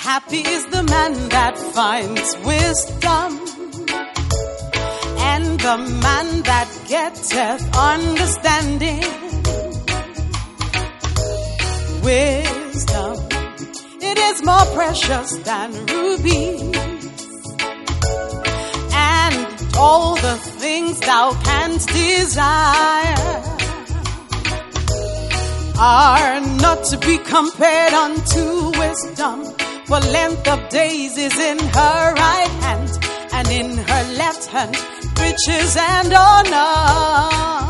Happy is the man that finds wisdom, and the man that getteth understanding. Wisdom, it is more precious than rubies, and all the things thou canst desire are not to be compared unto wisdom. For length of days is in her right hand, and in her left hand riches and honor.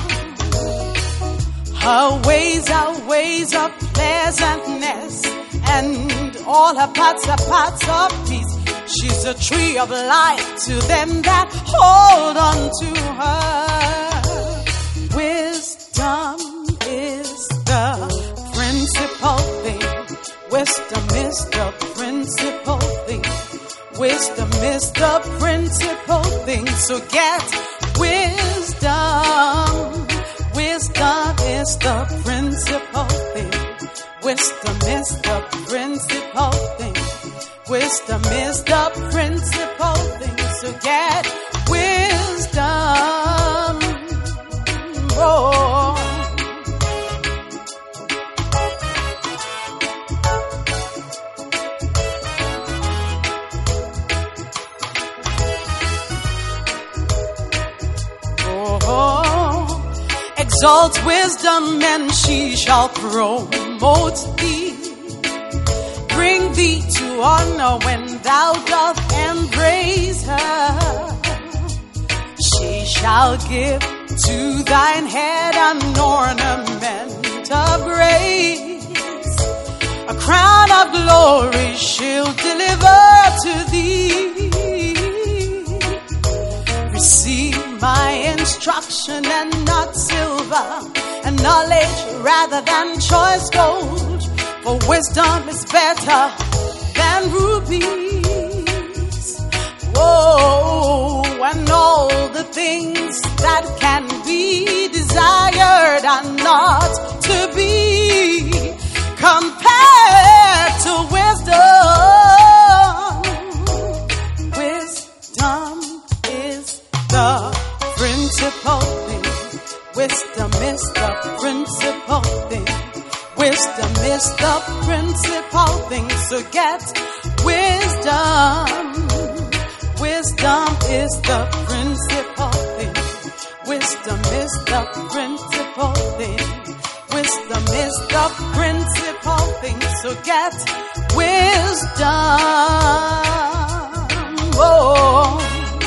Her ways are ways of pleasantness, and all her paths are paths of peace. She's a tree of life to them that hold on to her. Wisdom is the principal thing. Wisdom is the principal thing. Wisdom is the principal thing. So get wisdom. Wisdom is the principal thing. Wisdom is the principal thing. Wisdom is the principal thing. So get wisdom. Oh. Exalt wisdom, and she shall promote thee. Bring thee to honor when thou doth embrace her. She shall give to thine head an ornament of grace. A crown of glory she'll deliver to thee. Receive my instruction and not silver, and knowledge rather than choice gold. For wisdom is better than rubies. Whoa, and all the things that can be desired are not to be compared to wisdom. Wisdom is the principal thing. Wisdom is the principal thing. Wisdom is the principal thing. So get wisdom. Wisdom is the principal thing. Wisdom is the principal thing. Wisdom is the principal thing. So get wisdom. Oh.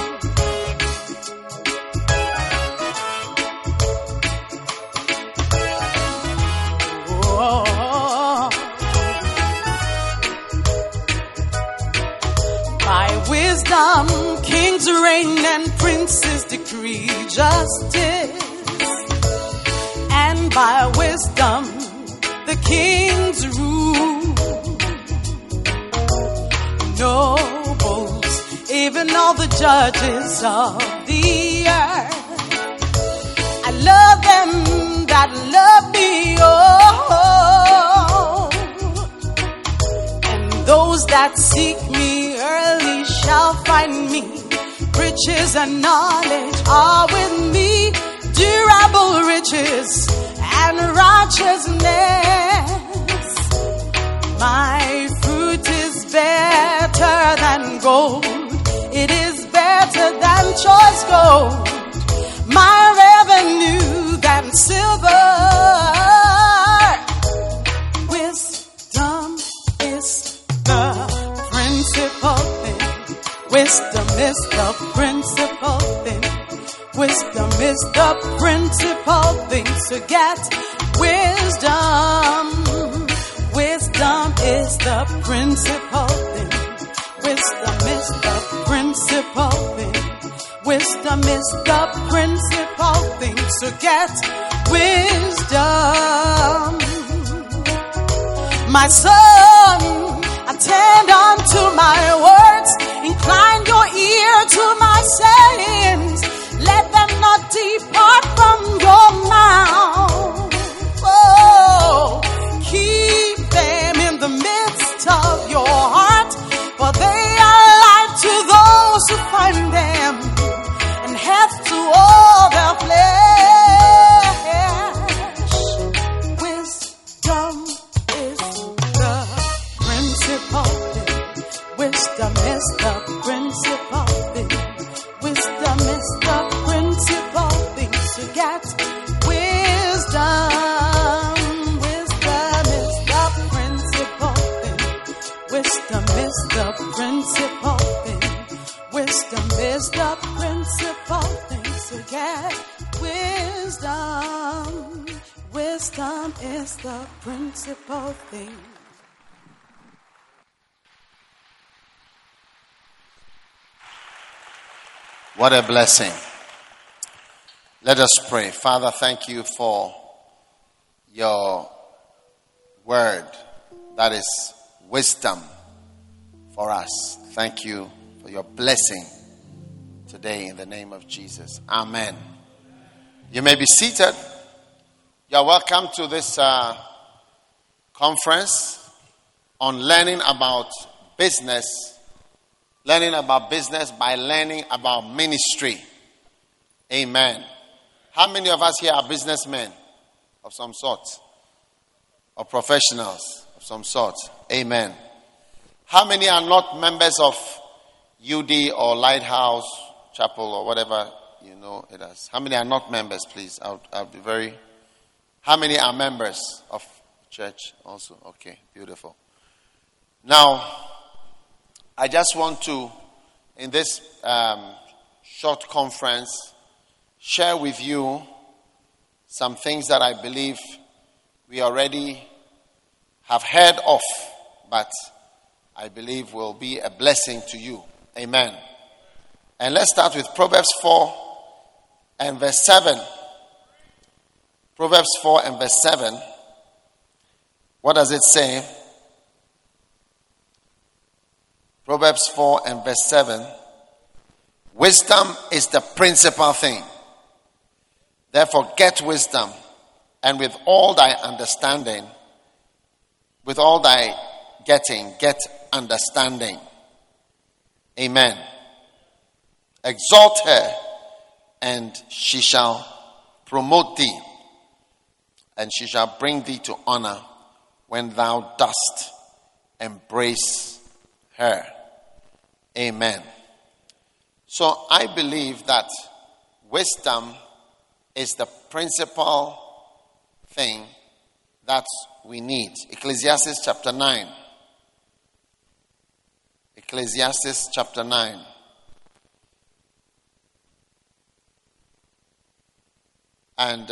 By wisdom, kings reign and princes decree justice. And by wisdom, the kings rule. Nobles, even all the judges of the earth. I love them that love me, oh. And those that seek me early shall find me. Riches and knowledge are with me. Durable riches and righteousness. My fruit is better than gold. It is better than choice gold. My revenue than silver. Wisdom is the principal thing. Wisdom is the principal thing. Wisdom is the principal thing. So get wisdom. Wisdom is the principal thing. Wisdom is the principal thing. Wisdom is the principal thing. So get wisdom. My son, attend unto my words. Incline your ear to my sayings. Let them not depart from your mouth. Oh, keep them in the midst of your heart. Wisdom is the principal thing. Wisdom is the principal thing. So get wisdom. Wisdom is the principal thing. What a blessing. Let us pray. Father, thank you for your word that is wisdom for us. Thank you for your blessing today in the name of Jesus. Amen. You may be seated. You are welcome to this conference on learning about business. Learning about business by learning about ministry. Amen. How many of us here are businessmen of some sort? Or professionals of some sort? Amen. How many are not members of UD or Lighthouse Chapel or whatever you know it as? How many are not members, please? I'll be very... How many are members of church also? Okay, beautiful. Now, I just want to, in this short conference, share with you some things that I believe we already have heard of, but I believe will be a blessing to you. Amen. And let's start with Proverbs 4 and verse 7. Proverbs 4 and verse 7. What does it say? Proverbs 4 and verse 7. Wisdom is the principal thing. Therefore get wisdom, and with all thy understanding, with all thy getting, get understanding. Amen. Exalt her, and she shall promote thee, and she shall bring thee to honor when thou dost embrace her. Amen. So I believe that wisdom is the principal thing that we need. Ecclesiastes chapter 9. Ecclesiastes chapter 9. And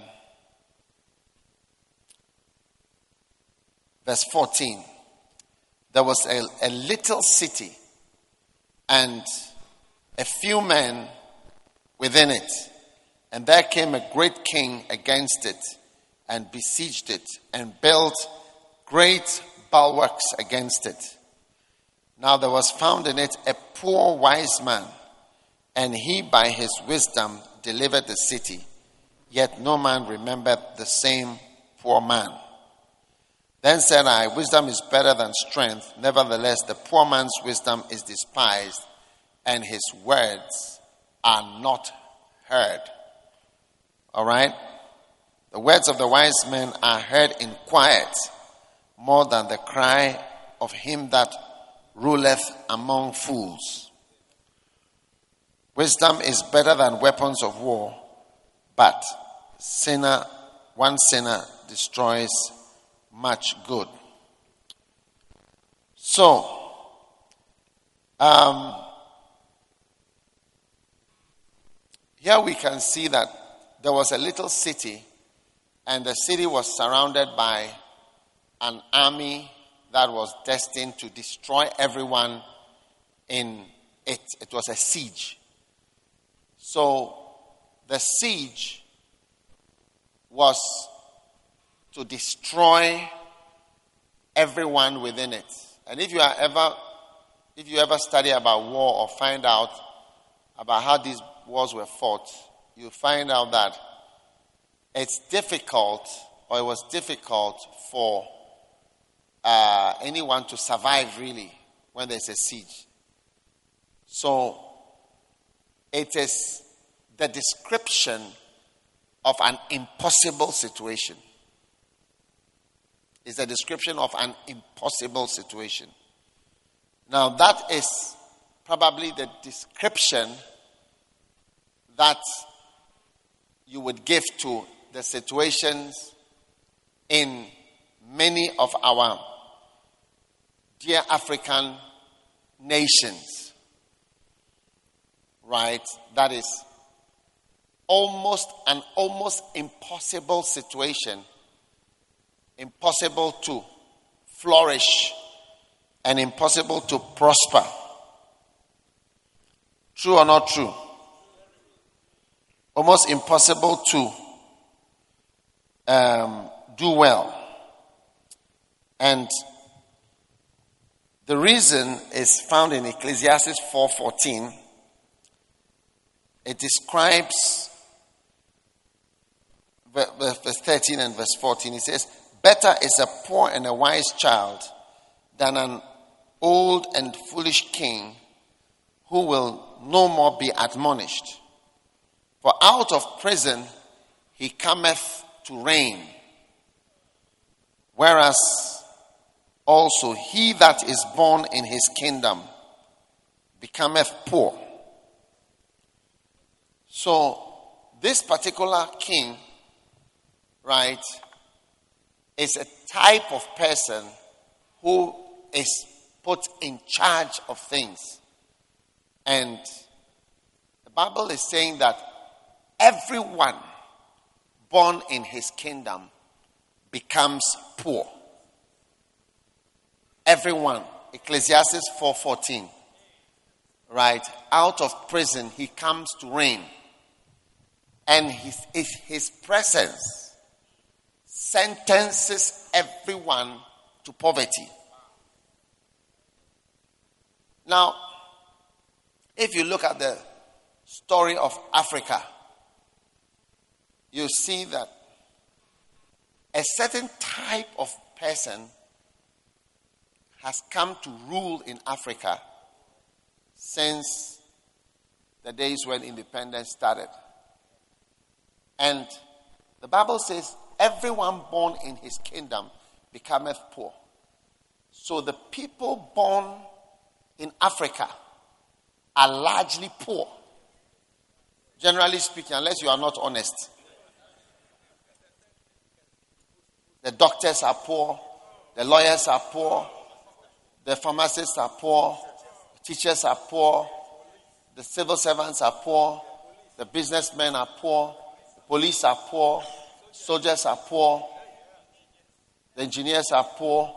verse 14. There was a little city and a few men within it. And there came a great king against it and besieged it and built great bulwarks against it. Now there was found in it a poor wise man, and he by his wisdom delivered the city. Yet no man remembered the same poor man. Then said I, wisdom is better than strength. Nevertheless, the poor man's wisdom is despised, and his words are not heard. All right? The words of the wise men are heard in quiet, more than the cry of him that ruleth among fools. Wisdom is better than weapons of war, but one sinner destroys much good. So, here we can see that there was a little city, and the city was surrounded by an army that was destined to destroy everyone in it. It was a siege. So the siege was to destroy everyone within it. And if you ever study about war or find out about how these wars were fought, you find out that it was difficult for anyone to survive really when there's a siege. So it is the description of an impossible situation. It's a description of an impossible situation. Now that is probably the description that you would give to the situations in many of our dear African nations, right? That is almost impossible situation, impossible to flourish and impossible to prosper. True or not true? Almost impossible to do well. And the reason is found in Ecclesiastes 4:14. It describes verse 13 and verse 14. It says, better is a poor and a wise child than an old and foolish king who will no more be admonished. For out of prison he cometh to reign, whereas also he that is born in his kingdom becometh poor. So this particular king, right, is a type of person who is put in charge of things. And the Bible is saying that everyone born in his kingdom becomes poor. Everyone. Ecclesiastes 4:14. Right? Out of prison he comes to reign. And his presence sentences everyone to poverty. Now, if you look at the story of Africa, you see that a certain type of person has come to rule in Africa since the days when independence started. And the Bible says, everyone born in his kingdom becometh poor. So the people born in Africa are largely poor. Generally speaking, unless you are not honest. The doctors are poor. The lawyers are poor. The pharmacists are poor. The teachers are poor. The civil servants are poor. The businessmen are poor. The police are poor. Soldiers are poor. The engineers are poor.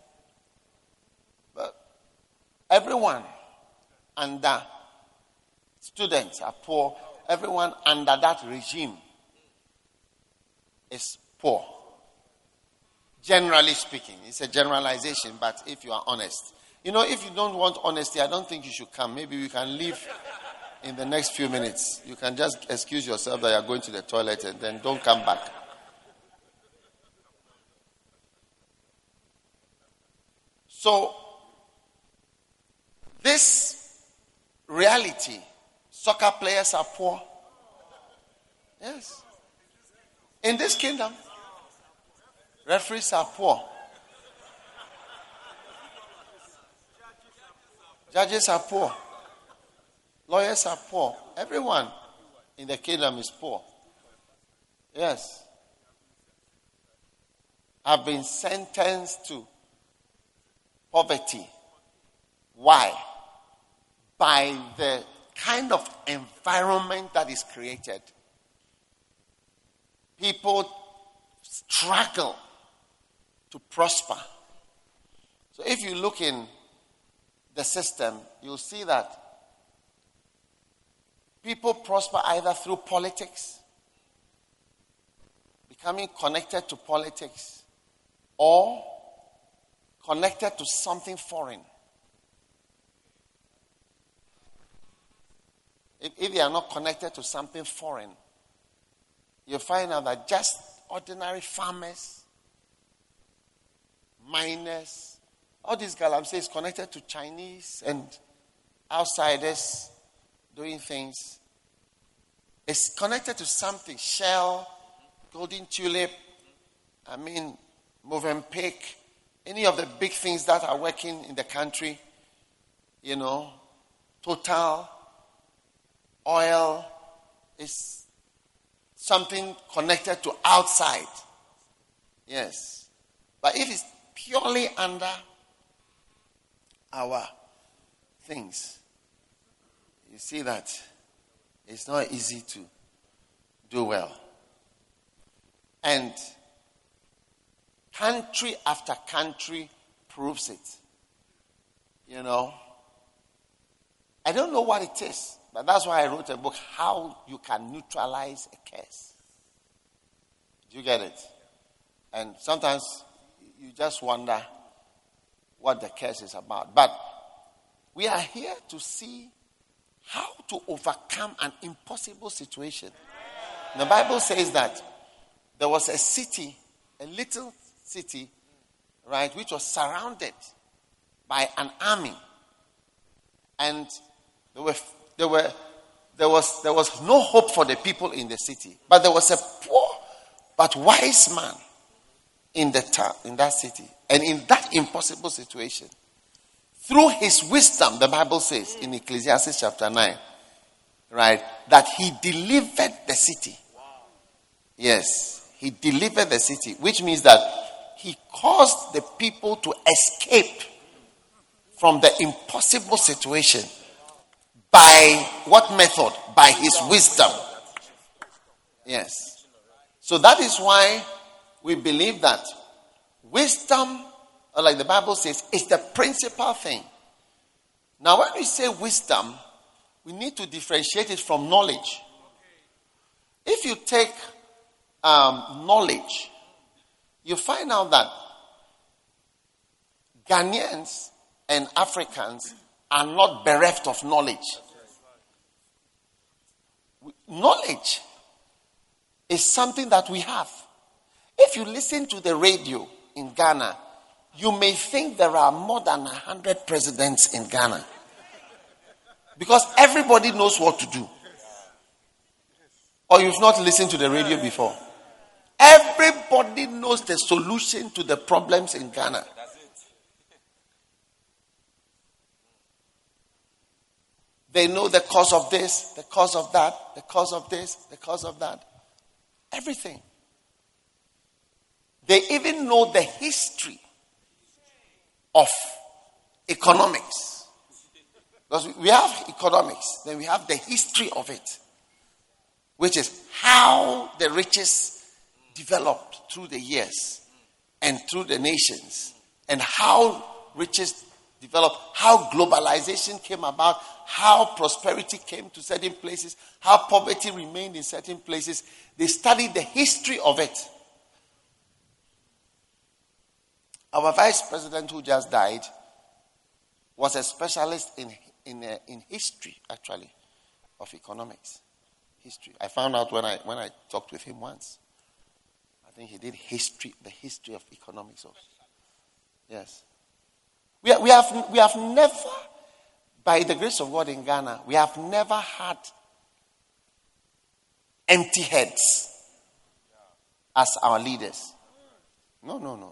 But everyone under students are poor. Everyone under that regime is poor. Generally speaking, it's a generalization, but if you are honest. You know, if you don't want honesty, I don't think you should come. Maybe we can leave in the next few minutes. You can just excuse yourself that you are going to the toilet and then don't come back. So, this reality, soccer players are poor. Yes. In this kingdom, referees are poor. Judges are poor. Lawyers are poor. Everyone in the kingdom is poor. Yes. Have been sentenced to poverty. Why? By the kind of environment that is created. People struggle to prosper. So if you look in the system, you'll see that people prosper either through politics, becoming connected to politics, or connected to something foreign. If they are not connected to something foreign, you find out that just ordinary farmers, miners, all these galamsey is connected to Chinese and outsiders doing things. It's connected to something. Shell, Golden Tulip, Movenpick, any of the big things that are working in the country, Total, oil, is something connected to outside. Yes. But if it's purely under our things, you see that it's not easy to do well. And country after country proves it. You know, I don't know what it is, but that's why I wrote a book, How You Can Neutralize a Curse. Do you get it? And sometimes you just wonder what the curse is about. But we are here to see how to overcome an impossible situation. The Bible says that there was a city, a little city, right, which was surrounded by an army. And there was no hope for the people in the city. But there was a poor but wise man in the town, in that city. And in that impossible situation, through his wisdom, the Bible says in Ecclesiastes chapter 9, right, that he delivered the city. Yes, he delivered the city, which means that he caused the people to escape from the impossible situation. By what method? By his wisdom. Yes. So that is why we believe that wisdom, like the Bible says, is the principal thing. Now, when we say wisdom, we need to differentiate it from knowledge. If you take knowledge, you find out that Ghanaians and Africans are not bereft of knowledge. Knowledge is something that we have. If you listen to the radio in Ghana, you may think there are more than 100 presidents in Ghana. Because everybody knows what to do. Or you've not listened to the radio before. Everybody knows the solution to the problems in Ghana. They know the cause of this, the cause of that, the cause of this, the cause of that. Everything. They even know the history of economics. Because we have economics, then we have the history of it, which is how the riches developed through the years and through the nations, and how riches developed, how globalization came about, how prosperity came to certain places, how poverty remained in certain places. They studied the history of it. Our vice president who just died was a specialist in history, actually, of economics. History. I found out when I talked with him once. I think he did the history of economics also. Yes. We have never, by the grace of God in Ghana, we have never had empty heads as our leaders. No.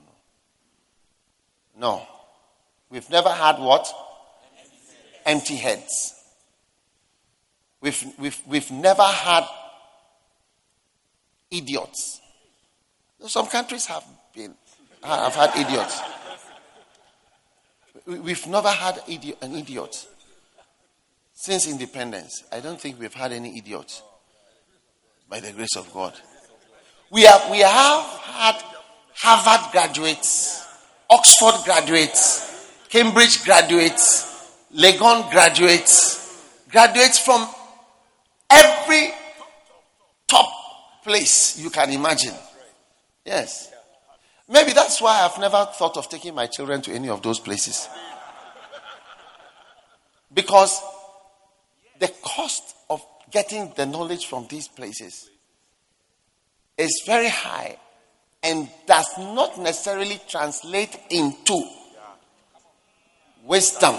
No. We've never had what? Empty heads. We've never had idiots. Some countries have had idiots. We've never had an idiot since independence. I don't think we've had any idiots by the grace of God. We have had Harvard graduates, Oxford graduates, Cambridge graduates, Legon graduates from every top place you can imagine. Yes. Maybe that's why I've never thought of taking my children to any of those places. Because the cost of getting the knowledge from these places is very high and does not necessarily translate into wisdom.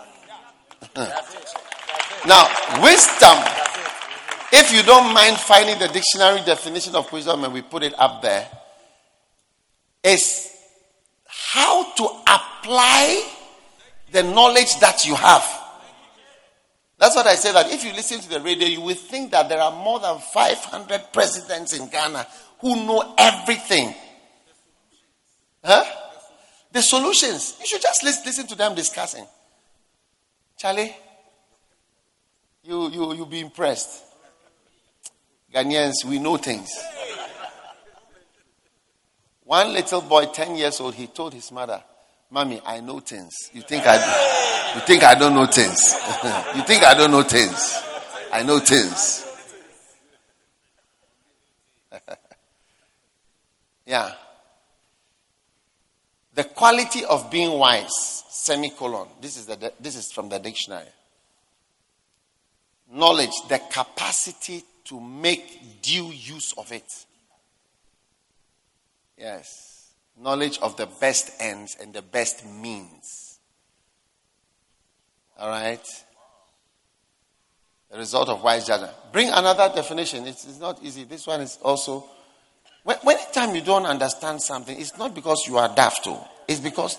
Now, wisdom, if you don't mind finding the dictionary definition of wisdom, and we put it up there, is how to apply the knowledge that you have. That's what I say, that if you listen to the radio, you will think that there are more than 500 presidents in Ghana who know everything. Huh? The solutions, you should just listen to them discussing. Charlie, you'll be impressed. Ghanaians, we know things. One little boy, 10 years old, he told his mother, "Mommy, I know things. You think I don't know things? You think I don't know things? I know things." Yeah. The quality of being wise, semicolon. This is from the dictionary. Knowledge, the capacity to make due use of it. Yes. Knowledge of the best ends and the best means. All right. The result of wise judgment. Bring another definition. It's not easy. This one is also. Anytime you don't understand something, it's not because you are daft. It's because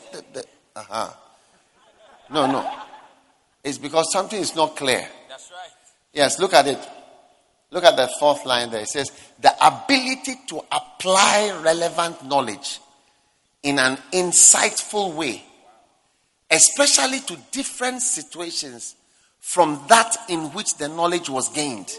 No. It's because something is not clear. That's right. Yes, look at it. Look at the fourth line there. It says, the ability to apply relevant knowledge in an insightful way, especially to different situations from that in which the knowledge was gained.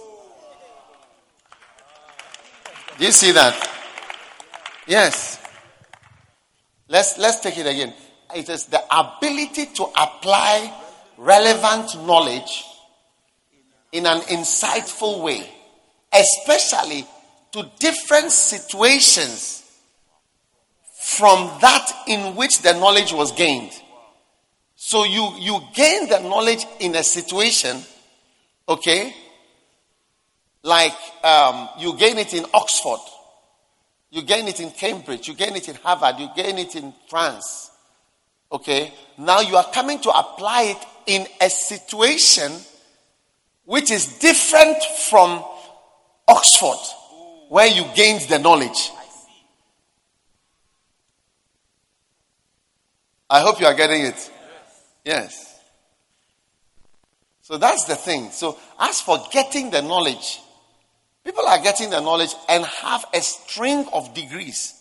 Do you see that? Yes. Let's take it again. It is the ability to apply relevant knowledge in an insightful way, especially to different situations from that in which the knowledge was gained. So you gain the knowledge in a situation, okay? Like you gain it in Oxford, you gain it in Cambridge, you gain it in Harvard, you gain it in France. Okay? Now you are coming to apply it in a situation which is different from Oxford, where you gained the knowledge. I hope you are getting it. Yes. So that's the thing. So as for getting the knowledge, people are getting the knowledge and have a string of degrees.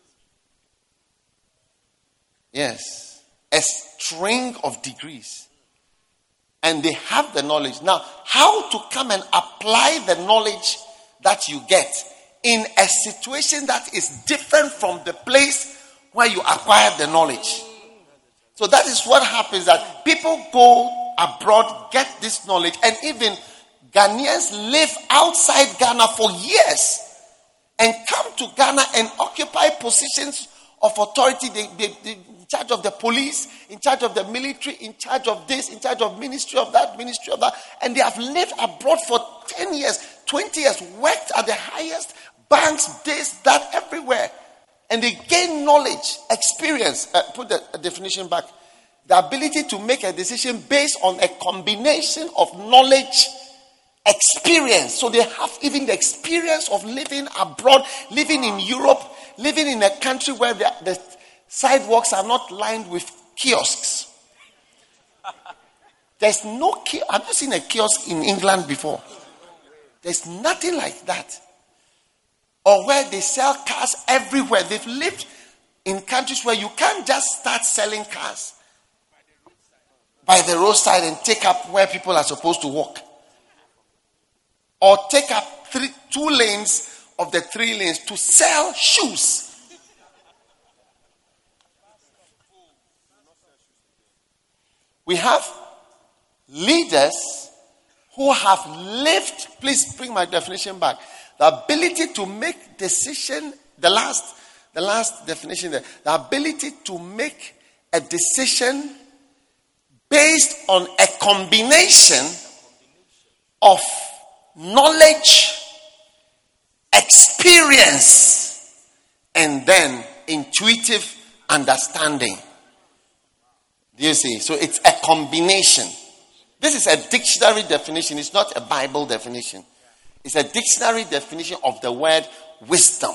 Yes. A string of degrees. And they have the knowledge. Now, how to come and apply the knowledge that you get in a situation that is different from the place where you acquired the knowledge. So that is what happens, that people go abroad, get this knowledge, and even Ghanaians live outside Ghana for years and come to Ghana and occupy positions of authority. They in charge of the police, in charge of the military, in charge of this, in charge of ministry of that, and they have lived abroad for 10 years, 20 years, worked at the highest banks, this, that, everywhere. And they gain knowledge, experience. Put the definition back. The ability to make a decision based on a combination of knowledge, experience. So they have even the experience of living abroad, living in Europe, living in a country where the sidewalks are not lined with kiosks. There's no kiosk. Have you seen a kiosk in England before? There's nothing like that. Or where they sell cars everywhere. They've lived in countries where you can't just start selling cars by the roadside and take up where people are supposed to walk. Or take up 2 lanes of the 3 lanes to sell shoes. We have leaders who have lived, please bring my definition back. The ability to make decision, the last definition there, the ability to make a decision based on a combination of knowledge, experience, and then intuitive understanding. Do you see? So it's a combination. This is a dictionary definition. It's not a Bible definition. It's a dictionary definition of the word wisdom.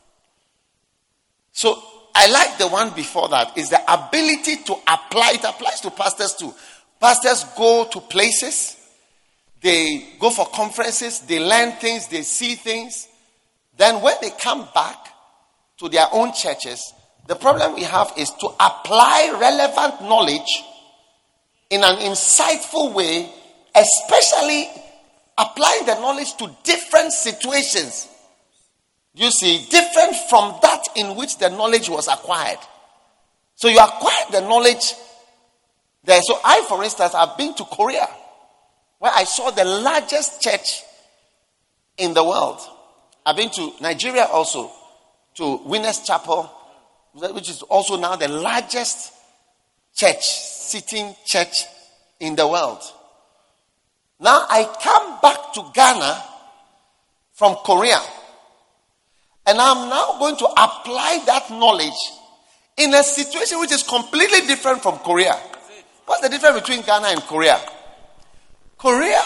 So I like the one before that. Is the ability to apply. It applies to pastors too. Pastors go to places. They go for conferences. They learn things. They see things. Then when they come back to their own churches, the problem we have is to apply relevant knowledge in an insightful way, especially applying the knowledge to different situations. You see, different from that in which the knowledge was acquired. So you acquired the knowledge there. So I, for instance, have been to Korea, where I saw the largest church in the world. I've been to Nigeria also, to Winners Chapel, which is also now the largest sitting church in the world. Now I come back to Ghana from Korea, and I'm now going to apply that knowledge in a situation which is completely different from Korea. What's the difference between Ghana and Korea? Korea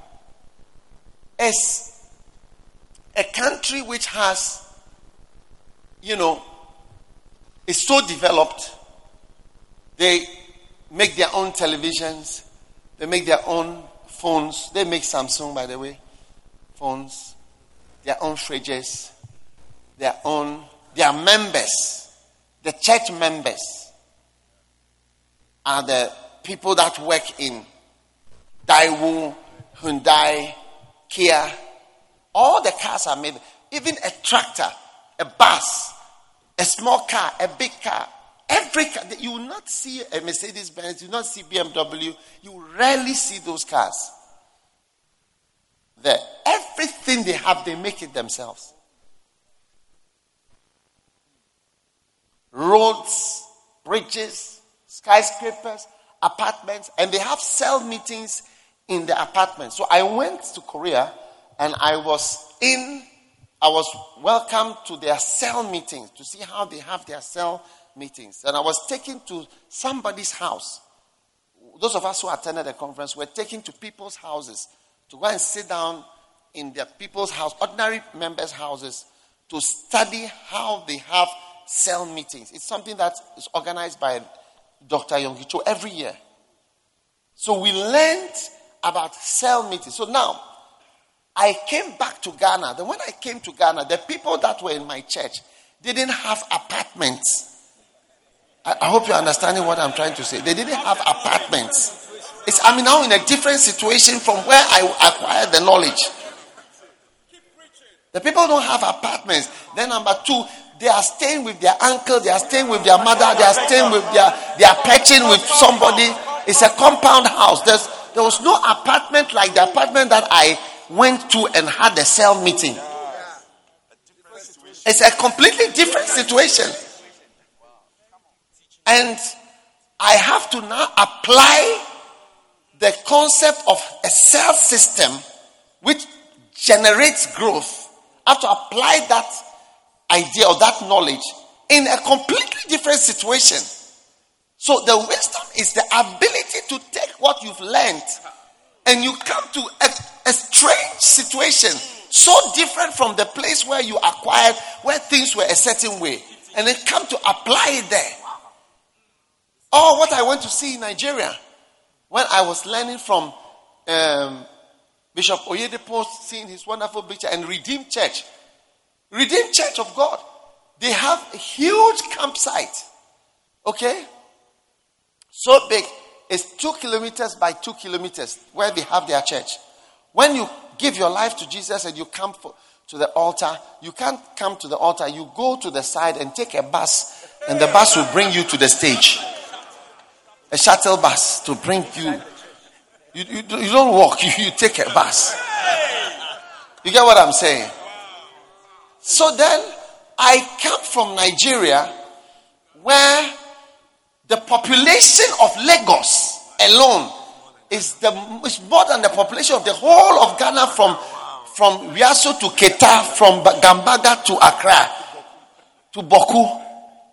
is a country which has, is so developed. They make their own televisions. They make their own phones. They make Samsung, by the way, phones. Their own fridges. Their members, the church members, are the people that work in Daewoo, Hyundai, Kia. All the cars are made. Even a tractor, a bus, a small car, a big car. Every car, you will not see a Mercedes-Benz, you will not see BMW. You rarely see those cars there. Everything they have, they make it themselves. Roads, bridges, skyscrapers, apartments, and they have cell meetings in the apartments. So I went to Korea, and I was welcomed to their cell meetings to see how they have their cell meetings. And I was taken to somebody's house. Those of us who attended the conference were taken to people's houses to go and sit down in their people's house, ordinary members' houses, to study how they have cell meetings. It's something that is organized by Dr. Yonggi Cho every year. So we learned about cell meetings. So now, I came back to Ghana. Then when I came to Ghana, the people that were in my church didn't have apartments. I hope you're understanding what I'm trying to say. They didn't have apartments. I'm now in a different situation from where I acquired the knowledge. The people don't have apartments. Then number two, they are staying with their uncle, they are staying with their mother, they are staying with they are patching with somebody. It's a compound house. There was no apartment like the apartment that I went to and had a cell meeting. It's a completely different situation. And I have to now apply the concept of a cell system which generates growth. I have to apply that idea or that knowledge in a completely different situation. So the wisdom is the ability to take what you've learned and you come to a strange situation, so different from the place where you acquired, where things were a certain way, and then come to apply it there. Or what I went to see in Nigeria when I was learning from Bishop Oyedepo, seeing his wonderful picture, and Redeemed Church of God. They have a huge campsite. Okay? So big. It's 2 kilometers by 2 kilometers where they have their church. When you give your life to Jesus and you come to the altar, you can't come to the altar. You go to the side and take a bus, and the bus will bring you to the stage. A shuttle bus to bring you. You don't walk, you take a bus. You get what I'm saying? So then, I come from Nigeria, where the population of Lagos alone is more than the population of the whole of Ghana, from Riaso to Keta, from Gambaga to Accra to Boku.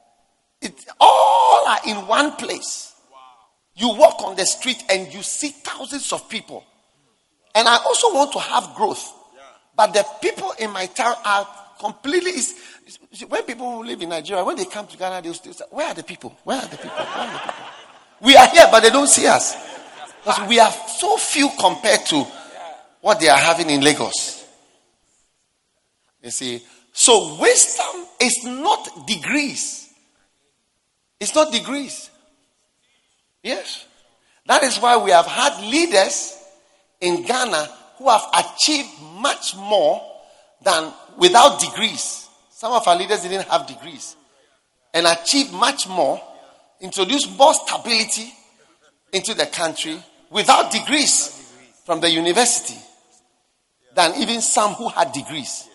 All are in one place. You walk on the street and you see thousands of people. And I also want to have growth. But the people in my town are completely... When people who live in Nigeria, when they come to Ghana, they will still say, where are the people? Where are the people? Where are the people? We are here, but they don't see us. Because we are so few compared to what they are having in Lagos. You see? So wisdom is not degrees. It's not degrees. Yes. That is why we have had leaders in Ghana who have achieved much more than without degrees. Some of our leaders didn't have degrees and achieved much more, introduced more stability into the country without degrees from the university than even some who had degrees.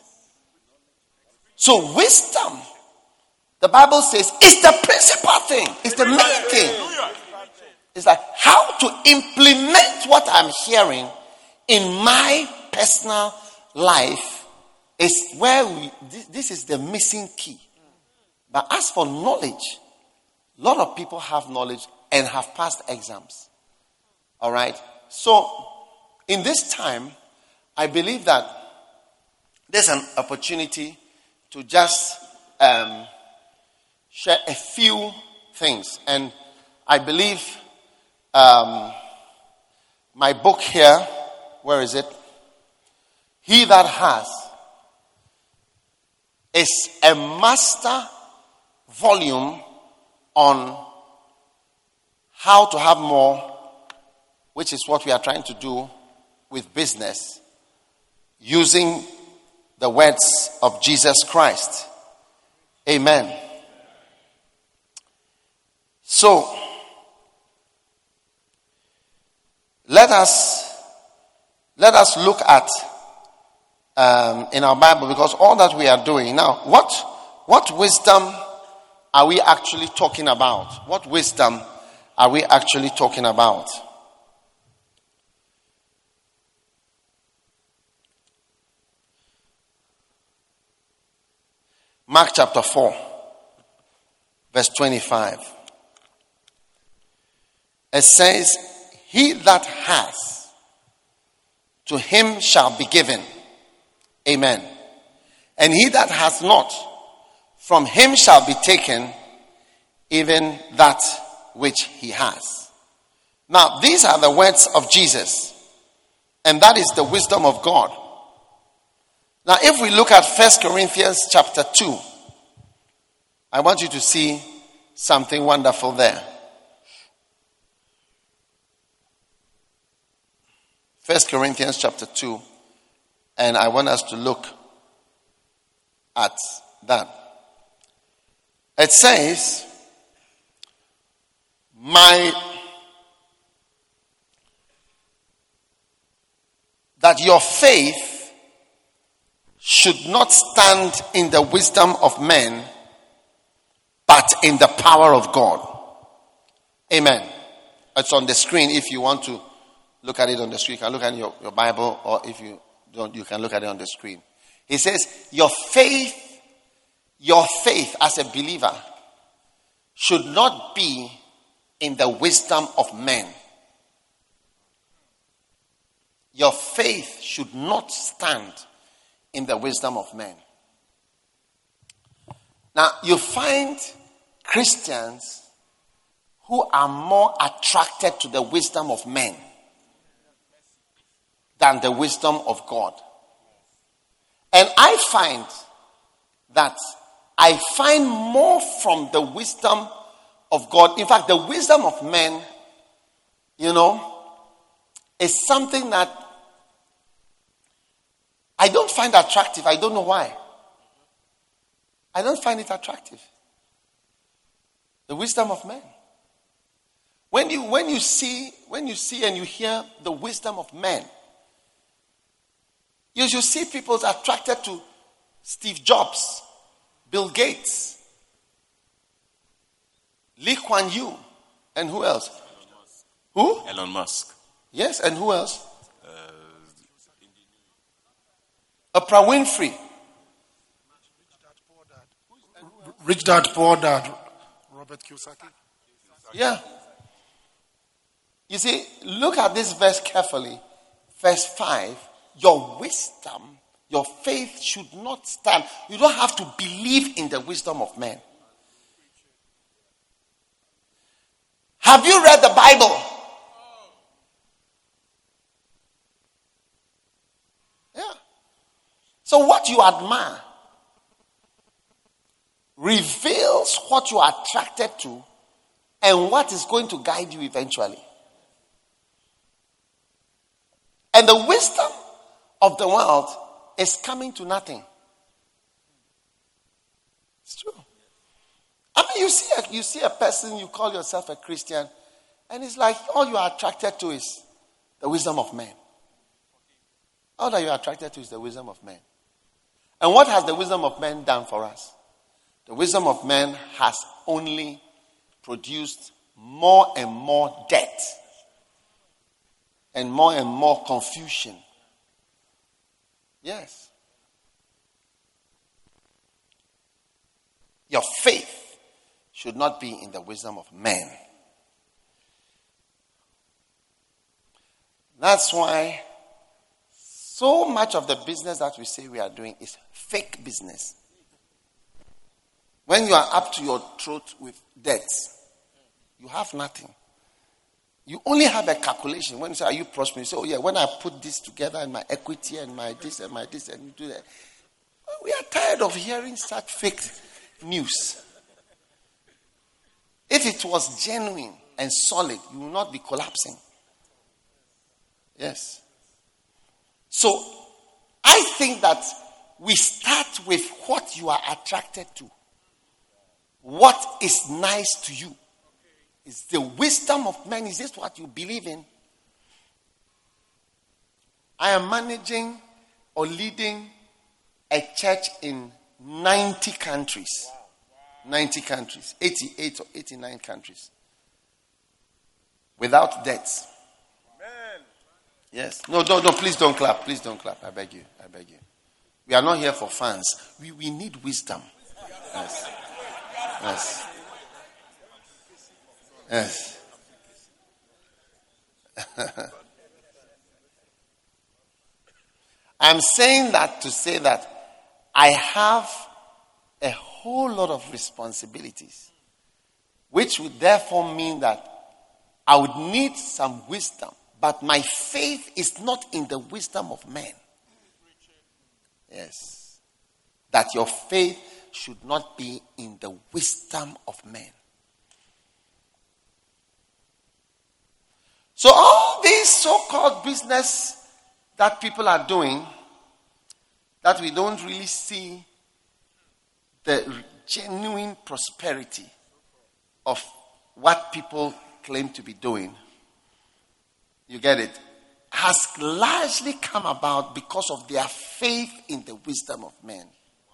So wisdom, the Bible says, is the principal thing. It's the main thing. It's like how to implement what I'm hearing in my personal life is where this is the missing key. But as for knowledge, a lot of people have knowledge and have passed exams. All right. So in this time, I believe that there's an opportunity to just share a few things. And I believe my book here, where is it? He That Has, is a master volume on how to have more, which is what we are trying to do with business, using the words of Jesus Christ. Amen. So, let us look at in our Bible, because all that we are doing now, what wisdom are we actually talking about? What wisdom are we actually talking about? Mark chapter 4, verse 25. It says, he that has, to him shall be given. Amen. And he that has not, from him shall be taken even that which he has. Now, these are the words of Jesus. And that is the wisdom of God. Now, if we look at 1 Corinthians chapter 2, I want you to see something wonderful there. 1 Corinthians chapter 2, and I want us to look at that. It says, that your faith should not stand in the wisdom of men, but in the power of God. Amen. It's on the screen if you want to look at it on the screen. You can look at your Bible, or if you don't, you can look at it on the screen. He says, your faith as a believer should not be in the wisdom of men. Your faith should not stand in the wisdom of men. Now, you find Christians who are more attracted to the wisdom of men than the wisdom of God. And I find that I find more from the wisdom of God. In fact, the wisdom of men, is something that I don't find attractive. I don't know why. I don't find it attractive. The wisdom of men. When you see and you hear the wisdom of men, you should see people attracted to Steve Jobs, Bill Gates, Lee Kuan Yew, and who else? Who? Elon Musk. Yes, and who else? Oprah Winfrey. Rich Dad, Poor Dad. Robert Kiyosaki. Yeah. You see, look at this verse carefully. Verse 5. Your wisdom, your faith should not stand. You don't have to believe in the wisdom of men. Have you read the Bible? Yeah. So what you admire reveals what you are attracted to and what is going to guide you eventually. And the wisdom of the world is coming to nothing. It's true. I mean, you see a person, you call yourself a Christian, and it's like all you are attracted to is the wisdom of men. All that you are attracted to is the wisdom of men. And what has the wisdom of men done for us? The wisdom of men has only produced more and more debt and more confusion. Yes. Your faith should not be in the wisdom of men. That's why so much of the business that we say we are doing is fake business. When you are up to your throat with debts, you have nothing. You only have a calculation. When you say, are you prospering? You say, oh yeah, when I put this together and my equity and my this and my this and you do that. We are tired of hearing such fake news. If it was genuine and solid, you will not be collapsing. Yes. So, I think that we start with what you are attracted to. What is nice to you? Is the wisdom of men? Is this what you believe in? I am managing or leading a church in 90 countries. 90 countries. 88 or 89 countries. Without debts. Yes. No, please don't clap. Please don't clap. I beg you. We are not here for fans. We need wisdom. Yes. Yes. Yes. I'm saying that to say that I have a whole lot of responsibilities, which would therefore mean that I would need some wisdom. But my faith is not in the wisdom of men. Yes. That your faith should not be in the wisdom of men. So all these so-called business that people are doing, that we don't really see the genuine prosperity of what people claim to be doing, you get it, has largely come about because of their faith in the wisdom of men.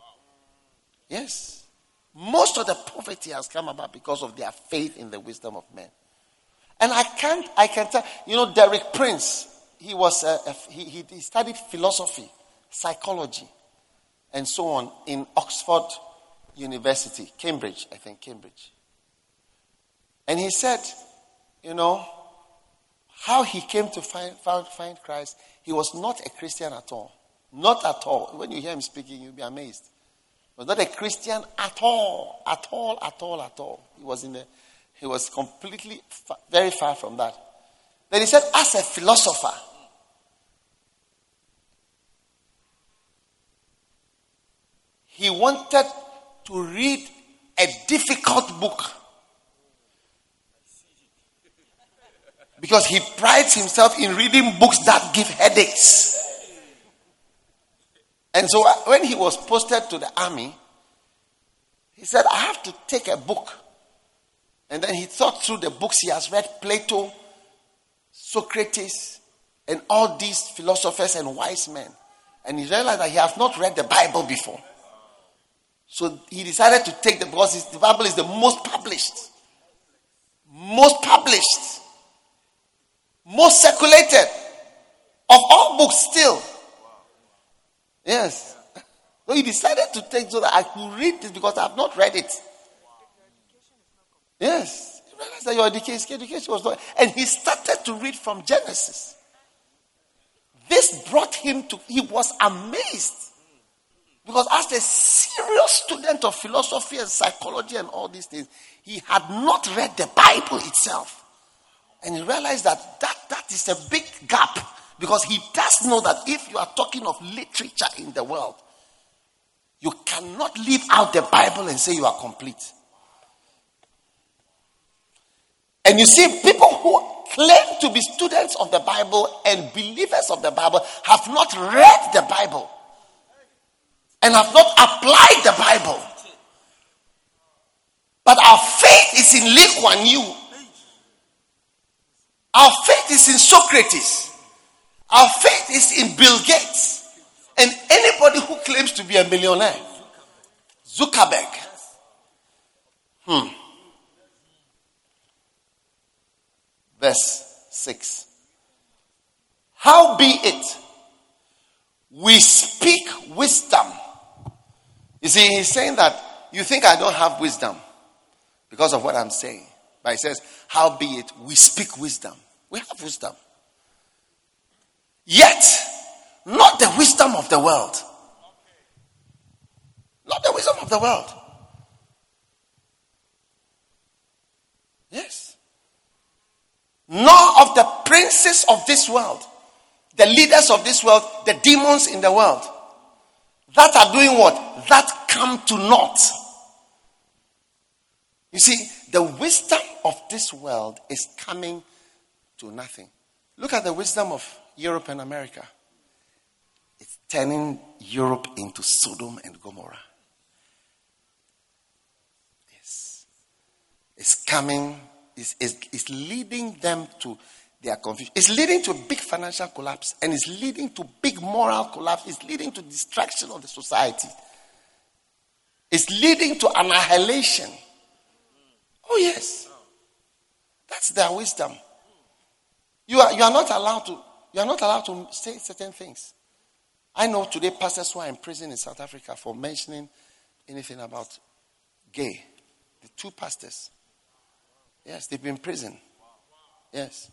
Yes. Most of the poverty has come about because of their faith in the wisdom of men. And I can tell, Derek Prince, he studied philosophy, psychology, and so on in Oxford University, Cambridge. And he said, how he came to find Christ, he was not a Christian at all. Not at all. When you hear him speaking, you'll be amazed. He was not a Christian at all. At all. He was completely, very far from that. Then he said, as a philosopher, he wanted to read a difficult book. Because he prides himself in reading books that give headaches. And so when he was posted to the army, he said, I have to take a book. And then he thought through the books he has read, Plato, Socrates, and all these philosophers and wise men. And he realized that he has not read the Bible before. So he decided to take because the Bible is the most published, most circulated of all books still. Yes. So he decided to take so that I could read this because I have not read it. Yes. He realized that your education was not. And he started to read from Genesis. This brought him to, he was amazed. Because as a serious student of philosophy and psychology and all these things, he had not read the Bible itself. And he realized that is a big gap. Because he does know that if you are talking of literature in the world, you cannot leave out the Bible and say you are complete. And you see, people people who claim to be students of the Bible and believers of the Bible have not read the Bible and have not applied the Bible. But our faith is in Lee Kuan Yew. Our faith is in Socrates. Our faith is in Bill Gates. And anybody who claims to be a millionaire. Zuckerberg. Verse 6. Howbeit, we speak wisdom. You see, he's saying that you think I don't have wisdom because of what I'm saying. But he says, howbeit, we speak wisdom. We have wisdom. Yet, not the wisdom of the world. Not the wisdom of the world. Yes. Nor of the princes of this world, the leaders of this world, the demons in the world, that are doing what? That come to naught. You see, the wisdom of this world is coming to nothing. Look at the wisdom of Europe and America. It's turning Europe into Sodom and Gomorrah. Yes. It's coming. It's leading them to their confusion. It's leading to a big financial collapse, and it's leading to big moral collapse. It's leading to destruction of the society. It's leading to annihilation. Oh yes, that's their wisdom. You are not allowed to say certain things. I know today pastors who are in prison in South Africa for mentioning anything about gay. The 2 pastors. Yes, they've been in prison. Yes.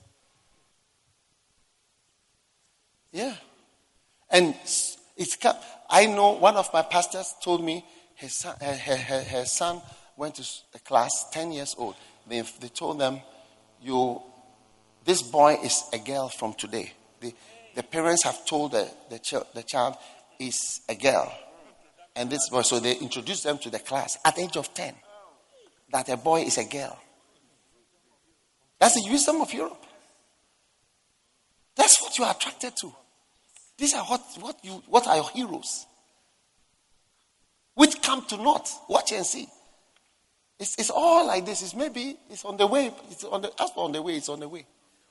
Yeah. And I know one of my pastors told me her son went to a class, 10 years old. They told them, this boy is a girl from today. The parents have told the child is a girl. And this boy, so they introduced them to the class at the age of 10. That a boy is a girl. That's the wisdom of Europe. That's what you are attracted to. These are what are your heroes. Which come to naught. Watch and see. It's all like this. It's on the way. It's on the way.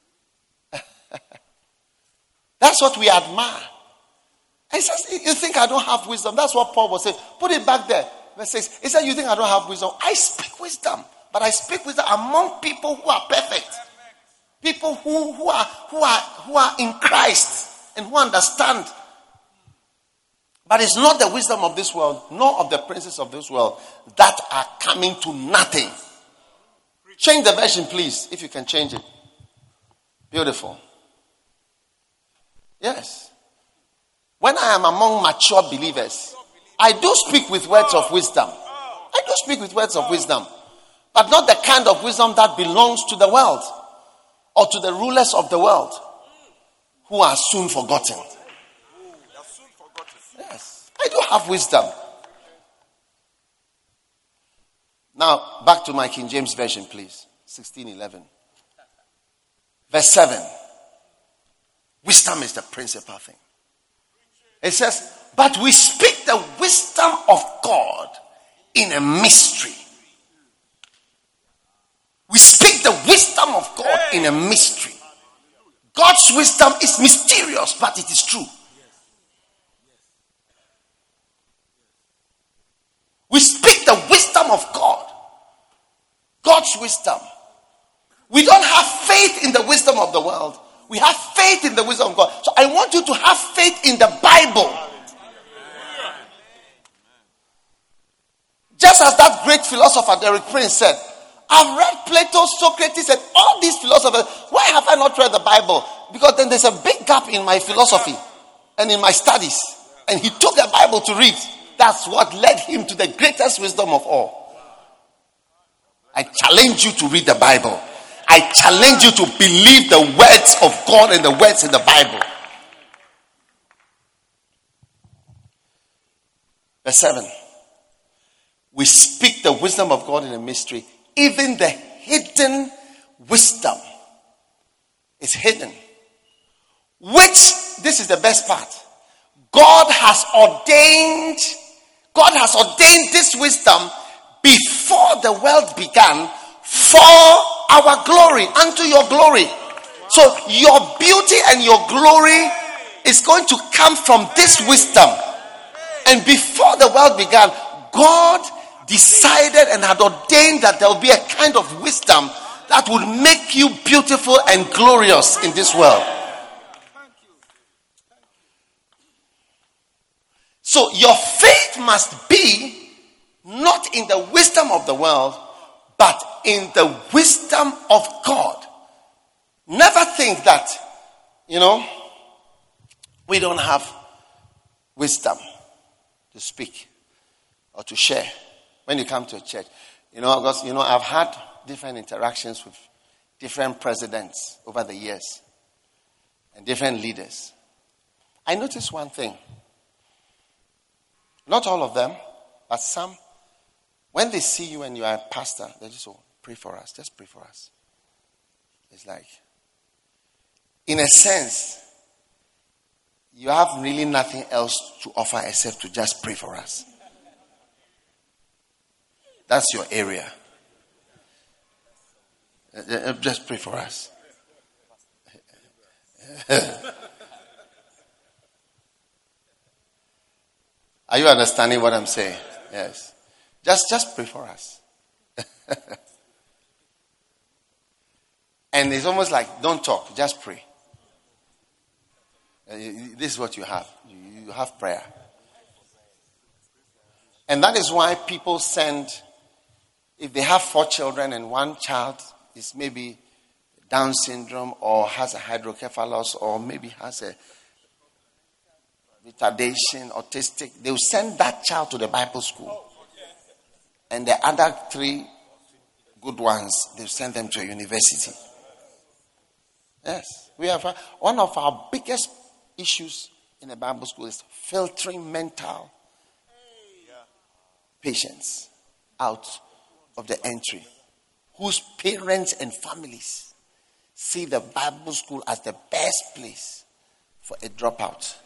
That's what we admire. And he says, you think I don't have wisdom? That's what Paul was saying. Put it back there. Verse 6. He said, you think I don't have wisdom? I speak wisdom. But I speak wisdom among people who are perfect. People who are in Christ and who understand. But it's not the wisdom of this world, nor of the princes of this world, that are coming to nothing. Change the version, please, if you can change it. Beautiful. Yes. When I am among mature believers, I do speak with words of wisdom. But not the kind of wisdom that belongs to the world or to the rulers of the world who are soon forgotten. Yes, I do have wisdom. Now, back to my King James Version, please. 16:11. Verse 7. Wisdom is the principal thing. It says, but we speak the wisdom of God in a mystery. We speak the wisdom of God in a mystery. God's wisdom is mysterious, but it is true. We speak the wisdom of God. God's wisdom. We don't have faith in the wisdom of the world. We have faith in the wisdom of God. So I want you to have faith in the Bible. Just as that great philosopher Derek Prince said, I've read Plato, Socrates, and all these philosophers. Why have I not read the Bible? Because then there's a big gap in my philosophy and in my studies. And he took the Bible to read. That's what led him to the greatest wisdom of all. I challenge you to read the Bible. I challenge you to believe the words of God and the words in the Bible. Verse 7. We speak the wisdom of God in a mystery, even the hidden wisdom is hidden. Which, this is the best part, God has ordained this wisdom before the world began for our glory, unto your glory. So your beauty and your glory is going to come from this wisdom. And before the world began, God decided and had ordained that there will be a kind of wisdom that would make you beautiful and glorious in this world. So your faith must be not in the wisdom of the world, but in the wisdom of God. Never think that, we don't have wisdom to speak or to share when you come to a church. Because, I've had different interactions with different presidents over the years and different leaders. I noticed one thing. Not all of them, but some, when they see you and you are a pastor, they just pray for us. Just pray for us. It's like, in a sense, you have really nothing else to offer except to just pray for us. That's your area. Just pray for us. Are you understanding what I'm saying? Yes. Just pray for us. And it's almost like, don't talk, just pray. This is what you have. You have prayer. And that is why people send, if they have 4 children and one child is maybe Down syndrome or has a hydrocephalus or maybe has a retardation, autistic, they will send that child to the Bible school. And the other 3 good ones, they'll send them to a university. Yes. We have one of our biggest issues in the Bible school is filtering mental patients out of the entry, whose parents and families see the Bible school as the best place for a dropout.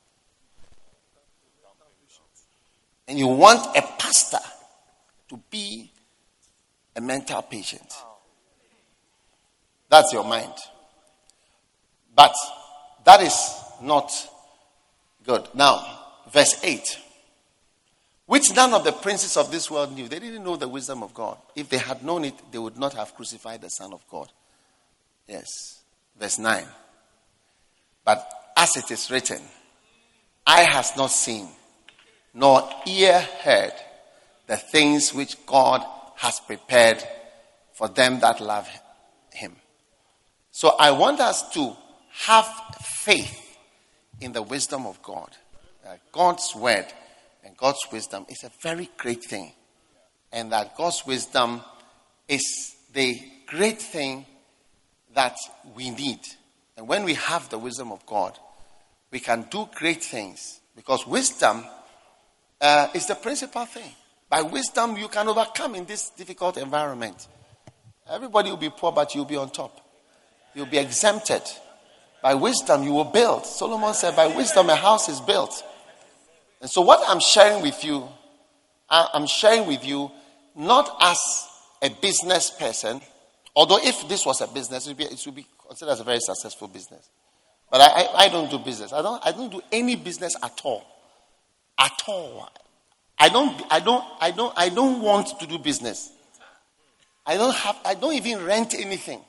And you want a pastor to be a mental patient. That's your mind. But that is not good. Now, verse 8. Which none of the princes of this world knew. They didn't know the wisdom of God. If they had known it, they would not have crucified the Son of God. Yes. Verse 9. But as it is written, eye has not seen, nor ear heard the things which God has prepared for them that love him. So I want us to have faith in the wisdom of God. God's word and God's wisdom is a very great thing. And that God's wisdom is the great thing that we need. And when we have the wisdom of God, we can do great things. Because wisdom is the principal thing. By wisdom, you can overcome in this difficult environment. Everybody will be poor, but you'll be on top. You'll be exempted. By wisdom, you will build. Solomon said, by wisdom, a house is built. And so what I'm sharing with you, I'm sharing with you not as a business person, although if this was a business, it would be considered as a very successful business. But I don't do business. I don't do any business at all. At all. I don't want to do business. I don't even rent anything.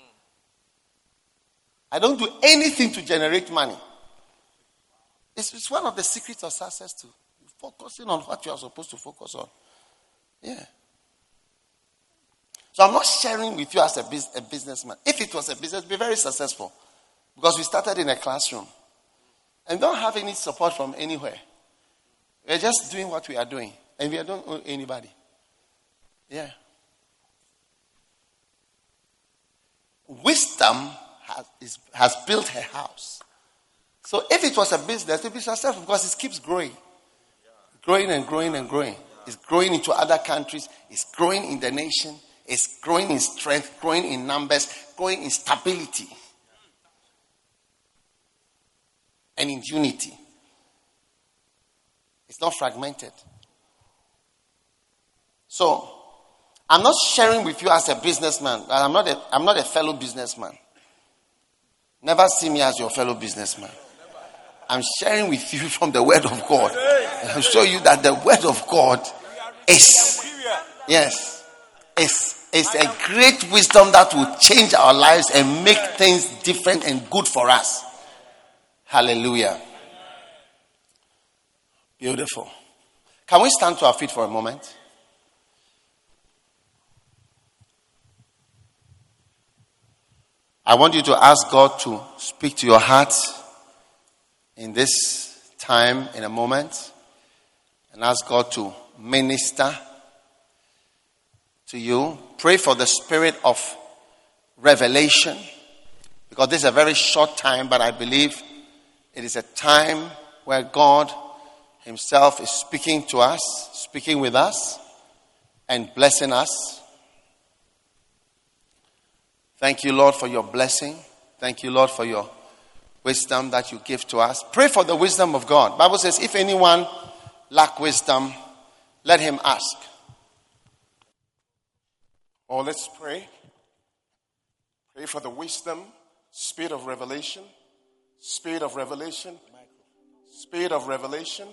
I don't do anything to generate money. It's one of the secrets of success too. Focusing on what you are supposed to focus on. Yeah. So I'm not sharing with you as a businessman. If it was a business, it would be very successful. Because we started in a classroom. And don't have any support from anywhere. We're just doing what we are doing. And we don't owe anybody. Yeah. Wisdom has built her house. So if it was a business, it would be successful because it keeps growing. Growing and growing and growing. It's growing into other countries. It's growing in the nation. It's growing in strength, growing in numbers, growing in stability. and in unity. It's not fragmented. So, I'm not sharing with you as a businessman. I'm not a fellow businessman. Never see me as your fellow businessman. I'm sharing with you from the word of God. I'll show you that the word of God is a great wisdom that will change our lives and make things different and good for us. Hallelujah. Beautiful. Can we stand to our feet for a moment? I want you to ask God to speak to your heart in this time, in a moment, and ask God to minister to you. Pray for the spirit of revelation, because this is a very short time, but I believe it is a time where God Himself is speaking to us, speaking with us, and blessing us. Thank you, Lord, for your blessing. Thank you, Lord, for your wisdom that you give to us. Pray for the wisdom of God. Bible says, if anyone lack wisdom, let him ask. Oh, let's pray. Pray for the wisdom, spirit of revelation, spirit of revelation, spirit of revelation.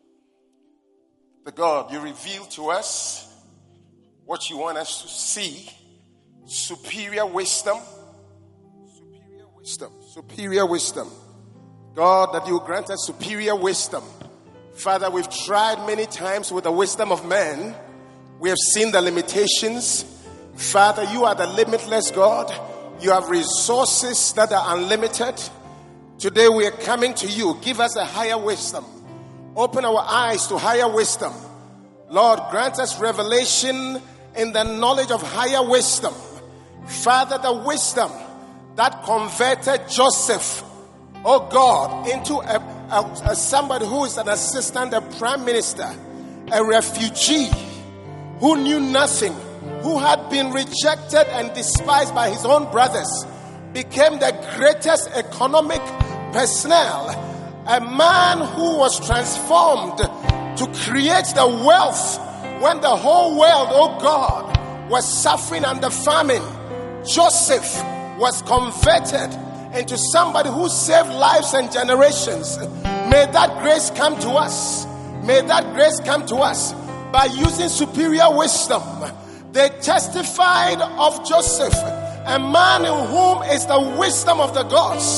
The God, you reveal to us what you want us to see. Superior wisdom. Superior wisdom. Superior wisdom. God, that you grant us superior wisdom. Father, we've tried many times with the wisdom of man. We have seen the limitations. Father, you are the limitless God. You have resources that are unlimited. Today we are coming to you. Give us a higher wisdom. Open our eyes to higher wisdom. Lord, grant us revelation in the knowledge of higher wisdom. Father, the wisdom that converted Joseph, oh God, into somebody who is an assistant, a prime minister, a refugee, who knew nothing, who had been rejected and despised by his own brothers, became the greatest economic personnel, a man who was transformed to create the wealth when the whole world, oh God, was suffering under famine. Joseph was converted into somebody who saved lives and generations. May that grace come to us. May that grace come to us by using superior wisdom. They testified of Joseph, a man in whom is the wisdom of the gods.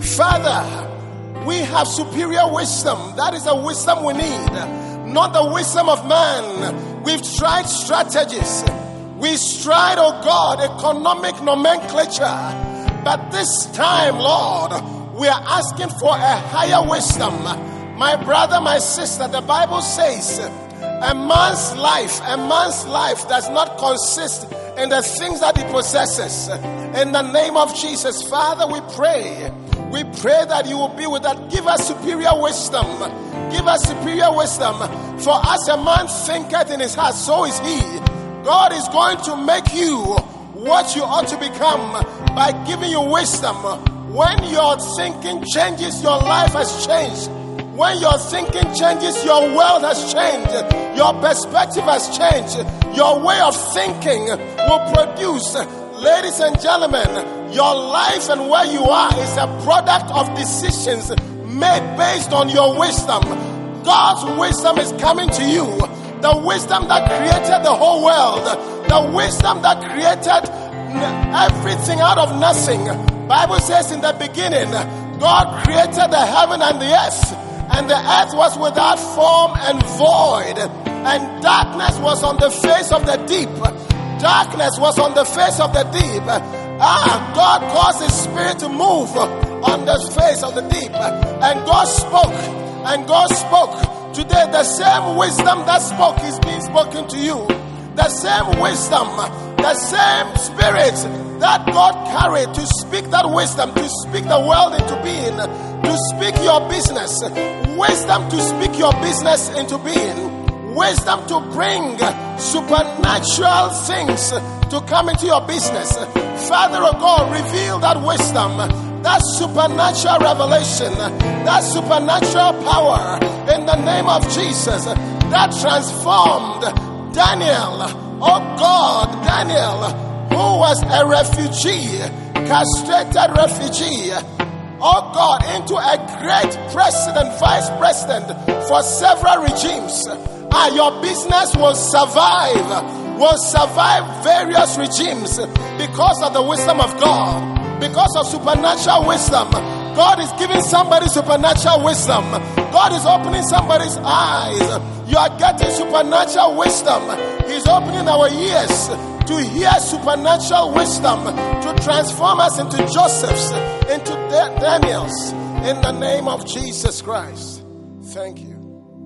Father, we have superior wisdom. That is the wisdom we need, not the wisdom of man. We've tried strategies. We tried, oh God, economic nomenclature. But this time, Lord, we are asking for a higher wisdom. My brother, my sister, the Bible says a man's life does not consist in the things that he possesses. In the name of Jesus, Father, we pray that you will be with us. Give us superior wisdom. Give us superior wisdom. For as a man thinketh in his heart, so is he. God is going to make you what you ought to become by giving you wisdom. When your thinking changes, your life has changed. When your thinking changes, your world has changed. Your perspective has changed. Your way of thinking will produce, ladies and gentlemen, your life and where you are is a product of decisions made based on your wisdom. God's wisdom is coming to you. The wisdom that created the whole world. The wisdom that created everything out of nothing. Bible says in the beginning, God created the heaven and the earth. And the earth was without form and void. And darkness was on the face of the deep. Darkness was on the face of the deep. God caused His Spirit to move on the face of the deep. And God spoke. And God spoke. Today, the same wisdom that spoke is being spoken to you. The same wisdom, the same Spirit that God carried to speak that wisdom, to speak the world into being, to speak your business. Wisdom to speak your business into being. Wisdom to bring supernatural things to come into your business. Father of God, reveal that wisdom. that supernatural revelation, that supernatural power in the name of Jesus that transformed Daniel, oh God, Daniel, who was a refugee, castrated refugee, oh God, into a great president, vice president for several regimes. Your business will survive various regimes because of the wisdom of God, because of supernatural wisdom. God is giving somebody supernatural wisdom. God is opening somebody's eyes. You are getting supernatural wisdom. He's opening our ears to hear supernatural wisdom to transform us into Josephs, into Daniels, in the name of Jesus Christ. Thank you.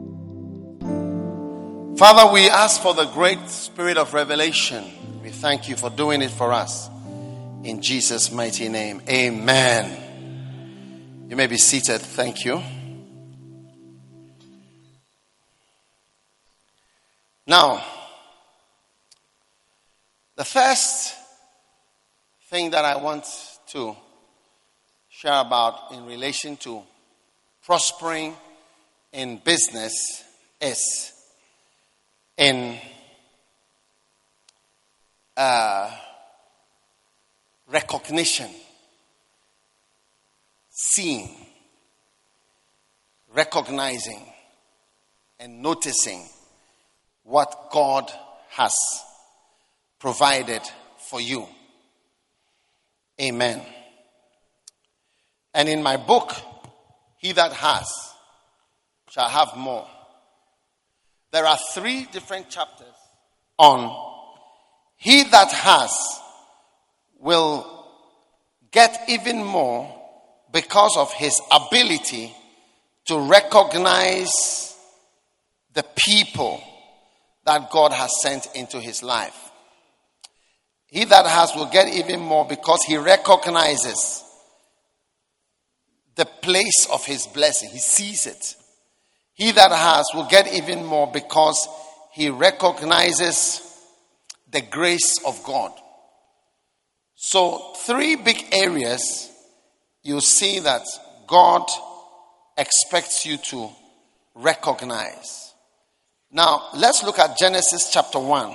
Father, we ask for the great spirit of revelation. We thank you for doing it for us. In Jesus' mighty name, amen. You may be seated. Thank you. Now, the first thing that I want to share about in relation to prospering in business is in recognition, seeing, recognizing, and noticing what God has provided for you. Amen. And in my book, He That Has Shall Have More, there are 3 different chapters on he that has will get even more because of his ability to recognize the people that God has sent into his life. He that has will get even more because he recognizes the place of his blessing. He sees it. He that has will get even more because he recognizes the grace of God. So 3 big areas you see that God expects you to recognize. Now, let's look at Genesis chapter 1.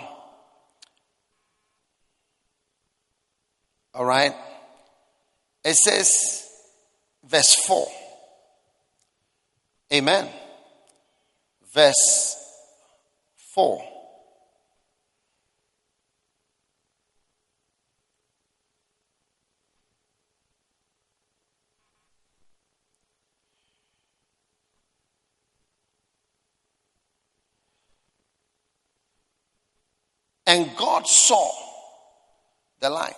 All right. It says, verse 4. Amen. Verse 4. And God saw the light.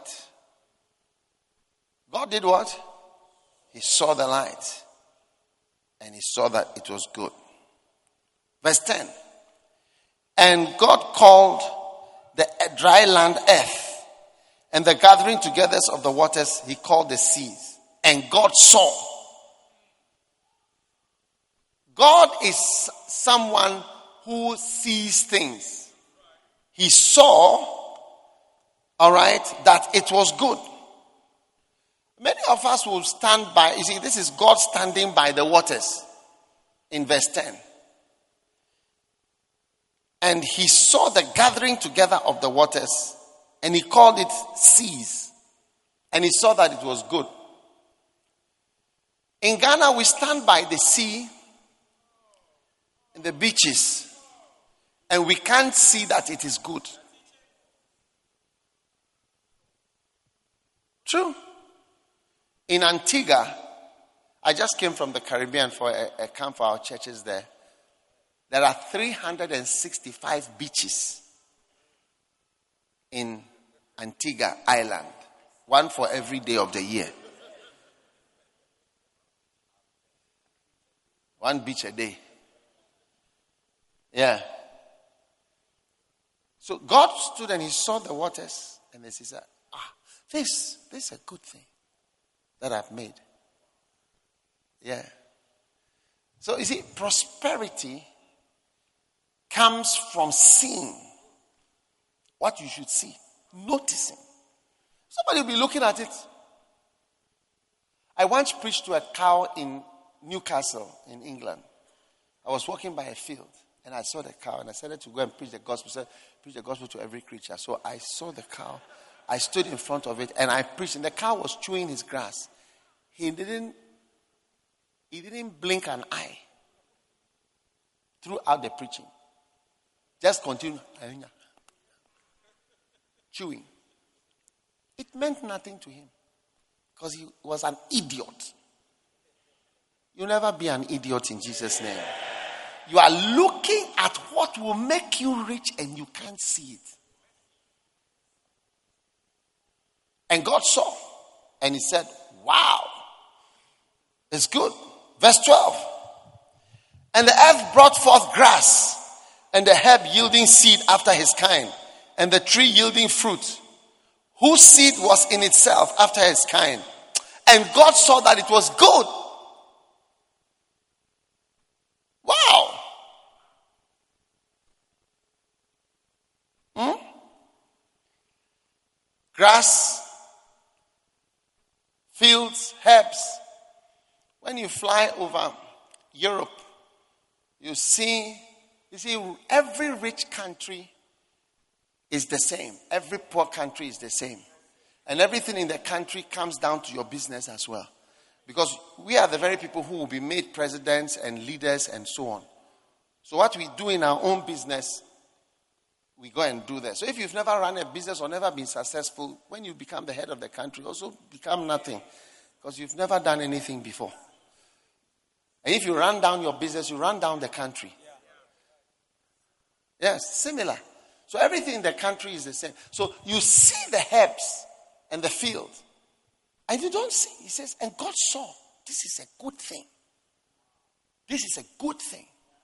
God did what? He saw the light. And he saw that it was good. Verse 10. And God called the dry land earth, and the gathering together of the waters he called the seas. And God saw. God is someone who sees things. He saw, all right, that it was good. Many of us will stand by, you see, this is God standing by the waters in verse 10. And he saw the gathering together of the waters, and he called it seas. And he saw that it was good. In Ghana, we stand by the sea and the beaches, and we can't see that it is good. True. In Antigua, I just came from the Caribbean for a camp for our churches there. There are 365 beaches in Antigua Island. One for every day of the year. One beach a day. Yeah. So God stood and he saw the waters, and he said, this is a good thing that I've made. Yeah. So you see, prosperity comes from seeing what you should see, noticing. Somebody will be looking at it. I once preached to a cow in Newcastle in England. I was walking by a field and I saw the cow and I said to go and preach the gospel. I said, preach the gospel to every creature. So I saw the cow. I stood in front of it and I preached. And the cow was chewing his grass. He didn't blink an eye throughout the preaching. Just continued chewing. It meant nothing to him because he was an idiot. You'll never be an idiot in Jesus' name. You are looking at what will make you rich and you can't see it. And God saw and he said, wow, it's good. Verse 12. And the earth brought forth grass, and the herb yielding seed after his kind, and the tree yielding fruit, whose seed was in itself after his kind. And God saw that it was good. Wow. Grass, fields, herbs. When you fly over Europe, you see, every rich country is the same. Every poor country is the same. And everything in the country comes down to your business as well. Because we are the very people who will be made presidents and leaders and so on. So what we do in our own business, we go and do that. So if you've never run a business or never been successful, when you become the head of the country, also become nothing. Because you've never done anything before. And if you run down your business, you run down the country. Yes, similar. So everything in the country is the same. So you see the herbs and the field. And you don't see. He says, and God saw, this is a good thing. This is a good thing.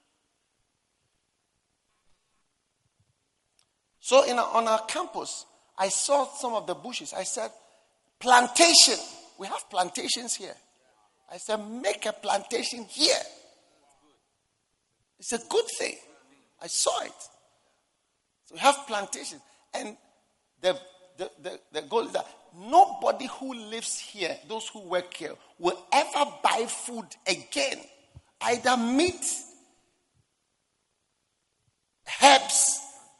So on our campus, I saw some of the bushes. I said, plantation. We have plantations here. I said, make a plantation here. It's a good thing. I saw it. So we have plantations. And the goal is that nobody who lives here, those who work here, will ever buy food again. Either meat, herbs.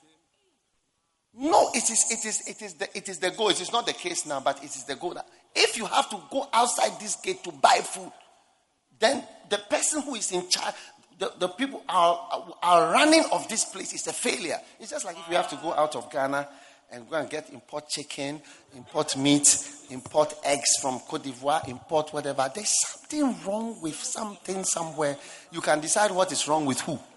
No, it is the goal. It is not the case now, but it is the goal. If you have to go outside this gate to buy food, then the person who is in charge, the people are running of this place is a failure. It's just like if you have to go out of Ghana and go and import chicken, import meat, import eggs from Cote d'Ivoire, import whatever. There's something wrong with something somewhere. You can decide what is wrong with who.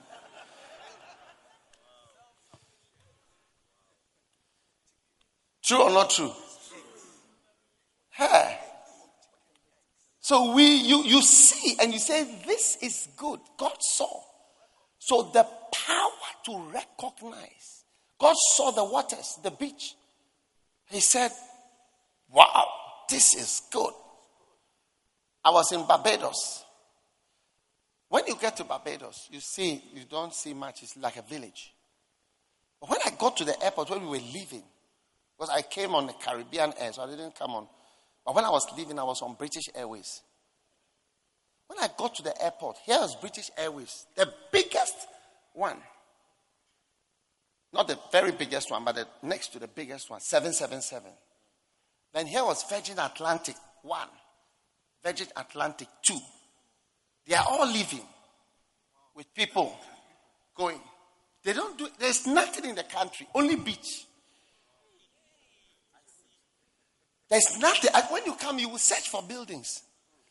True or not true? Hey. So you see and you say, this is good. God saw. So the power to recognize. God saw the waters, the beach. He said, wow, this is good. I was in Barbados. When you get to Barbados, you don't see much. It's like a village. But when I got to the airport where we were leaving, because I came on the Caribbean Air, so I didn't come on. But when I was leaving, I was on British Airways. When I got to the airport, here was British Airways, the biggest one. Not the very biggest one, but the next to the biggest one, 777. Then here was Virgin Atlantic 1, Virgin Atlantic 2. They are all living with people going. They don't do, there's nothing in the country, only beach. There's nothing. When you come, you will search for buildings.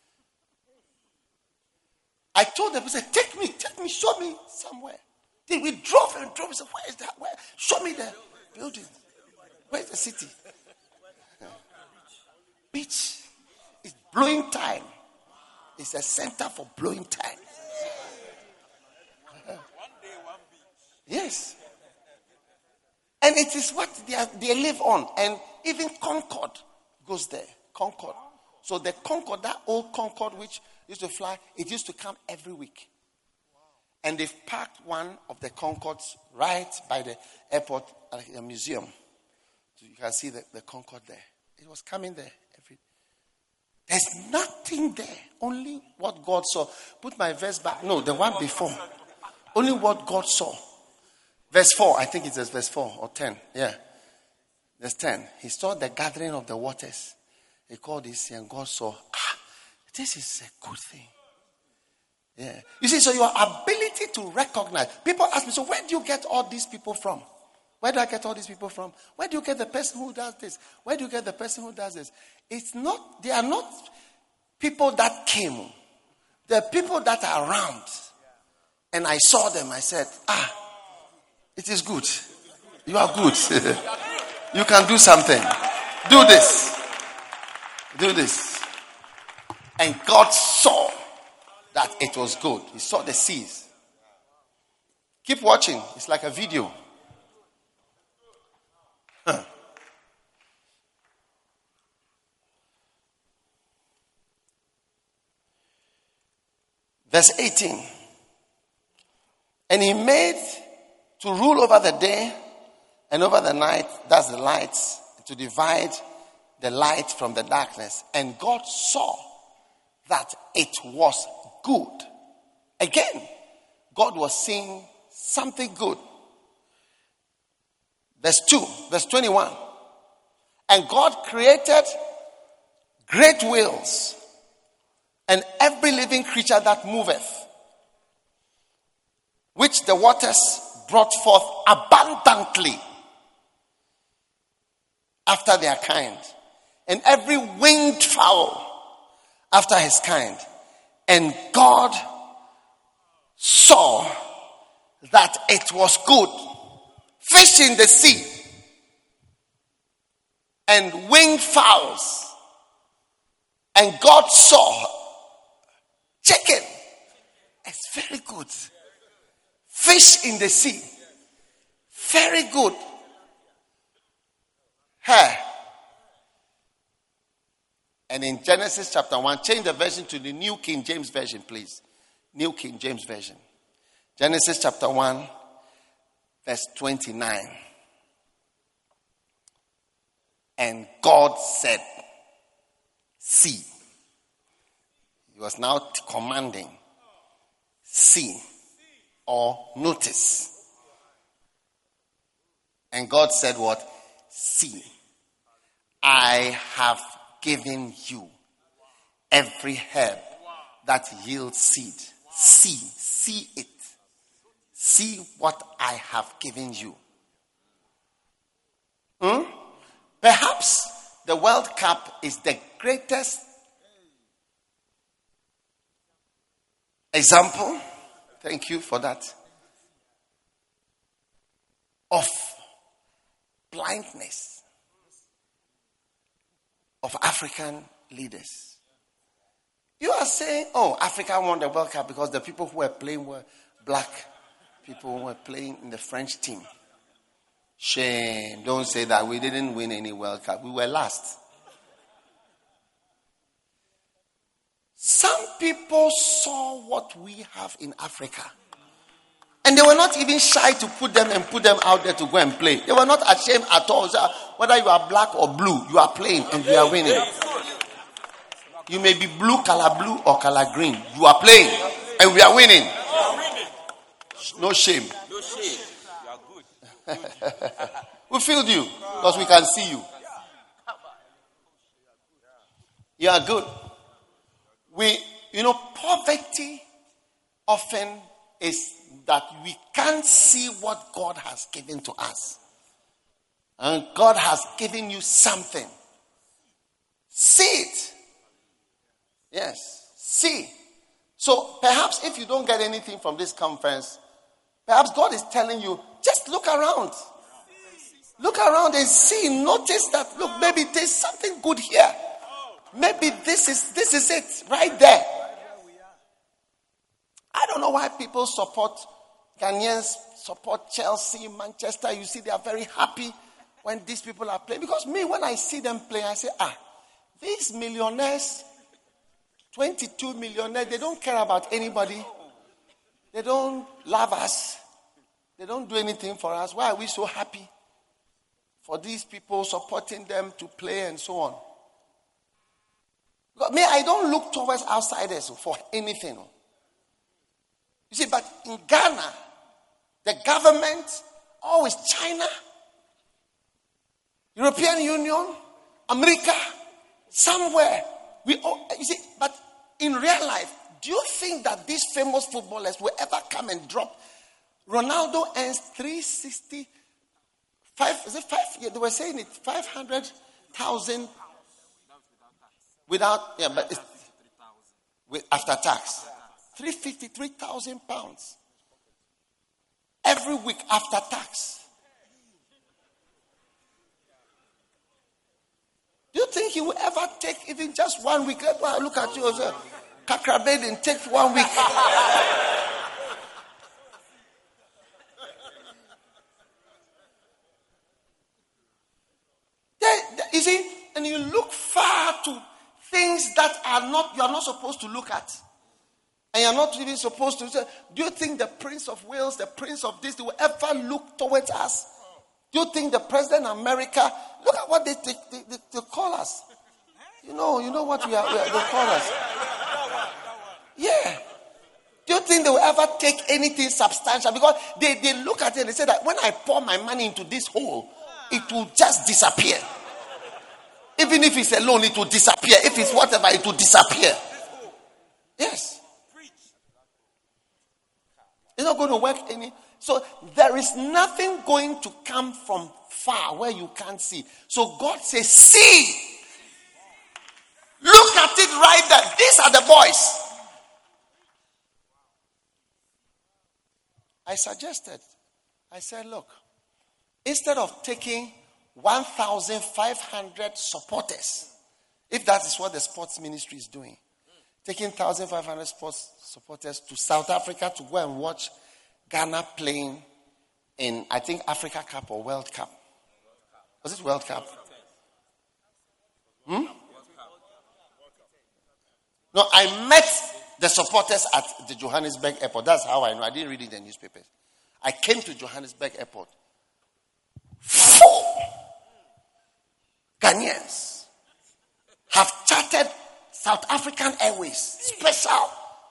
I told them, I said, take me, show me somewhere. Then we drove and drove. I said, where is that? Where? Show me the building. Where's the city? Beach. It's blowing time. It's a center for blowing time. One day, one beach. Yes. And it is what they live on. And even Concorde goes there. Concorde. So the Concorde, that old Concorde which used to fly, it used to come every week. And they've parked one of the Concordes right by the airport, like a museum. So you can see the Concorde there. It was coming there There's nothing there. Only what God saw. Put my verse back. No, the one before. Only what God saw. Verse 4. I think it's verse 4 or 10. Yeah. Verse 10. He saw the gathering of the waters. He called this and God saw. This is a good thing. Yeah. You see, so your ability to recognize. People ask me, so where do you get all these people from? Where do I get all these people from? Where do you get the person who does this? Where do you get the person who does this? It's not, they are not people that came. They're people that are around. And I saw them. I said, it is good. You are good. You can do something. Do this. Do this. And God saw that it was good. He saw the seas. Keep watching. It's like a video. Verse 18. And he made to rule over the day and over the night, that's the lights, to divide the light from the darkness. And God saw that it was good. Again, God was seeing something good. Verse 2, verse 21. And God created great whales and every living creature that moveth, which the waters brought forth abundantly after their kind, and every winged fowl after his kind. And God saw that it was good. Fish in the sea and winged fowls. And God saw chicken. It's very good. Fish in the sea. Very good. And in Genesis chapter 1, change the version to the New King James Version, please. New King James Version. Genesis chapter 1, verse 29. And God said, see. He was now commanding. See. Or notice. And God said what? See. I have given you every herb that yields seed. See it. See what I have given you. Perhaps the World Cup is the greatest example, thank you for that, of blindness of African leaders. You are saying, Africa won the World Cup because the people who were playing were black people who were playing in the French team. Shame. Don't say that. We didn't win any World Cup. We were last. Some people saw what we have in Africa. And they were not even shy to put them out there to go and play. They were not ashamed at all. So whether you are black or blue, you are playing and you are winning. You may be color blue or color green. You are playing and we are winning. No shame. No shame. You are good. We filled you because we can see you. You are good. Poverty often is that we can't see what God has given to us. And God has given you something. See it. Yes. See. So perhaps if you don't get anything from this conference, perhaps God is telling you, just look around. Look around and see. Notice that, look, maybe there's something good here. Maybe this is it right there. I don't know why people support Ghanaians, support Chelsea, Manchester. You see, they are very happy when these people are playing. Because when I see them play, I say, these millionaires, 22 millionaires, they don't care about anybody. They don't love us. They don't do anything for us. Why are we so happy for these people supporting them to play and so on? Me, I don't look towards outsiders for anything. You see, but in Ghana, the government, always China, European Union, America, somewhere. You see, but in real life, do you think that these famous footballers will ever come and drop? Ronaldo earns 365, is it 5? Yeah, they were saying it, 500,000 without, yeah, but it's, after tax. 353,000 pounds every week after tax. Do you think he will ever take even just 1 week? Look at you, Kakrabed, and take 1 week. You see, and you look far to things that you are not supposed to look at. And you're not even supposed to say, do you think the Prince of Wales, the Prince of this, they will ever look towards us? Do you think the President of America, look at what they call us. You know what they call us. Yeah. Do you think they will ever take anything substantial? Because they look at it and they say that when I pour my money into this hole, it will just disappear. Even if it's a loan, it will disappear. If it's whatever, it will disappear. Yes. It's not going to work any. So there is nothing going to come from far where you can't see. So God says, see. Look at it right there. These are the boys. I said, look, instead of taking 1,500 supporters, if that is what the sports ministry is doing, taking 1,500 sports supporters to South Africa to go and watch Ghana playing in, I think, Africa Cup or World Cup. Was it World Cup? No, I met the supporters at the Johannesburg airport. That's how I know. I didn't read it in the newspapers. I came to Johannesburg airport. 4 Ghanaians have chartered South African Airways special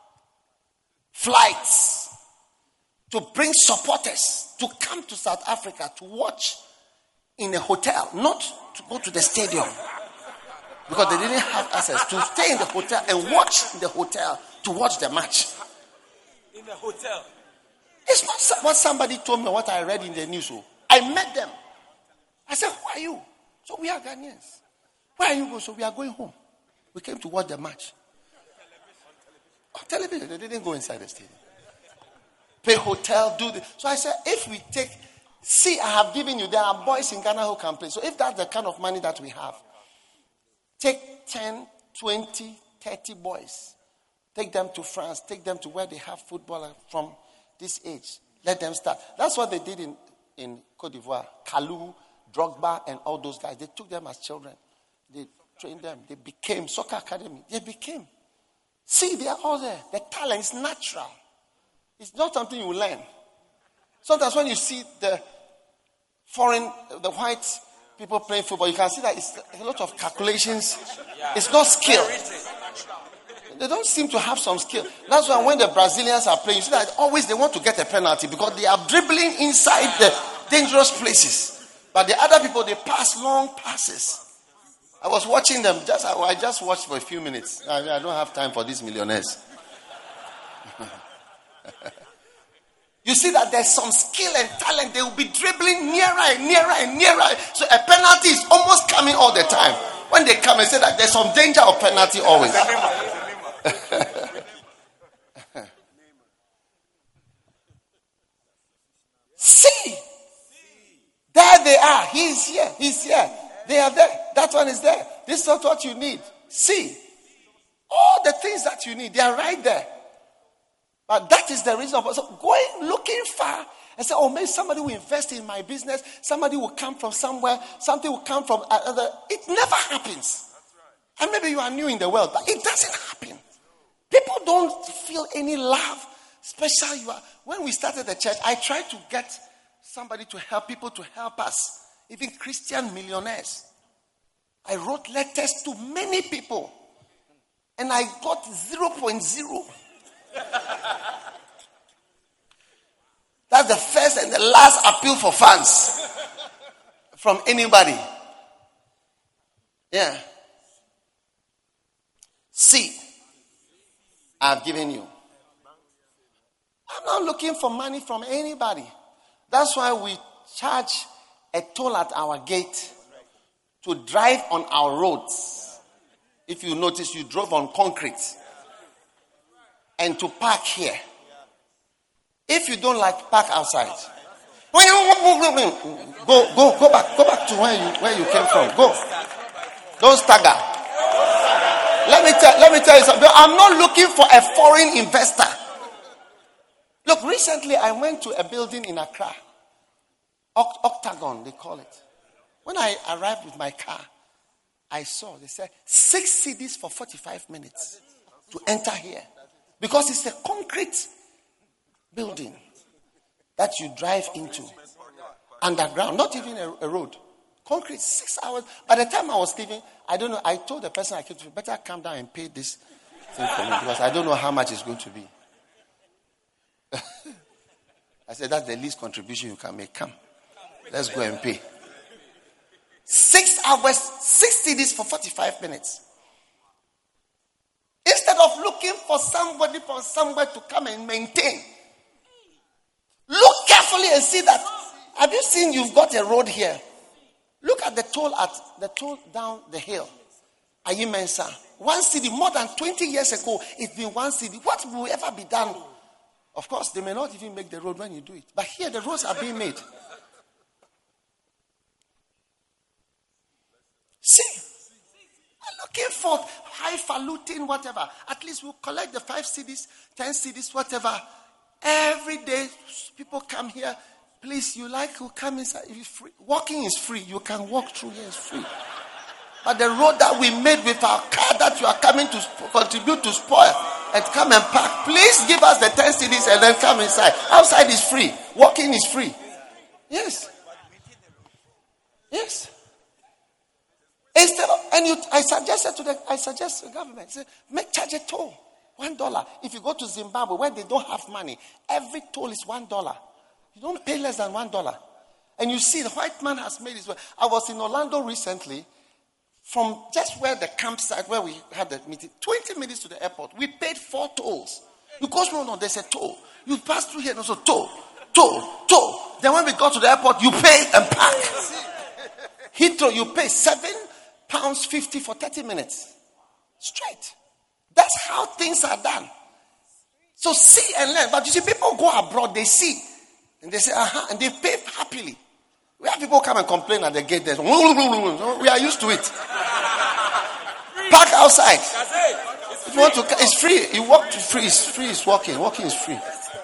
flights to bring supporters to come to South Africa to watch in a hotel, not to go to the stadium, because they didn't have access, to stay in the hotel and watch in the hotel to watch the match. In the hotel. It's not what somebody told me, what I read in the news. I met them. I said, who are you? So we are Ghanaians. Where are you going? So we are going home. We came to watch the match. On television. They didn't go inside the stadium. Pay hotel, do this. So I said, if we take, see, I have given you, there are boys in Ghana who can play. So if that's the kind of money that we have, take 10, 20, 30 boys. Take them to France. Take them to where they have football from this age. Let them start. That's what they did in Cote d'Ivoire. Kalou, Drogba, and all those guys. They took them as children. They trained them. They became soccer academy. They became. See, they are all there. The talent is natural. It's not something you learn. Sometimes when you see the white people playing football, you can see that it's a lot of calculations. It's not skill. They don't seem to have some skill. That's why when the Brazilians are playing, you see that always they want to get a penalty because they are dribbling inside the dangerous places. But the other people, they pass long passes. I was watching them. I just watched for a few minutes. I don't have time for these millionaires. You see that there's some skill and talent. They will be dribbling nearer and nearer and nearer. So a penalty is almost coming all the time. When they come and say that there's some danger of penalty always. See, there they are. He's here. He's here. They are there. That one is there. This is not what you need. See, all the things that you need, they are right there. But that is the reason. So going, looking far, and say, oh, maybe somebody will invest in my business. Somebody will come from somewhere. Something will come from another. It never happens. And maybe you are new in the world, but it doesn't happen. People don't feel any love. Especially when we started the church, I tried to get somebody to help people to help us. Even Christian millionaires. I wrote letters to many people. And I got 0.0. That's the first and the last appeal for funds from anybody. Yeah. See, I've given you. I'm not looking for money from anybody. That's why we charge a toll at our gate to drive on our roads. If you notice, you drove on concrete. And to park here. If you don't like, park outside. Go back to where you came from. Go. Don't stagger. Let me tell you something. I'm not looking for a foreign investor. Look, recently I went to a building in Accra. Octagon, they call it. When I arrived with my car, I saw, they said, 6 cedis for 45 minutes to enter here. Because it's a concrete building that you drive into. Underground, not even a road. Concrete, 6 hours. By the time I was leaving, I don't know, I told the person I came to, better come down and pay this thing for me because I don't know how much it's going to be. I said, that's the least contribution you can make. Come, let's go and pay. 6 hours, 6 cedis for 45 minutes. Instead of looking for somebody from somewhere to come and maintain, look carefully and see that. Have you seen you've got a road here? Look at the toll down the hill. Ayimensa. 1 cedi, more than 20 years ago, it's been 1 cedi. What will ever be done? Of course, they may not even make the road when you do it. But here, the roads are being made. See, I'm looking for highfalutin, whatever. At least we'll collect the 5 cedis, 10 cedis, whatever. Every day, people come here. Please, you come inside. It's free. Walking is free. You can walk through here. It's free. But the road that we made with our car that you are coming to contribute to spoil and come and park, please give us the 10 cedis and then come inside. Outside is free. Walking is free. Yes. Yes. Instead of, I suggest to the government, say, charge a toll, $1. If you go to Zimbabwe where they don't have money, every toll is $1. You don't pay less than $1. And you see, the white man has made his way. I was in Orlando recently, from just where the campsite where we had the meeting, 20 minutes to the airport. We paid 4 tolls. Because no, there's a toll. You pass through here and also toll. Then when we got to the airport, you pay and park. Heathrow, you pay £7.50 for 30 minutes. Straight. That's how things are done. So see and learn. But you see, people go abroad, they see. And they say, and they pay happily. We have people come and complain at the gate. We are used to it. Park outside. If you want to, it's free. You walk to free. It's free. It's walking. Walking is free.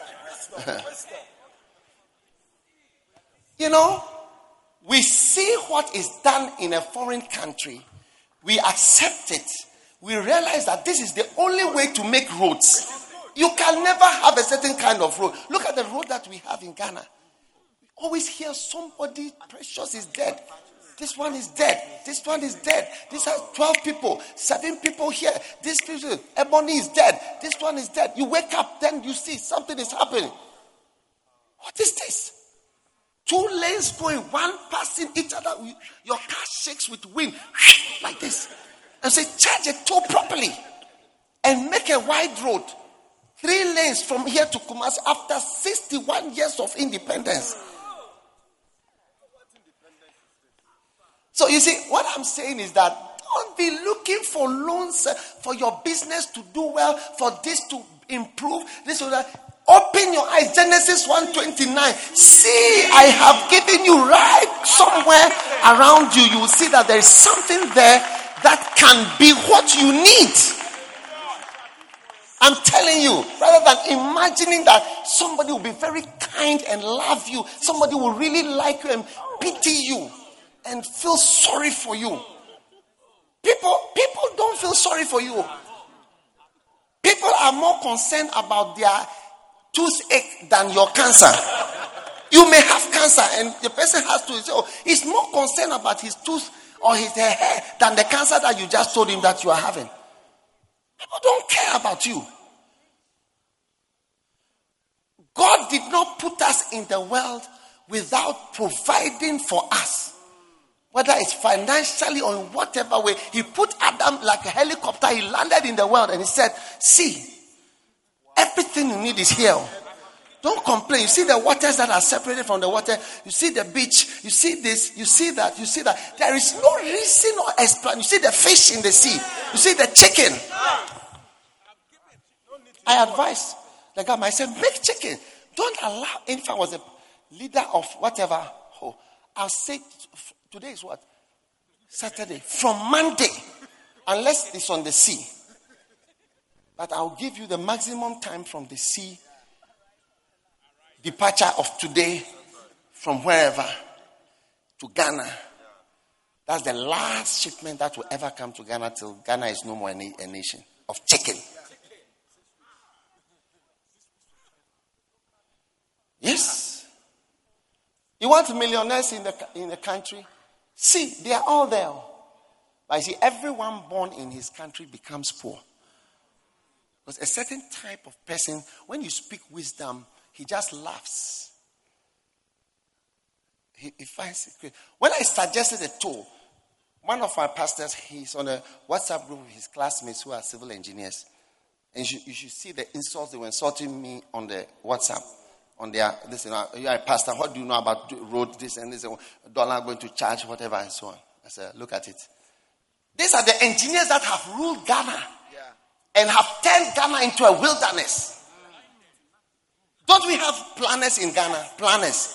You know, we see what is done in a foreign country. We accept it. We realize that this is the only way to make roads. You can never have a certain kind of road. Look at the road that we have in Ghana. We always hear somebody precious is dead. This one is dead. This one is dead. This has 12 people, 7 people here. This person, Ebony is dead. This one is dead. You wake up, then you see something is happening. What is this? 2 lanes going, one passing each other. Your car shakes with wind like this. And say, charge a toll properly and make a wide road. 3 lanes from here to Kumasi after 61 years of independence. So you see, what I'm saying is that don't be looking for loans for your business to do well, for this to improve, this or that. Open your eyes. Genesis 1:29. See, I have given you right somewhere around you. You will see that there is something there that can be what you need. I'm telling you, rather than imagining that somebody will be very kind and love you, somebody will really like you and pity you and feel sorry for you. People don't feel sorry for you. People are more concerned about their toothache than your cancer. You may have cancer and the person has to say, he's more concerned about his tooth or his hair than the cancer that you just told him that you are having. People don't care about you. God did not put us in the world without providing for us. Whether it's financially or in whatever way. He put Adam like a helicopter. He landed in the world and he said, see, everything you need is here. Don't complain. You see the waters that are separated from the water. You see the beach. You see this. You see that. You see that. There is no reason or explanation. You see the fish in the sea. You see the chicken. I advise the guy, I said, make chicken. Don't allow, if I was a leader of whatever, I'll say, today is what? Saturday. From Monday, unless it's on the sea. But I'll give you the maximum time from the sea. Departure of today from wherever to Ghana. That's the last shipment that will ever come to Ghana till Ghana is no more a nation of chicken. Yes. You want millionaires in the country? See, they are all there. But you see, everyone born in his country becomes poor. Because a certain type of person, when you speak wisdom, he just laughs. He finds it great. When I suggested a tool, one of my pastors, he's on a WhatsApp group with his classmates who are civil engineers. And you should see the insults they were insulting me on the WhatsApp. On their, listen, you are a pastor, what do you know about road, this and this, dollar going to charge, whatever, and so on. I said, look at it. These are the engineers that have ruled Ghana and have turned Ghana into a wilderness. Don't we have planners in Ghana? Planners.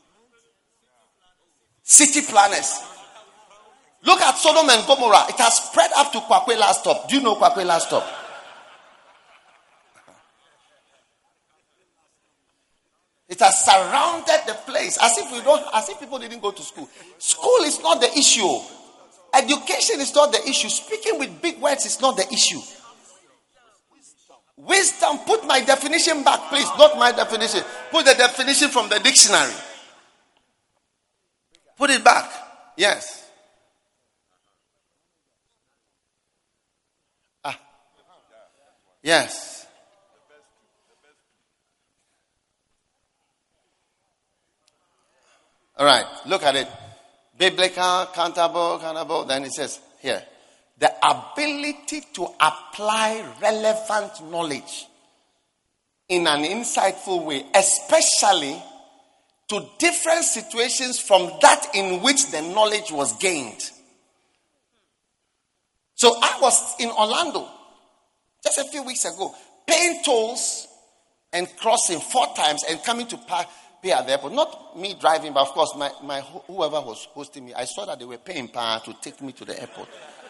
City planners. Look at Sodom and Gomorrah. It has spread up to Kwakwe last stop. Do you know Kwakwe last stop? It has surrounded the place as if people didn't go to school. School is not the issue. Education is not the issue. Speaking with big words is not the issue. Wisdom, put my definition back, please. Not my definition. Put the definition from the dictionary. Put it back. Yes. Yes. All right, look at it. Biblical, countable. Then it says here, the ability to apply relevant knowledge in an insightful way, especially to different situations from that in which the knowledge was gained. So I was in Orlando just a few weeks ago, paying tolls and crossing 4 times and coming to pay at the airport. Not me driving, but of course my whoever was hosting me, I saw that they were paying to take me to the airport.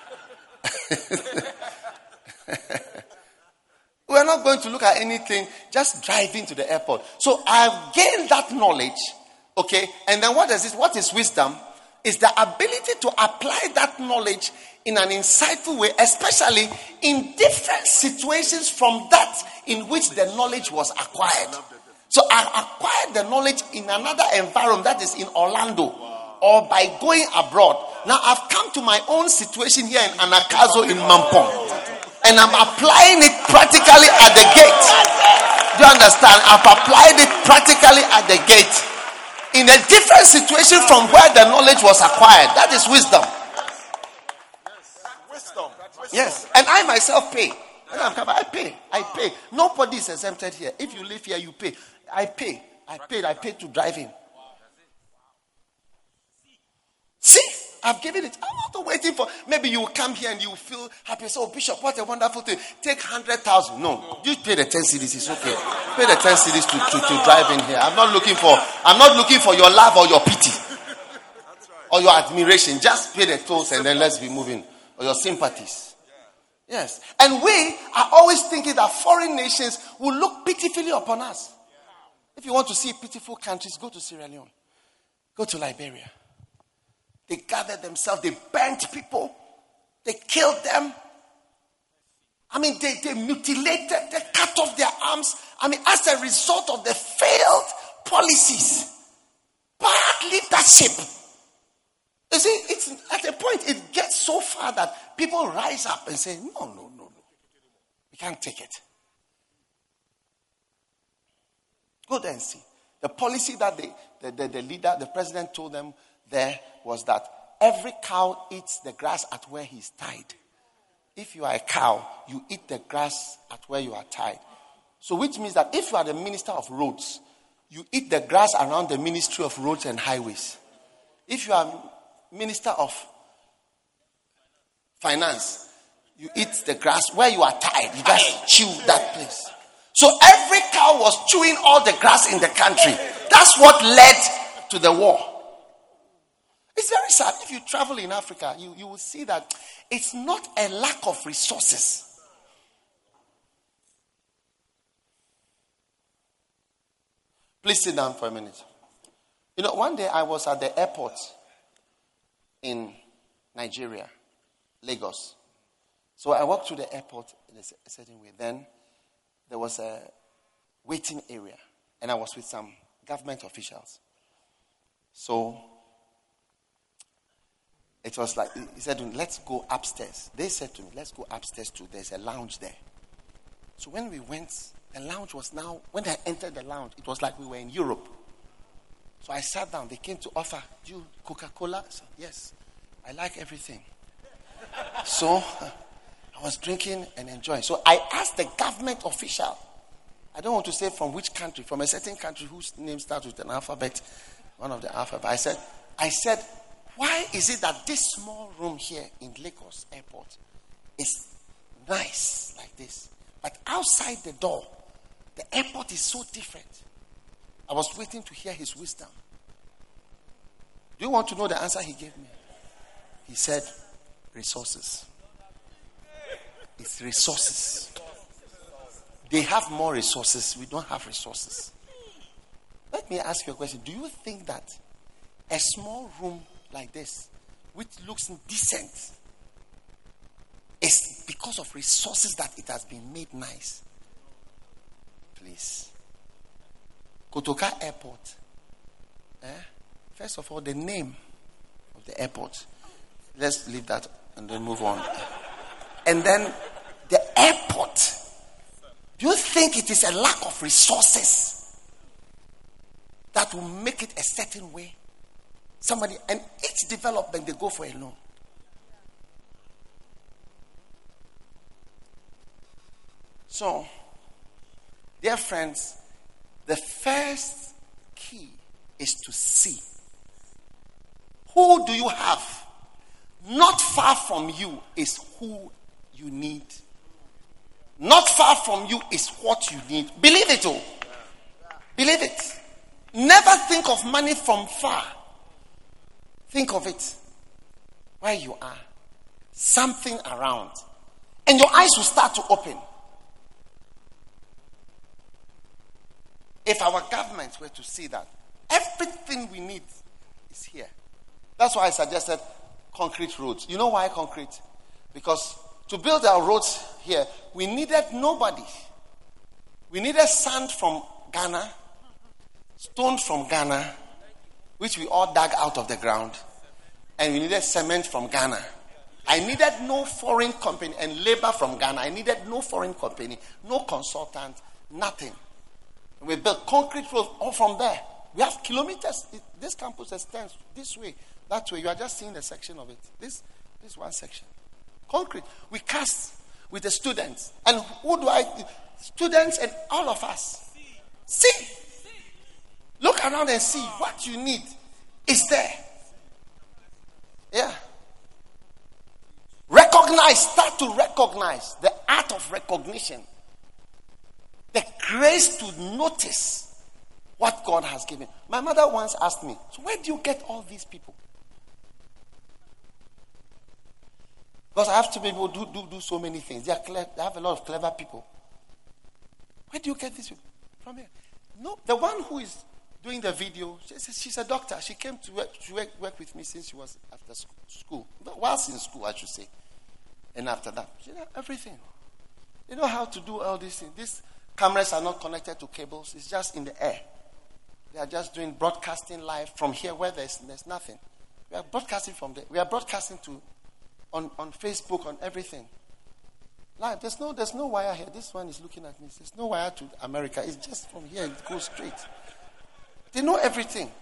We're not going to look at anything, just driving to the airport. So I've gained that knowledge, okay? And then what is wisdom? Is the ability to apply that knowledge in an insightful way, especially in different situations from that in which the knowledge was acquired. So I acquired the knowledge in another environment, that is in Orlando, or by going abroad. Now I've come to my own situation here in Anakazo in Mampong, and I'm applying it practically at the gate. Do you understand? I've applied it practically at the gate in a different situation from where the knowledge was acquired. That is wisdom. Yes, and I myself pay. I pay. Nobody is exempted here. If you live here, you pay. I pay to drive in. See, I've given it. I'm not waiting for, maybe you will come here and you will feel happy. So, Bishop, what a wonderful thing. Take 100,000. No, you pay the 10 cedis. It's okay. Pay the 10 cedis to drive in here. I'm not looking for your love or your pity or your admiration. Just pay the tolls and then let's be moving. Or your sympathies. Yes. And we are always thinking that foreign nations will look pitifully upon us. If you want to see pitiful countries, go to Sierra Leone. Go to Liberia. They gathered themselves. They burnt people. They killed them. They mutilated. They cut off their arms. As a result of the failed policies. Bad leadership. You see, it's at a point it gets so far that people rise up and say, no. We can't take it. Go there and see. The policy that the leader, the president told them there was that every cow eats the grass at where he's tied. If you are a cow, you eat the grass at where you are tied. So which means that if you are the minister of roads, you eat the grass around the Ministry of Roads and Highways. If you are minister of finance, you eat the grass where you are tied. You just chew that place. So every cow was chewing all the grass in the country. That's what led to the war. It's very sad. If you travel in Africa, you will see that it's not a lack of resources. Please sit down for a minute. You know, one day I was at the airport in Nigeria, Lagos. So I walked through the airport in a certain way. Then there was a waiting area, and I was with some government officials. So it was like, he said, let's go upstairs. They said to me, let's go upstairs too. There's a lounge there. So when we went, the lounge was now, when I entered the lounge, it was like we were in Europe. So I sat down. They came to offer, do you Coca-Cola? So, yes, I like everything. So I was drinking and enjoying. So I asked the government official, I don't want to say from which country, from a certain country whose name starts with an alphabet, one of the alphabet. I said, why is it that this small room here in Lagos Airport is nice like this, but outside the door, the airport is so different? I was waiting to hear his wisdom. Do you want to know the answer he gave me? He said, resources. It's resources. They have more resources. We don't have resources. Let me ask you a question. Do you think that a small room like this, which looks decent, is because of resources that it has been made nice? Please. Kotoka Airport. First of all, the name of the airport. Let's leave that and then move on. And then the airport. Do you think it is a lack of resources that will make it a certain way? Somebody, and each development, they go for a loan. So, dear friends, the first key is to see. Who do you have? Not far from you is who you need. Not far from you is what you need. Believe it all. Believe it. Never think of money from far. Think of it where you are. Something around. And your eyes will start to open. If our government were to see that everything we need is here. That's why I suggested concrete roads. You know why concrete? Because to build our roads here, we needed nobody. We needed sand from Ghana, stones from Ghana, which we all dug out of the ground, and we needed cement from Ghana. I needed no foreign company, and labor from Ghana. I needed no foreign company, no consultant, nothing. We built concrete roads all from there. We have kilometers. This campus extends this way, that way. You are just seeing a section of it. This one section. Concrete. We cast with the students. And who do students and all of us. See. Look around and see what you need is there. Yeah. Start to recognize the art of recognition. The grace to notice what God has given. My mother once asked me, so where do you get all these people? Because I have two people who do so many things. They are clever, they have a lot of clever people. Where do you get these people? From here. No, the one who is doing the video, she's a doctor. She came to work with me since she was after school. Whilst in school, I should say. And after that, she did everything. They know how to do all these things. These cameras are not connected to cables. It's just in the air. They are just doing broadcasting live from here where there's nothing. We are broadcasting from there. We are broadcasting on Facebook, on everything. Live. There's no wire here. This one is looking at me. There's no wire to America. It's just from here. It goes straight. They know everything.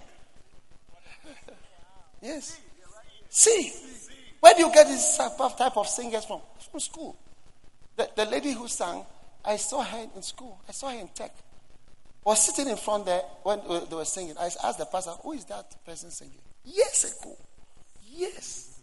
Yes. See, where do you get this type of singers from? From school. The lady who sang, I saw her in school. I saw her in tech. Was sitting in front there when they were singing. I asked the pastor, who is that person singing? Years ago. Yes.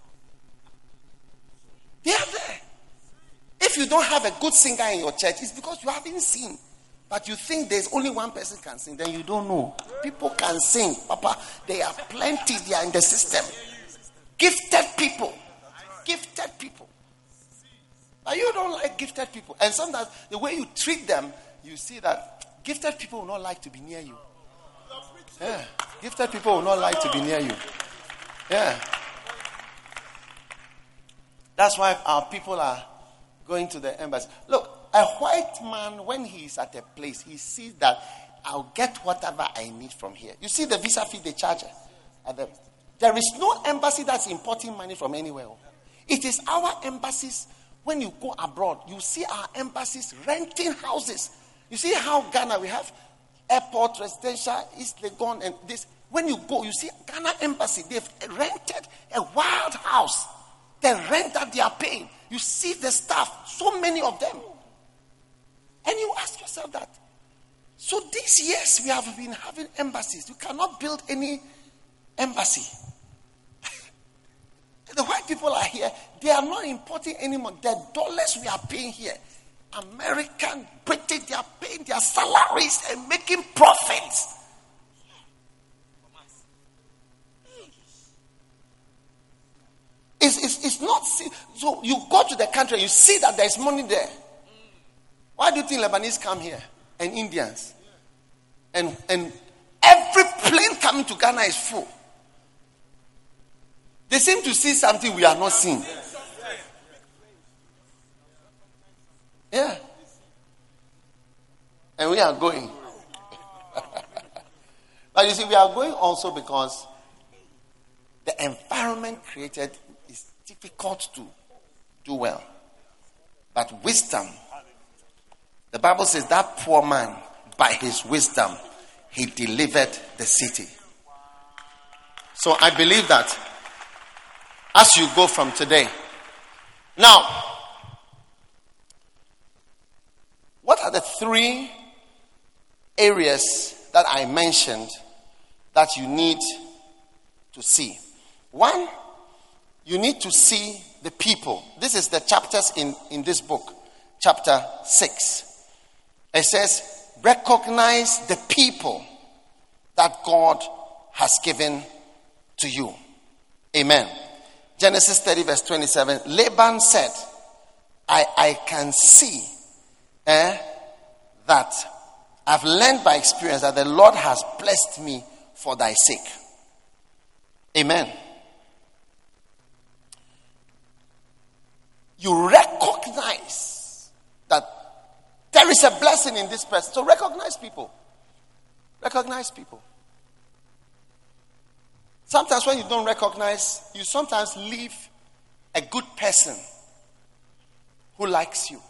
They are there. If you don't have a good singer in your church, it's because you haven't seen. But you think there's only one person can sing, then you don't know. People can sing. Papa, they are plenty. They are in the system. Gifted people. Gifted people. But you don't like gifted people. And sometimes the way you treat them, you see that gifted people will not like to be near you. Yeah. Gifted people will not like to be near you. Yeah. That's why our people are going to the embassy. Look, a white man, when he is at a place, he sees that I'll get whatever I need from here. You see the visa fee they charge at them. There is no embassy that's importing money from anywhere. It is our embassies. When you go abroad, you see our embassies renting houses. You see how Ghana, we have airport, residential, East Legon, and this. When you go, you see Ghana embassy, they've rented a wild house. The rent that they are paying. You see the staff, so many of them. And you ask yourself that. So these years we have been having embassies. You cannot build any embassy. The white people are here. They are not importing anymore. The dollars we are paying here. American, British, they are paying their salaries and making profits. It's not. So you go to the country, you see that there is money there. Why do you think Lebanese come here? And Indians? And every plane coming to Ghana is full. They seem to see something we are not seeing. Yeah. And we are going. But you see, we are going also because the environment created is difficult to do well. But wisdom, the Bible says that poor man, by his wisdom, he delivered the city. So I believe that as you go from today. Now, what are the 3 areas that I mentioned that you need to see? 1, you need to see the people. This is the chapters in this book, chapter 6. It says, recognize the people that God has given to you. Amen. Genesis 30 verse 27. Laban said, I can see that I've learned by experience that the Lord has blessed me for thy sake. Amen. You recognize that there is a blessing in this person. So recognize people. Recognize people. Sometimes when you don't recognize, you sometimes leave a good person who likes you.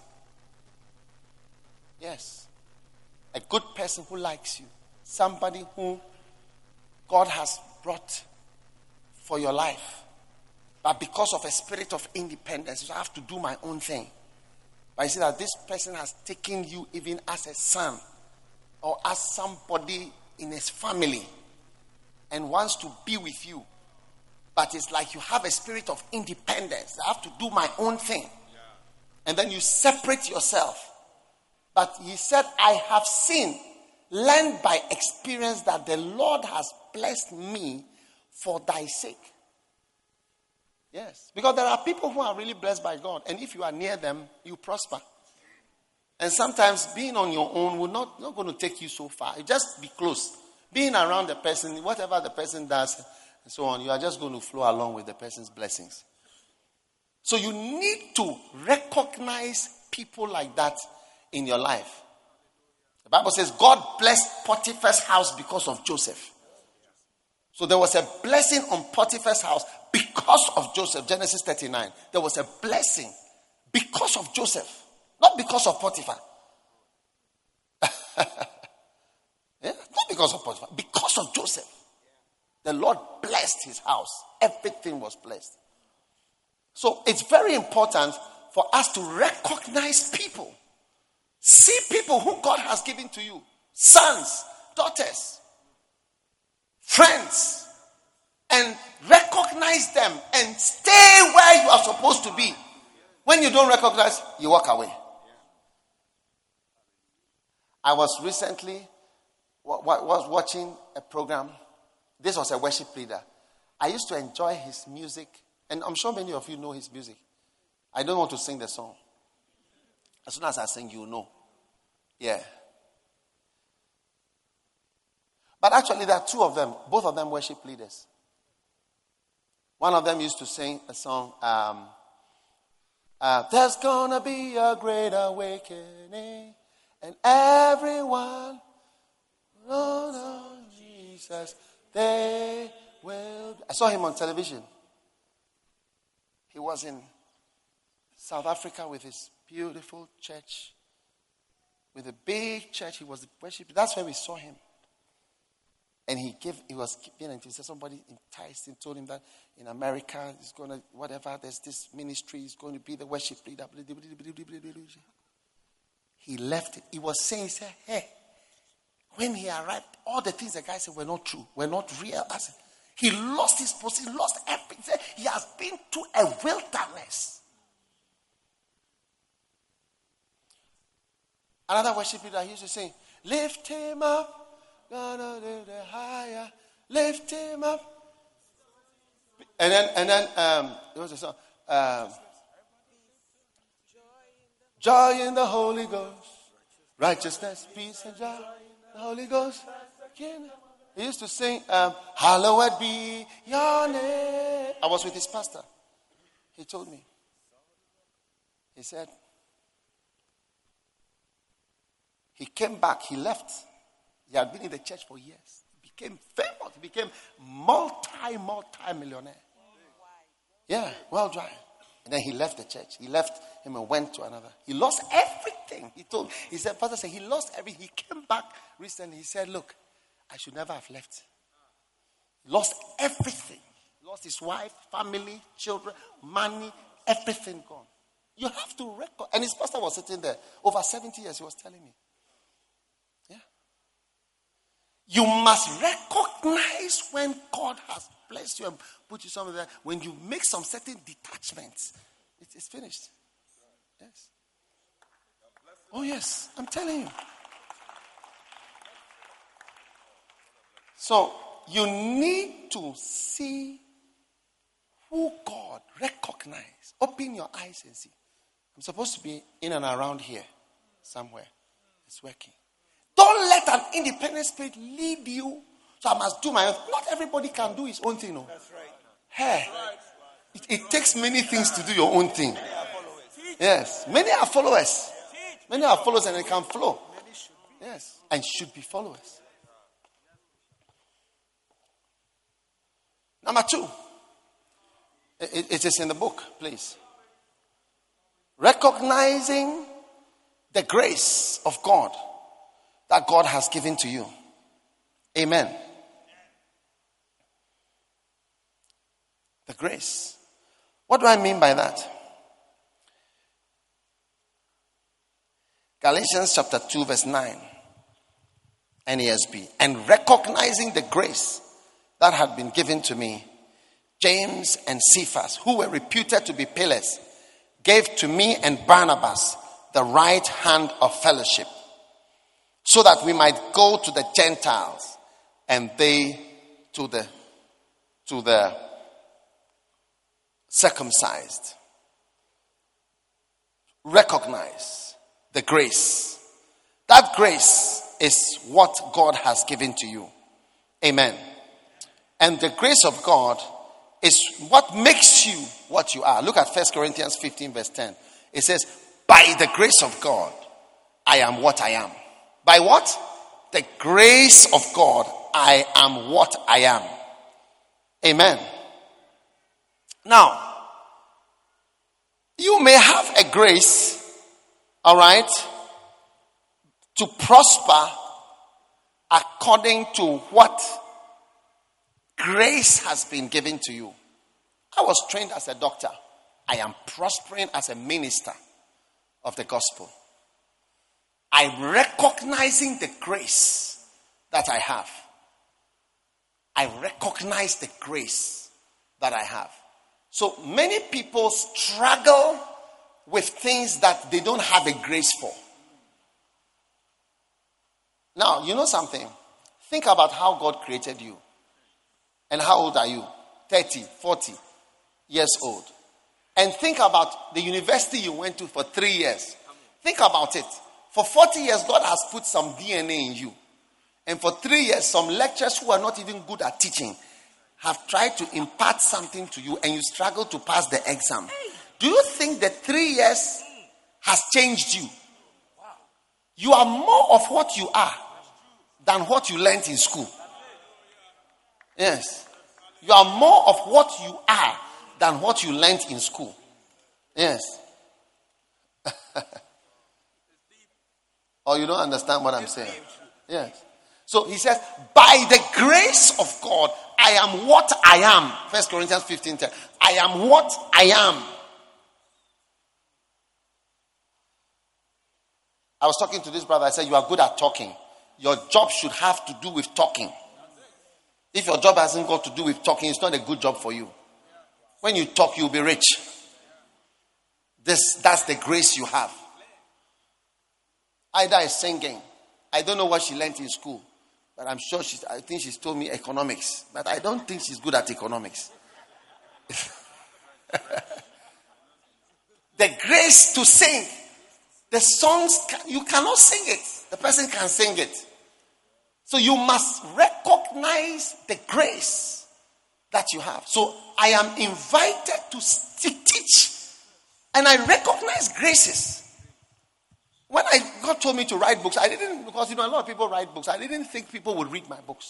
Yes. A good person who likes you. Somebody who God has brought for your life. But because of a spirit of independence, I have to do my own thing. But you see that this person has taken you even as a son or as somebody in his family and wants to be with you. But it's like you have a spirit of independence. I have to do my own thing. Yeah. And then you separate yourself. But he said, I have seen, learned by experience that the Lord has blessed me for thy sake. Yes. Because there are people who are really blessed by God. And if you are near them, you prosper. And sometimes being on your own will not going to take you so far. You just be close. Being around the person, whatever the person does, and so on, you are just going to flow along with the person's blessings. So you need to recognize people like that in your life. The Bible says God blessed Potiphar's house because of Joseph. So there was a blessing on Potiphar's house because of Joseph. Genesis 39. There was a blessing because of Joseph. Not because of Potiphar. Yeah? Not because of Potiphar. Because of Joseph. The Lord blessed his house. Everything was blessed. So it's very important for us to recognize people. See people who God has given to you. Sons, daughters, friends. And recognize them and stay where you are supposed to be. When you don't recognize, you walk away. I was recently watching a program. This was a worship leader. I used to enjoy his music. And I'm sure many of you know his music. I don't want to sing the song. As soon as I sing, you know. Yeah. But actually, there are two of them. Both of them worship leaders. One of them used to sing a song. There's gonna be a great awakening. And everyone, oh, Jesus, they will. I saw him on television. He was in South Africa with his beautiful church. With a big church. He was the worship. That's where we saw him. And he was giving until somebody enticed him, told him that in America, he's going to, whatever, there's this ministry, he's going to be the worship leader. He left it. He was saying, he said, hey, when he arrived, all the things the guy said were not true, were not real. He lost his position, he lost everything. He has been to a wilderness. Another worship leader, he used to say, lift him up. Gonna lift it higher, lift him up. And then it was a song. Joy in the Holy Ghost, righteousness, peace, and joy. The Holy Ghost. He used to sing, hallowed be your name. I was with his pastor. He told me. He said, he came back, he left. He had been in the church for years. He became famous. He became multi-millionaire. Yeah, well dry. And then he left the church. He left him and went to another. He lost everything. He said, Pastor said he lost everything. He came back recently. He said, look, I should never have left. He lost everything. He lost his wife, family, children, money, everything gone. You have to record. And his pastor was sitting there. Over 70 years, he was telling me. You must recognize when God has blessed you and put you somewhere there. When you make some certain detachments, it's finished. Yes. Oh, yes. I'm telling you. So, you need to see who God recognize. Open your eyes and see. I'm supposed to be in and around here somewhere. It's working. Don't let an independent spirit lead you. So I must do my own. Not everybody can do his own thing. No. That's right. Hey, it takes many things to do your own thing. Yes. Many are followers. Many are followers and they can flow. Yes. And should be followers. Number 2. It is in the book, please. Recognizing the grace of God that God has given to you. Amen. The grace. What do I mean by that? Galatians chapter 2 verse 9. NASB. And recognizing the grace that had been given to me, James and Cephas, who were reputed to be pillars, gave to me and Barnabas the right hand of fellowship, so that we might go to the Gentiles and they to the circumcised. Recognize the grace. That grace is what God has given to you. Amen. And the grace of God is what makes you what you are. Look at 1 Corinthians 15 verse 10. It says, by the grace of God, I am what I am. By what? The grace of God, I am what I am. Amen. Now, you may have a grace, All right? To prosper according to what grace has been given to you. I was trained as a doctor. I am prospering as a minister of the gospel. I'm recognizing the grace that I have. I recognize the grace that I have. So many people struggle with things that they don't have a grace for. Now, you know something? Think about how God created you. And how old are you? 30, 40 years old. And think about the university you went to for 3 years. Think about it. For 40 years, God has put some DNA in you. And for 3 years, some lecturers who are not even good at teaching have tried to impart something to you, and you struggle to pass the exam. Do you think the 3 years has changed you? You are more of what you are than what you learned in school. Yes. You are more of what you are than what you learned in school. Yes. Or you don't understand what I'm saying? Yes. So he says, by the grace of God, I am what I am. 1 Corinthians 15:10. I am what I am. I was talking to this brother. I said, you are good at talking. Your job should have to do with talking. If your job hasn't got to do with talking, it's not a good job for you. When you talk, you'll be rich. That's the grace you have. Ida is singing. I don't know what she learned in school, but I'm sure I think she's told me economics, but I don't think she's good at economics. The grace to sing. The songs, you cannot sing it. The person can sing it. So you must recognize the grace that you have. So I am invited to teach. And I recognize graces. When God told me to write books, I didn't, because a lot of people write books. I didn't think people would read my books.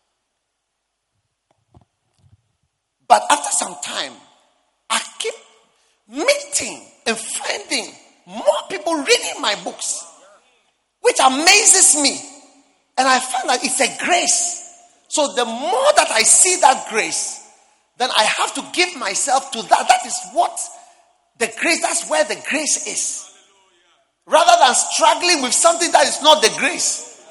But after some time, I keep meeting and finding more people reading my books, which amazes me. And I find that it's a grace. So the more that I see that grace, then I have to give myself to that. That is what the grace, that's where the grace is. Rather than struggling with something that is not the grace.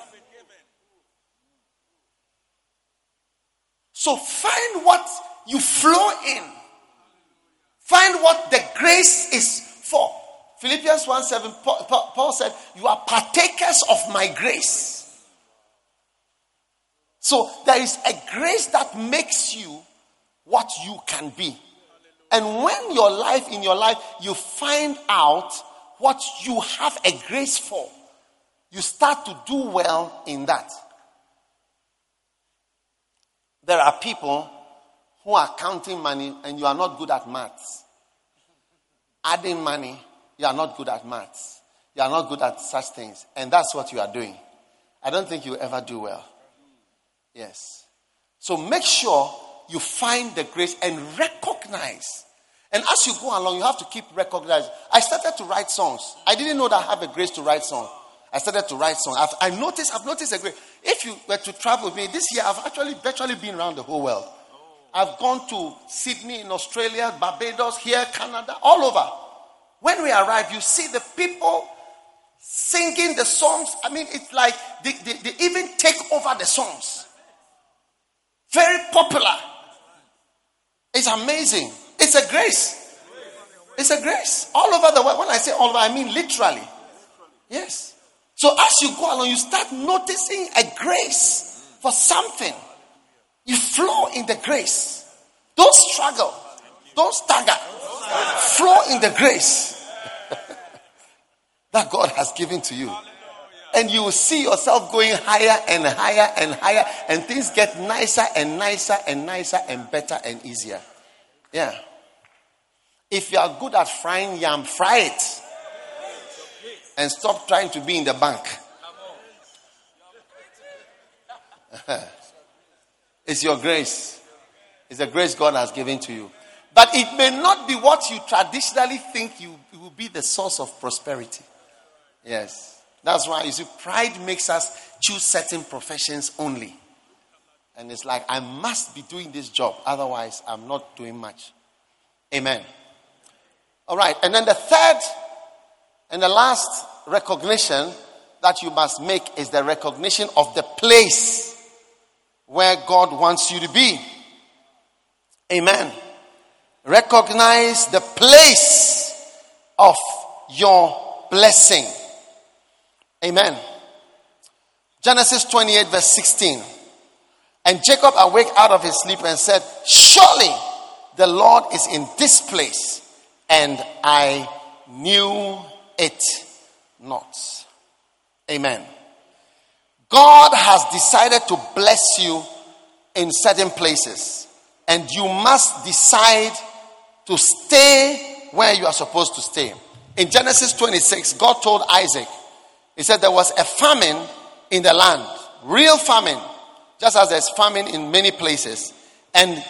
So find what you flow in. Find what the grace is for. Philippians 1:7, Paul said, you are partakers of my grace. So there is a grace that makes you what you can be. And when in your life, you find out what you have a grace for, you start to do well in that. There are people who are counting money and you are not good at maths. Adding money, you are not good at maths. You are not good at such things. And that's what you are doing. I don't think you ever do well. Yes. So make sure you find the grace and recognize. And as you go along, you have to keep recognizing. I started to write songs. I didn't know that I have a grace to write songs. I started to write songs. I've noticed a grace. If you were to travel with me this year, I've actually virtually been around the whole world. I've gone to Sydney in Australia, Barbados, here, Canada, all over. When we arrive, you see the people singing the songs. I mean, it's like they even take over the songs. Very popular. It's amazing. It's a grace. It's a grace. All over the world. When I say all over, I mean literally. Yes. So as you go along, you start noticing a grace for something. You flow in the grace. Don't struggle. Don't stagger. Flow in the grace that God has given to you. And you will see yourself going higher and higher and higher. And things get nicer and nicer and nicer and better and easier. Yeah. If you are good at frying yam, fry it. And stop trying to be in the bank. It's your grace. It's the grace God has given to you. But it may not be what you traditionally think you will be the source of prosperity. Yes. That's why you see, pride makes us choose certain professions only. And it's like, I must be doing this job, otherwise I'm not doing much. Amen. All right. And then the third and the last recognition that you must make is the recognition of the place where God wants you to be. Amen. Recognize the place of your blessing. Amen. Genesis 28 verse 16. And Jacob awake out of his sleep and said, surely the Lord is in this place, and I knew it not. Amen. God has decided to bless you in certain places, and you must decide to stay where you are supposed to stay. In Genesis 26, God told Isaac, he said there was a famine in the land, real famine, just as there's famine in many places. And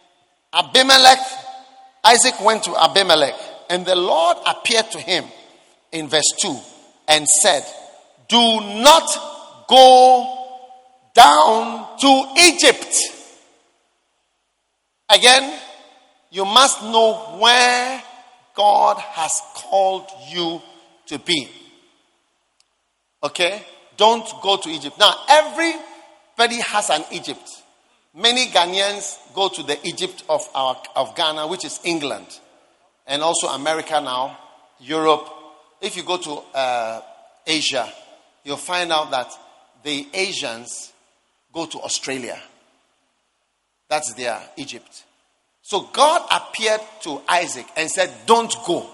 Isaac went to Abimelech, and the Lord appeared to him in verse 2 and said, do not go down to Egypt. Again, you must know where God has called you to be. Okay? Don't go to Egypt. Now, everybody has an Egypt. Many Ghanaians go to the Egypt of Ghana, which is England, and also America now, Europe. If you go to Asia, you'll find out that the Asians go to Australia. That's their Egypt. So God appeared to Isaac and said, don't go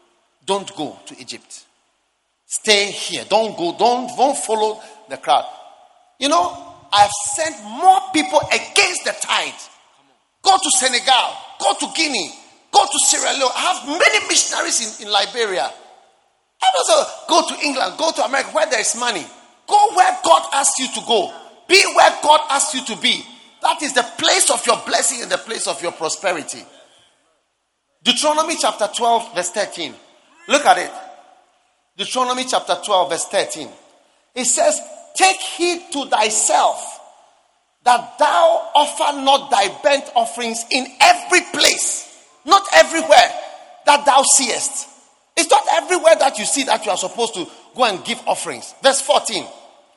to Egypt. Stay here. Don't go. Don't follow the crowd. You know, I've sent more people against the tide. Go to Senegal. Go to Guinea. Go to Sierra Leone. I have many missionaries in Liberia. I also go to England. Go to America where there is money. Go where God asks you to go. Be where God asks you to be. That is the place of your blessing and the place of your prosperity. Deuteronomy chapter 12 verse 13. Look at it. Deuteronomy chapter 12 verse 13. It says, take heed to thyself that thou offer not thy burnt offerings in every place, not everywhere that thou seest. It's not everywhere that you see that you are supposed to go and give offerings. Verse 14.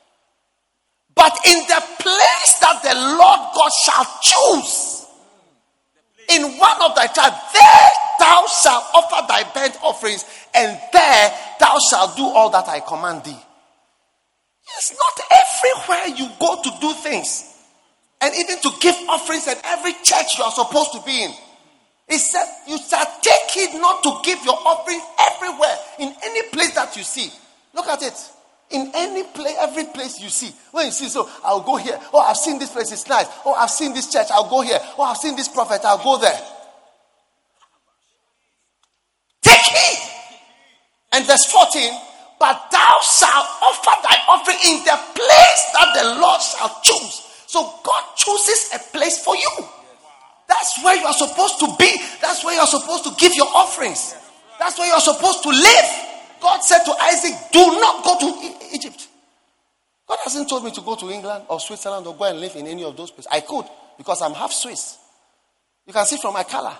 But in the place that the Lord God shall choose, in one of thy tribes, there thou shalt offer thy burnt offerings, and there thou shalt do all that I command thee. It's not everywhere you go to do things, and even to give offerings at every church you are supposed to be in. It said you shall take heed not to give your offering everywhere, in any place that you see. Look at it. In any place, every place you see. When you see, so I'll go here. Oh, I've seen this place, it's nice. Oh, I've seen this church, I'll go here. Oh, I've seen this prophet, I'll go there. Take heed. And verse 14, but thou shalt offer thy offering in the place that the Lord shall choose. So God chooses a place for you. That's where you are supposed to be. That's where you are supposed to give your offerings. That's where you are supposed to live. God said to Isaac, do not go to Egypt. God hasn't told me to go to England or Switzerland or go and live in any of those places. I could, because I'm half Swiss. You can see from my color.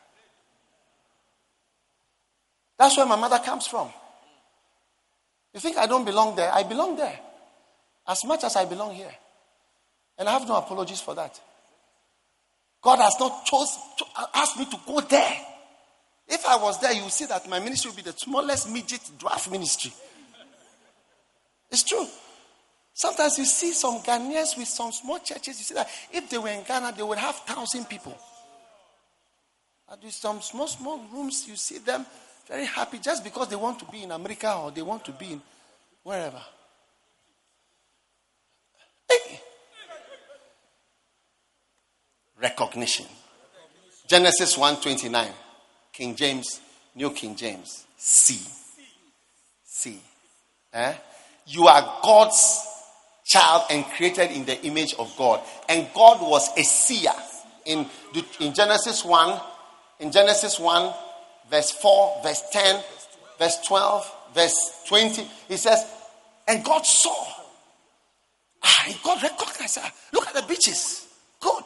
That's where my mother comes from. You think I don't belong there? I belong there. As much as I belong here. And I have no apologies for that. God has not asked me to go there. If I was there, you would see that my ministry would be the smallest midget dwarf ministry. It's true. Sometimes you see some Ghanaians with some small churches. You see that if they were in Ghana, they would have 1,000 people. And with some small rooms, you see them very happy just because they want to be in America or they want to be in wherever. Hey. Recognition. Genesis 1:29. King James, New King James. See. You are God's child and created in the image of God. And God was a seer. In Genesis 1, verse 4, verse 10, verse 12, verse 20, he says, and God saw. God recognized. Look at the beaches. Good.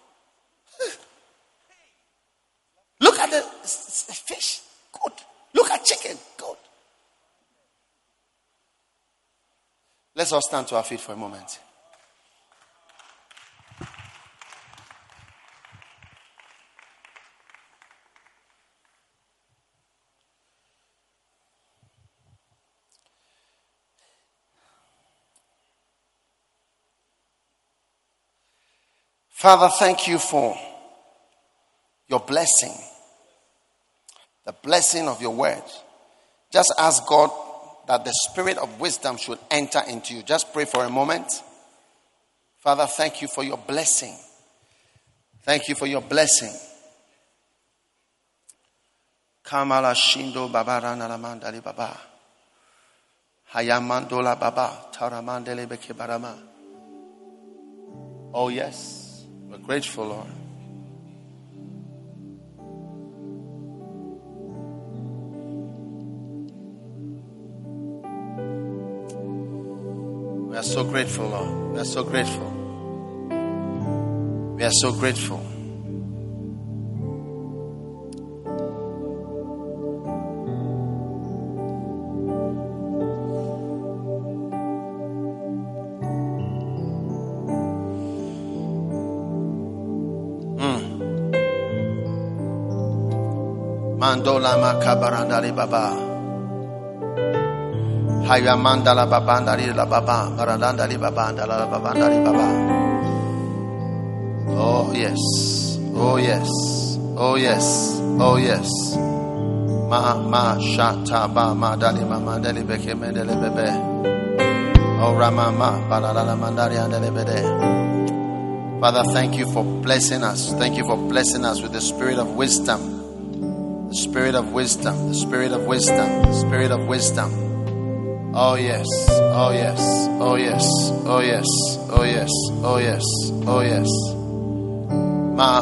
Look at the fish. Good. Look at chicken. Good. Let's all stand to our feet for a moment. Father, thank you for your blessing, the blessing of your word. Just ask God that the spirit of wisdom should enter into you. Just pray for a moment. Father, thank you for your blessing. Thank you for your blessing. Kamala Shindo Babara Naramandali Baba. Hayamandola Baba Taramandele Bekebarama. Oh yes. We're grateful, Lord. We are so grateful, Lord. We are so grateful. We are so grateful. Mandola makabarandali baba. Hayamandala babandali la baba. Barandali babandala babandali baba. Oh yes. Oh yes. Oh yes. Oh yes. Ma shata ba madali mamandali beke mendele bebe. Oh ramama balala mandari andele bede. Father, thank you for blessing us. Thank you for blessing us with the spirit of wisdom. The spirit of wisdom, the spirit of wisdom, the spirit of wisdom. Oh yes, oh yes, oh yes, oh yes, oh yes, oh yes, oh yes. Ma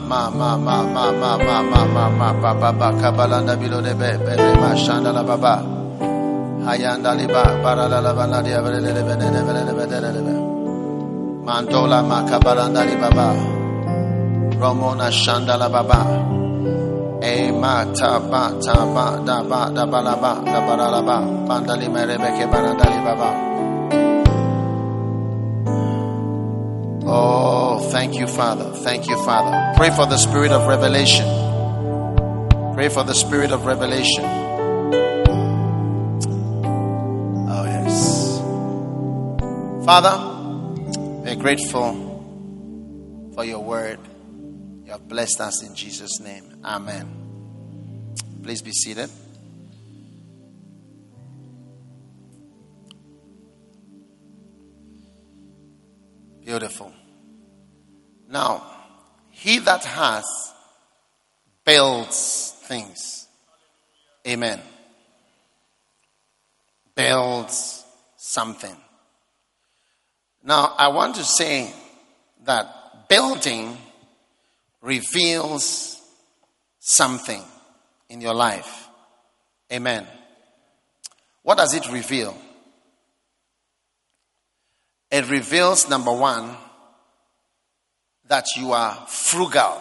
baba kabalanda bilode be ma shandala baba. Hayanda liba barala la banadia belele belele. Mandola ma kabalanda libaba. Romona shandala baba. Mata ba ta ba da ba da ba la ba da ba la ba bandali merebeke banadali baba. Oh, thank you, Father. Thank you, Father. Pray for the spirit of revelation. Pray for the spirit of revelation. Oh yes, Father, we're grateful for your word. You have blessed us in Jesus' name. Amen. Please be seated. Beautiful. Now, he that has builds things. Amen. Builds something. Now, I want to say that building reveals something in your life. Amen. What does it reveal? It reveals, number one, that you are frugal.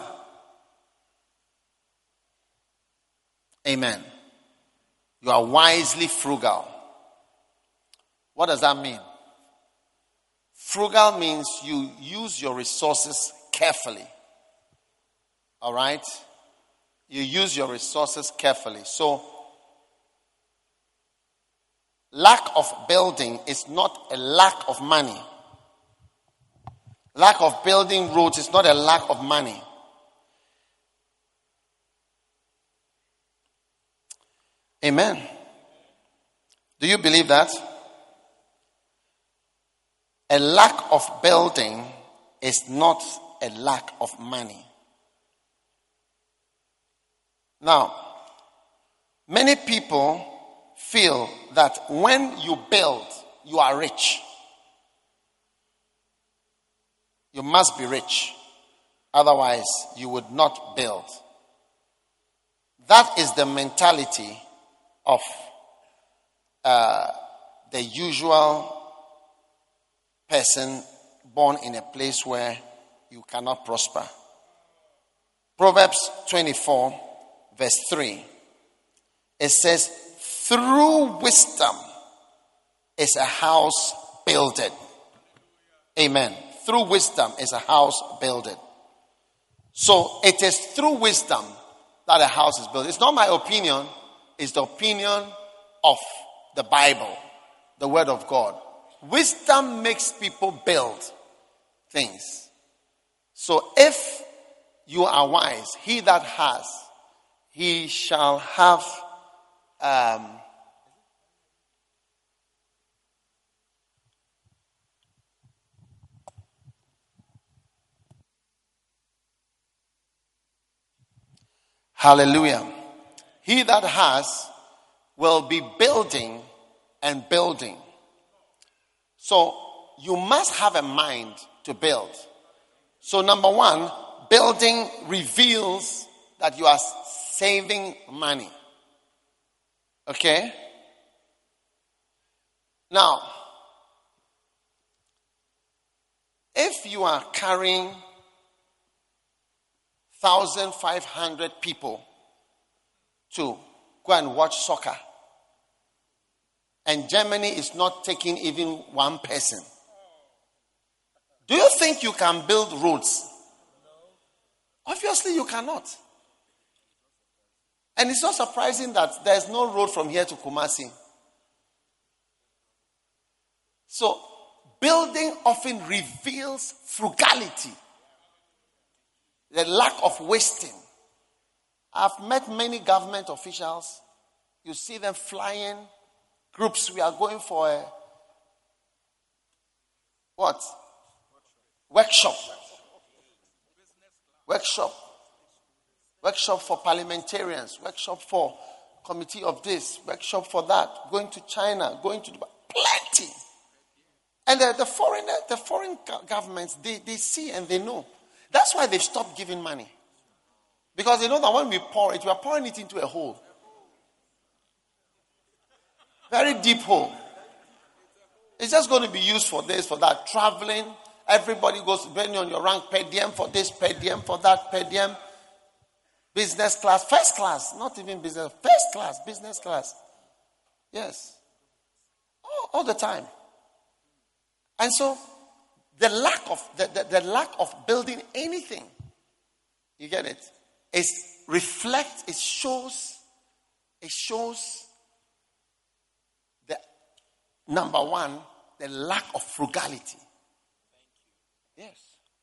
Amen. You are wisely frugal. What does that mean? Frugal means you use your resources carefully. All right? You use your resources carefully. So, lack of building is not a lack of money. Lack of building roads is not a lack of money. Amen. Do you believe that? A lack of building is not a lack of money. Now, many people feel that when you build, you are rich. You must be rich. Otherwise, you would not build. That is the mentality of the usual person born in a place where you cannot prosper. Proverbs 24, verse 3. It says, through wisdom is a house builded. Amen. Through wisdom is a house builded. So it is through wisdom that a house is built. It's not my opinion. It's the opinion of the Bible, the Word of God. Wisdom makes people build things. So if you are wise, he that has, he shall have hallelujah. He that has will be building and building. So you must have a mind to build. So number one, building reveals that you are saving money. Okay? Now, if you are carrying 1,500 people to go and watch soccer, and Germany is not taking even one person, do you think you can build roads? Obviously, you cannot. And it's not surprising that there's no road from here to Kumasi. So, building often reveals frugality, the lack of wasting. I've met many government officials. You see them flying groups. We are going for a what? Workshop for parliamentarians, workshop for committee of this, workshop for that, going to China, going to Dubai, plenty. And the foreign governments, they see and they know. That's why they've stopped giving money. Because they know that when we pour it, we are pouring it into a hole. Very deep hole. It's just going to be used for this, for that, traveling. Everybody goes, depending on your rank, per diem for this, per diem for that, per diem. Business class, first class, not even business, first class, business class. Yes. All the time. And so, the lack of building anything, you get it? It shows the number one, the lack of frugality. Yes.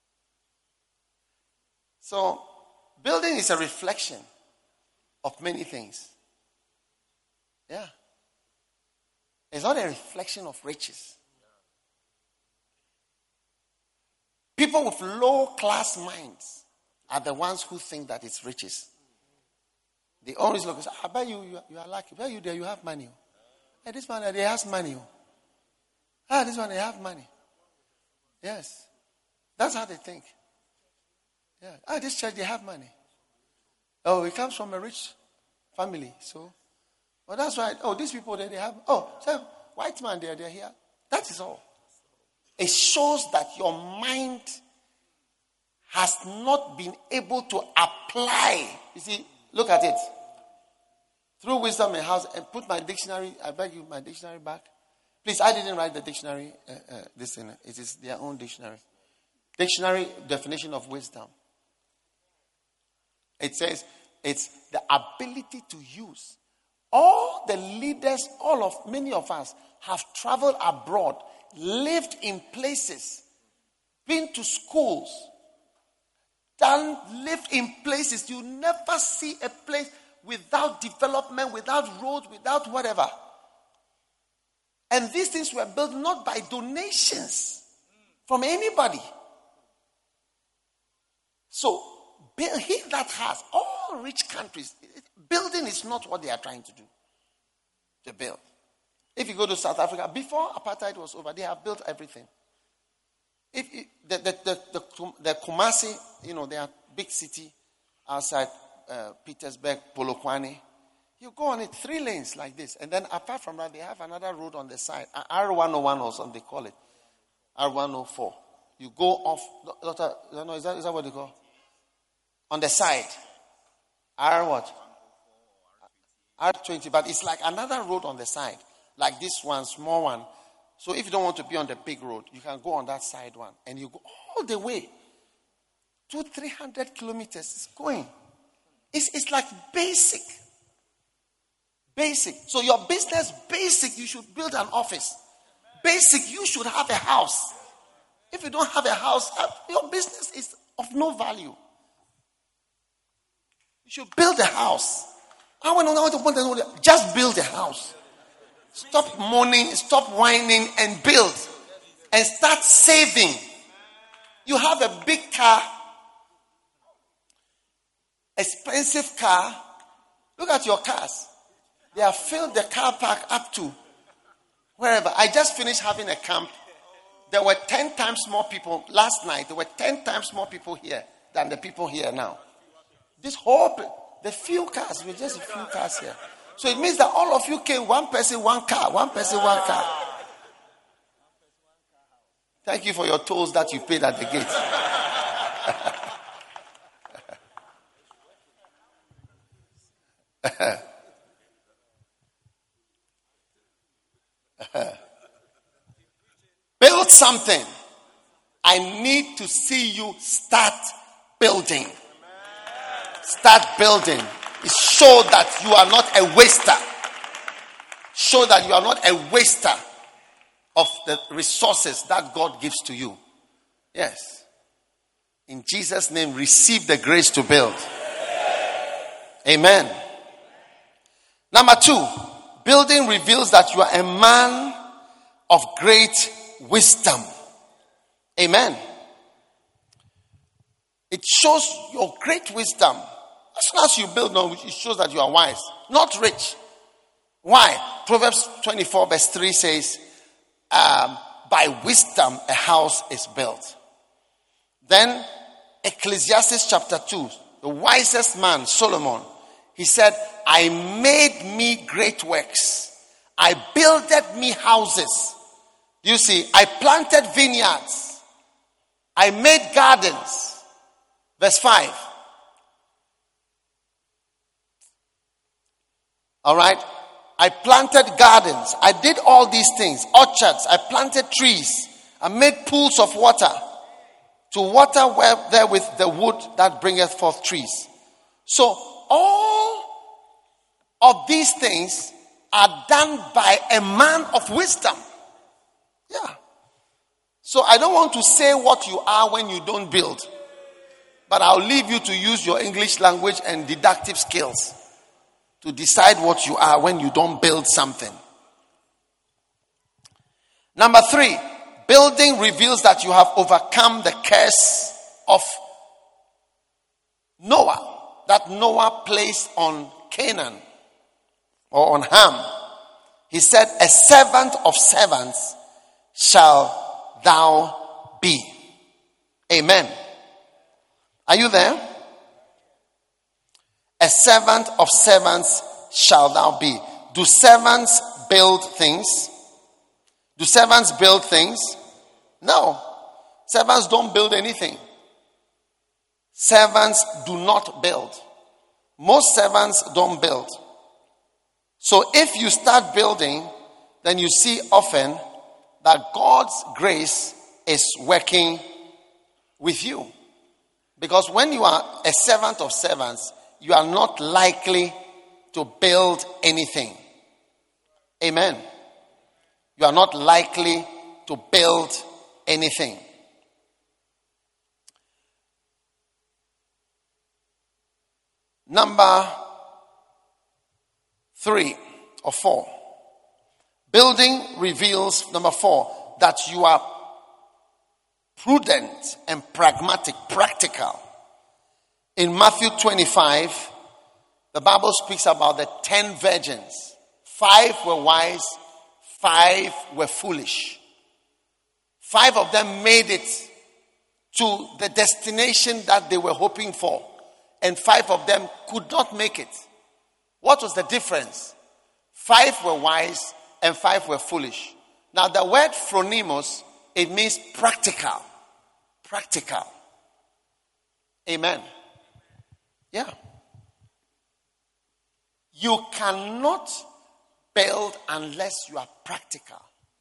So, building is a reflection of many things. Yeah. It's not a reflection of riches. People with low class minds are the ones who think that it's riches. They always look and say, I bet you are lucky. I bet you there you have money. Hey, this man there has money. This one they have money. Yes. That's how they think. Yeah. This church they have money. Oh, it comes from a rich family. So, well, that's right. Oh, these people there they have. Oh, so white man there, they're here. That is all. It shows that your mind has not been able to apply. You see, look at it. Through wisdom and house, and put my dictionary, I beg you, my dictionary back. Please, I didn't write the dictionary. This thing, it is their own dictionary. Dictionary definition of wisdom. It says it's the ability to use. All the leaders, many of us have traveled abroad, lived in places, been to schools, lived in places. You never see a place without development, without roads, without whatever. And these things were built not by donations from anybody. So, he that has, all rich countries, building is not what they are trying to do. To build. If you go to South Africa, before apartheid was over, they have built everything. The Kumasi, they are big city outside Pietersburg, Polokwane. You go on it 3 lanes like this. And then apart from that, they have another road on the side. R101 or something, they call it. R104. You go off. Is that what they call? On the side. R what? R20. But it's like another road on the side. Like this one, small one. So if you don't want to be on the big road, you can go on that side one. And you go all the way. 200-300 kilometers. It's going. It's like basic. Basic. So your business, basic, you should build an office. Basic, you should have a house. If you don't have a house, your business is of no value. You should build a house. Just build a house. Stop moaning, stop whining, and build. And start saving. You have a big car, expensive car. Look at your cars. They have filled the car park up to wherever. I just finished having a camp. There were 10 times more people last night. There were 10 times more people here than the people here now. This whole, the few cars, were just a few cars here. So it means that all of you came, one person, one car, one person, one car. Thank you for your tolls that you paid at the gate. Build something. I need to see you start building. Start building. Show that you are not a waster. Show that you are not a waster of the resources that God gives to you. Yes. In Jesus' name, receive the grace to build. Amen. Number 2, building reveals that you are a man of great wisdom. Amen. It shows your great wisdom. As soon as you build, it shows that you are wise, not rich. Why? Proverbs 24 verse 3 says, by wisdom a house is built. Then Ecclesiastes chapter 2, the wisest man, Solomon, he said, I made me great works. I builded me houses. You see, I planted vineyards. I made gardens. Verse 5. All right. I planted gardens. I did all these things. Orchards. I planted trees. I made pools of water to water where there with the wood that bringeth forth trees. So all of these things are done by a man of wisdom. Yeah. So I don't want to say what you are when you don't build. But I'll leave you to use your English language and deductive skills to decide what you are when you don't build something. Number 3, building reveals that you have overcome the curse of Noah, that Noah placed on Canaan or on Ham. He said, a servant of servants shall thou be. Amen. Are you there? A servant of servants shall thou be. Do servants build things? Do servants build things? No. Servants don't build anything. Servants do not build. Most servants don't build. So if you start building, then you see often that God's grace is working with you. Because when you are a servant of servants, you are not likely to build anything. Amen. You are not likely to build anything. Number 3 or 4. Building reveals, number 4, that you are prudent and pragmatic, practical. In Matthew 25, the Bible speaks about the 10 virgins. 5 were wise, 5 were foolish. 5 of them made it to the destination that they were hoping for, and 5 of them could not make it. What was the difference? 5 were wise and 5 were foolish. Now the word phronimos, it means practical. Practical. Amen. Yeah. You cannot build unless you are practical.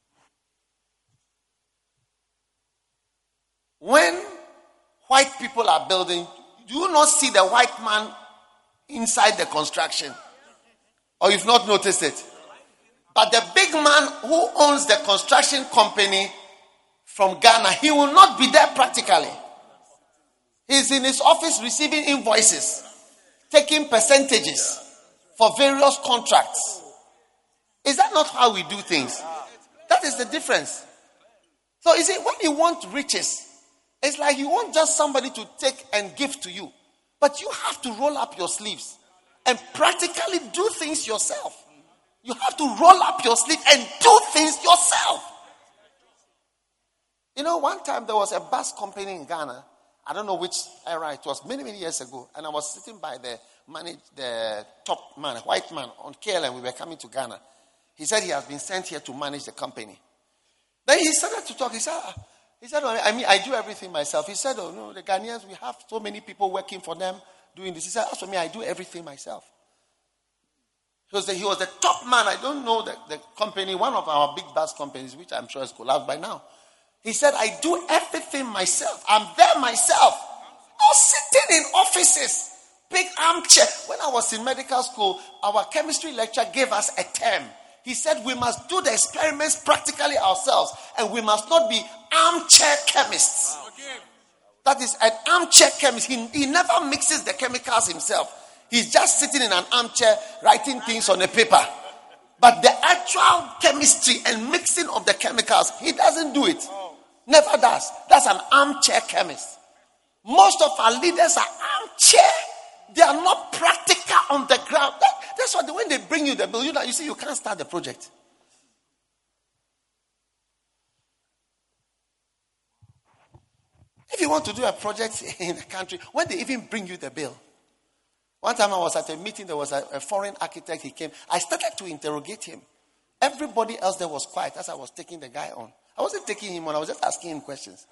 When white people are building, do you not see the white man inside the construction? Or you've not noticed it? But the big man who owns the construction company from Ghana, he will not be there practically. He's in his office receiving invoices, taking percentages for various contracts. Is that not how we do things? That is the difference. So you see, when you want riches, it's like you want just somebody to take and give to you. But you have to roll up your sleeves and practically do things yourself. You have to roll up your sleeve and do things yourself. You know, one time there was a bus company in Ghana. I don't know which era it was, many, many years ago. And I was sitting by the top man, a white man on KLM. We were coming to Ghana. He said he has been sent here to manage the company. Then he started to talk. He said, I do everything myself. He said, oh no, the Ghanaians, we have so many people working for them doing this. He said, as for me, I do everything myself. He was the top man. I don't know the company, one of our big bus companies, which I'm sure has collapsed by now. He said, I do everything myself. I'm there myself. I was sitting in offices, big armchair. When I was in medical school, our chemistry lecturer gave us a term. He said, we must do the experiments practically ourselves, and we must not be armchair chemists. That is, an armchair chemist. He never mixes the chemicals himself. He's just sitting in an armchair writing things on a paper. But the actual chemistry and mixing of the chemicals, he doesn't do it. Never does. That's an armchair chemist. Most of our leaders are armchair. They are not practical on the ground. That's why when they bring you the bill, you see you can't start the project. If you want to do a project in the country, when they even bring you the bill. One time I was at a meeting, there was a foreign architect, he came. I started to interrogate him. Everybody else there was quiet as I was taking the guy on. I wasn't taking him on, I was just asking him questions.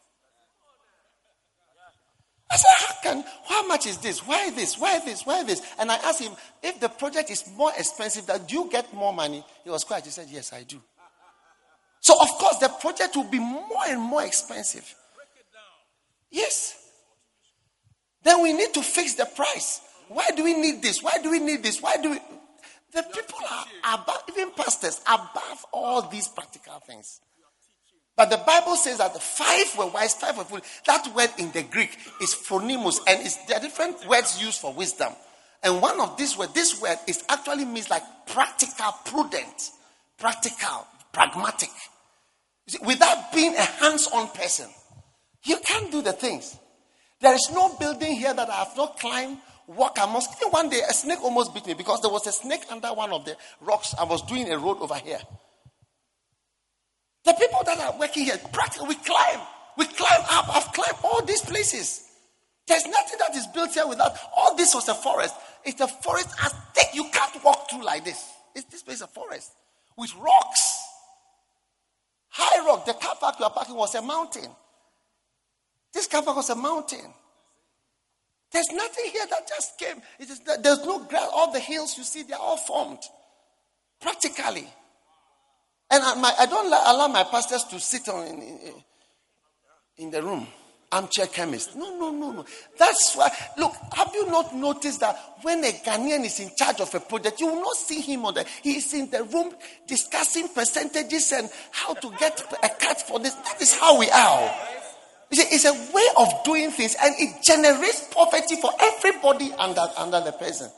I said, how much is this? Why this? Why this? Why this? And I asked him, if the project is more expensive, do you get more money? He was quiet. He said, yes, I do. So, of course, the project will be more and more expensive. Yes. Then we need to fix the price. Why do we need this? Why do we need this? Why do we... The people are above, even pastors, above all these practical things. But the Bible says that the 5 were wise, 5 were foolish. That word in the Greek is phronimos, and there are different words used for wisdom. And one of these words, this word is actually means like practical, prudent, practical, pragmatic. You see, without being a hands-on person, you can't do the things. There is no building here that I have not climbed, walk amongst. One day a snake almost bit me because there was a snake under one of the rocks. I was doing a road over here. The people that are working here, practically, we climb up. I've climbed all these places. There's nothing that is built here without. All this was a forest. It's a forest as thick. You can't walk through like this. This place is a forest with rocks. High rock. The car park you are parking was a mountain. This car park was a mountain. There's nothing here that just came. There's no grass. All the hills you see, they're all formed. Practically. And I don't allow my pastors to sit in the room. Armchair chemist. No. That's why, look, have you not noticed that when a Ghanaian is in charge of a project, you will not see him he's in the room discussing percentages and how to get a cut for this. That is how we are. You see, it's a way of doing things, and it generates poverty for everybody under the person.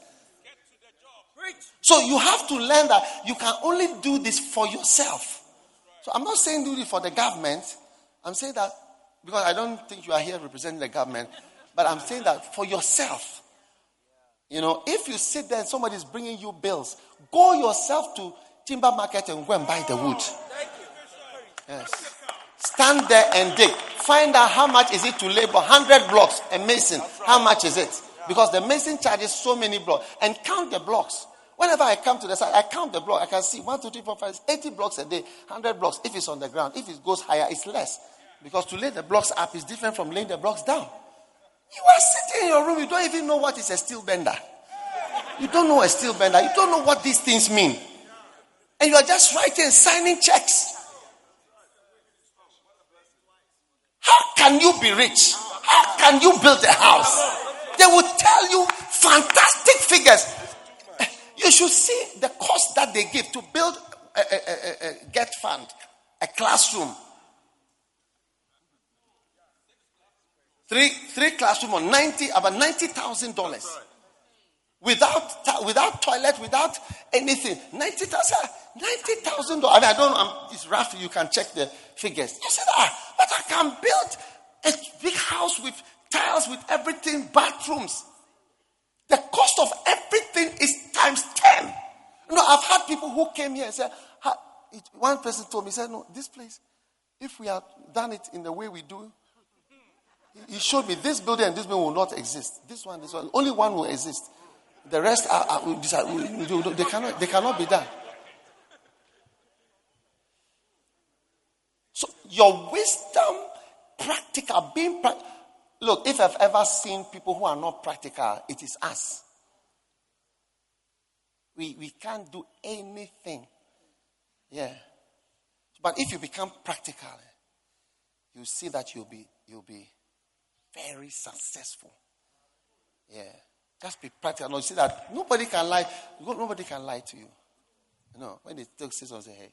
So you have to learn that you can only do this for yourself. So I'm not saying do it for the government. I'm saying that because I don't think you are here representing the government, but I'm saying that for yourself. You know, if you sit there and somebody is bringing you bills, go yourself to timber market and go and buy the wood. Yes. Stand there and dig. Find out how much is it to labor 100 blocks a mason. How much is it? Because the mason charges so many blocks. And count the blocks. Whenever I come to the side, I count the block. I can see 1, 2, 3, 4, 5, 80 blocks a day, 100 blocks. If it's on the ground, if it goes higher, it's less. Because to lay the blocks up is different from laying the blocks down. You are sitting in your room, you don't even know what is a steel bender. You don't know a steel bender. You don't know what these things mean. And you are just writing, signing checks. How can you be rich? How can you build a house? They will tell you fantastic figures. You should see the cost that they give to build a get fund, a classroom. Three classroom on about $90,000. Without toilet, without anything. $90,000. I mean, it's rough. You can check the figures. You say, but I can build a big house with tiles, with everything, bathrooms. The cost of everything is times 10. I've had people who came here and said, one person told me, he said, no, this place, if we had done it in the way we do, he showed me this building and this building will not exist. This one, only one will exist. The rest they cannot be done. So your wisdom, practical, being practical. Look, if I've ever seen people who are not practical, it is us. We can't do anything. Yeah. But if you become practical, you see that you'll be very successful. Yeah. Just be practical. No, you see that nobody can lie. Nobody can lie to you. When they say something, say, hey.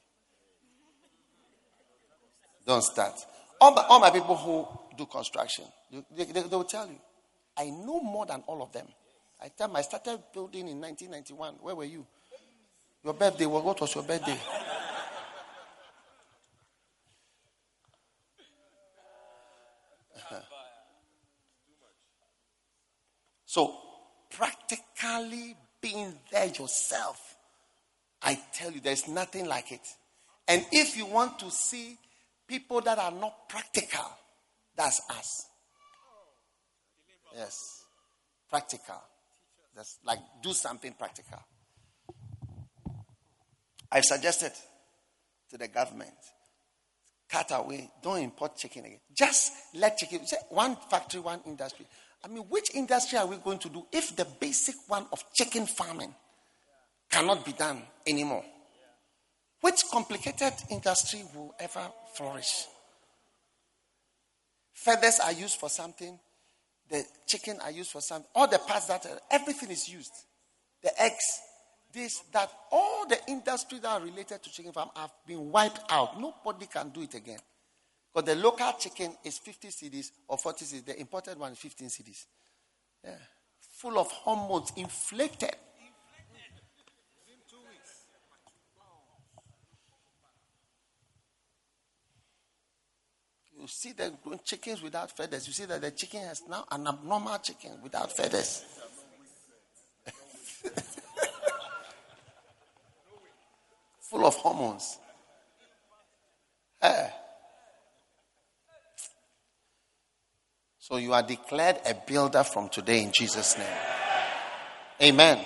Don't start. All my people who do construction, they will tell you, I know more than all of them. I started building in 1991. Where were you? Your birthday, what was your birthday? So, practically being there yourself, I tell you, there's nothing like it. And if you want to see people that are not practical, that's us. Yes. Practical. That's like do something practical. I've suggested to the government, cut away, don't import chicken again. Just let chicken, say one factory, one industry. I mean, which industry are we going to do if the basic one of chicken farming cannot be done anymore? Which complicated industry will ever flourish? Feathers are used for something. The chicken are used for something. All the parts everything is used. The eggs, this, that. All the industries that are related to chicken farm have been wiped out. Nobody can do it again. Because the local chicken is 50 cedis or 40 cedis. The imported one is 15 cedis. Yeah. Full of hormones, inflated. You see the chickens without feathers. You see that the chicken has now an abnormal chicken without feathers. Full of hormones. So you are declared a builder from today in Jesus' name. Amen.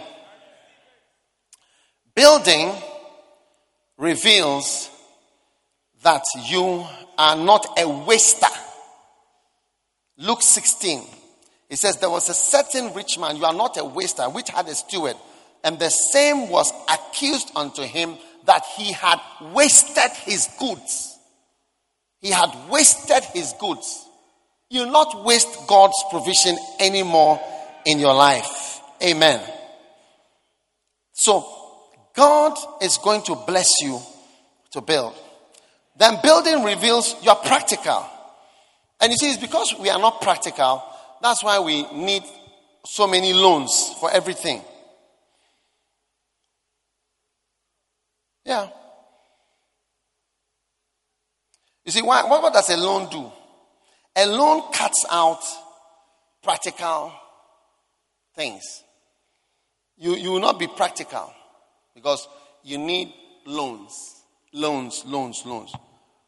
Building reveals that you are not a waster. Luke 16. It says, there was a certain rich man, you are not a waster, which had a steward. And the same was accused unto him that he had wasted his goods. He had wasted his goods. You not waste God's provision anymore in your life. Amen. So, God is going to bless you to build. Then building reveals you're practical. And you see, it's because we are not practical. That's why we need so many loans for everything. Yeah. You see, what does a loan do? A loan cuts out practical things. You will not be practical because you need loans. Loans.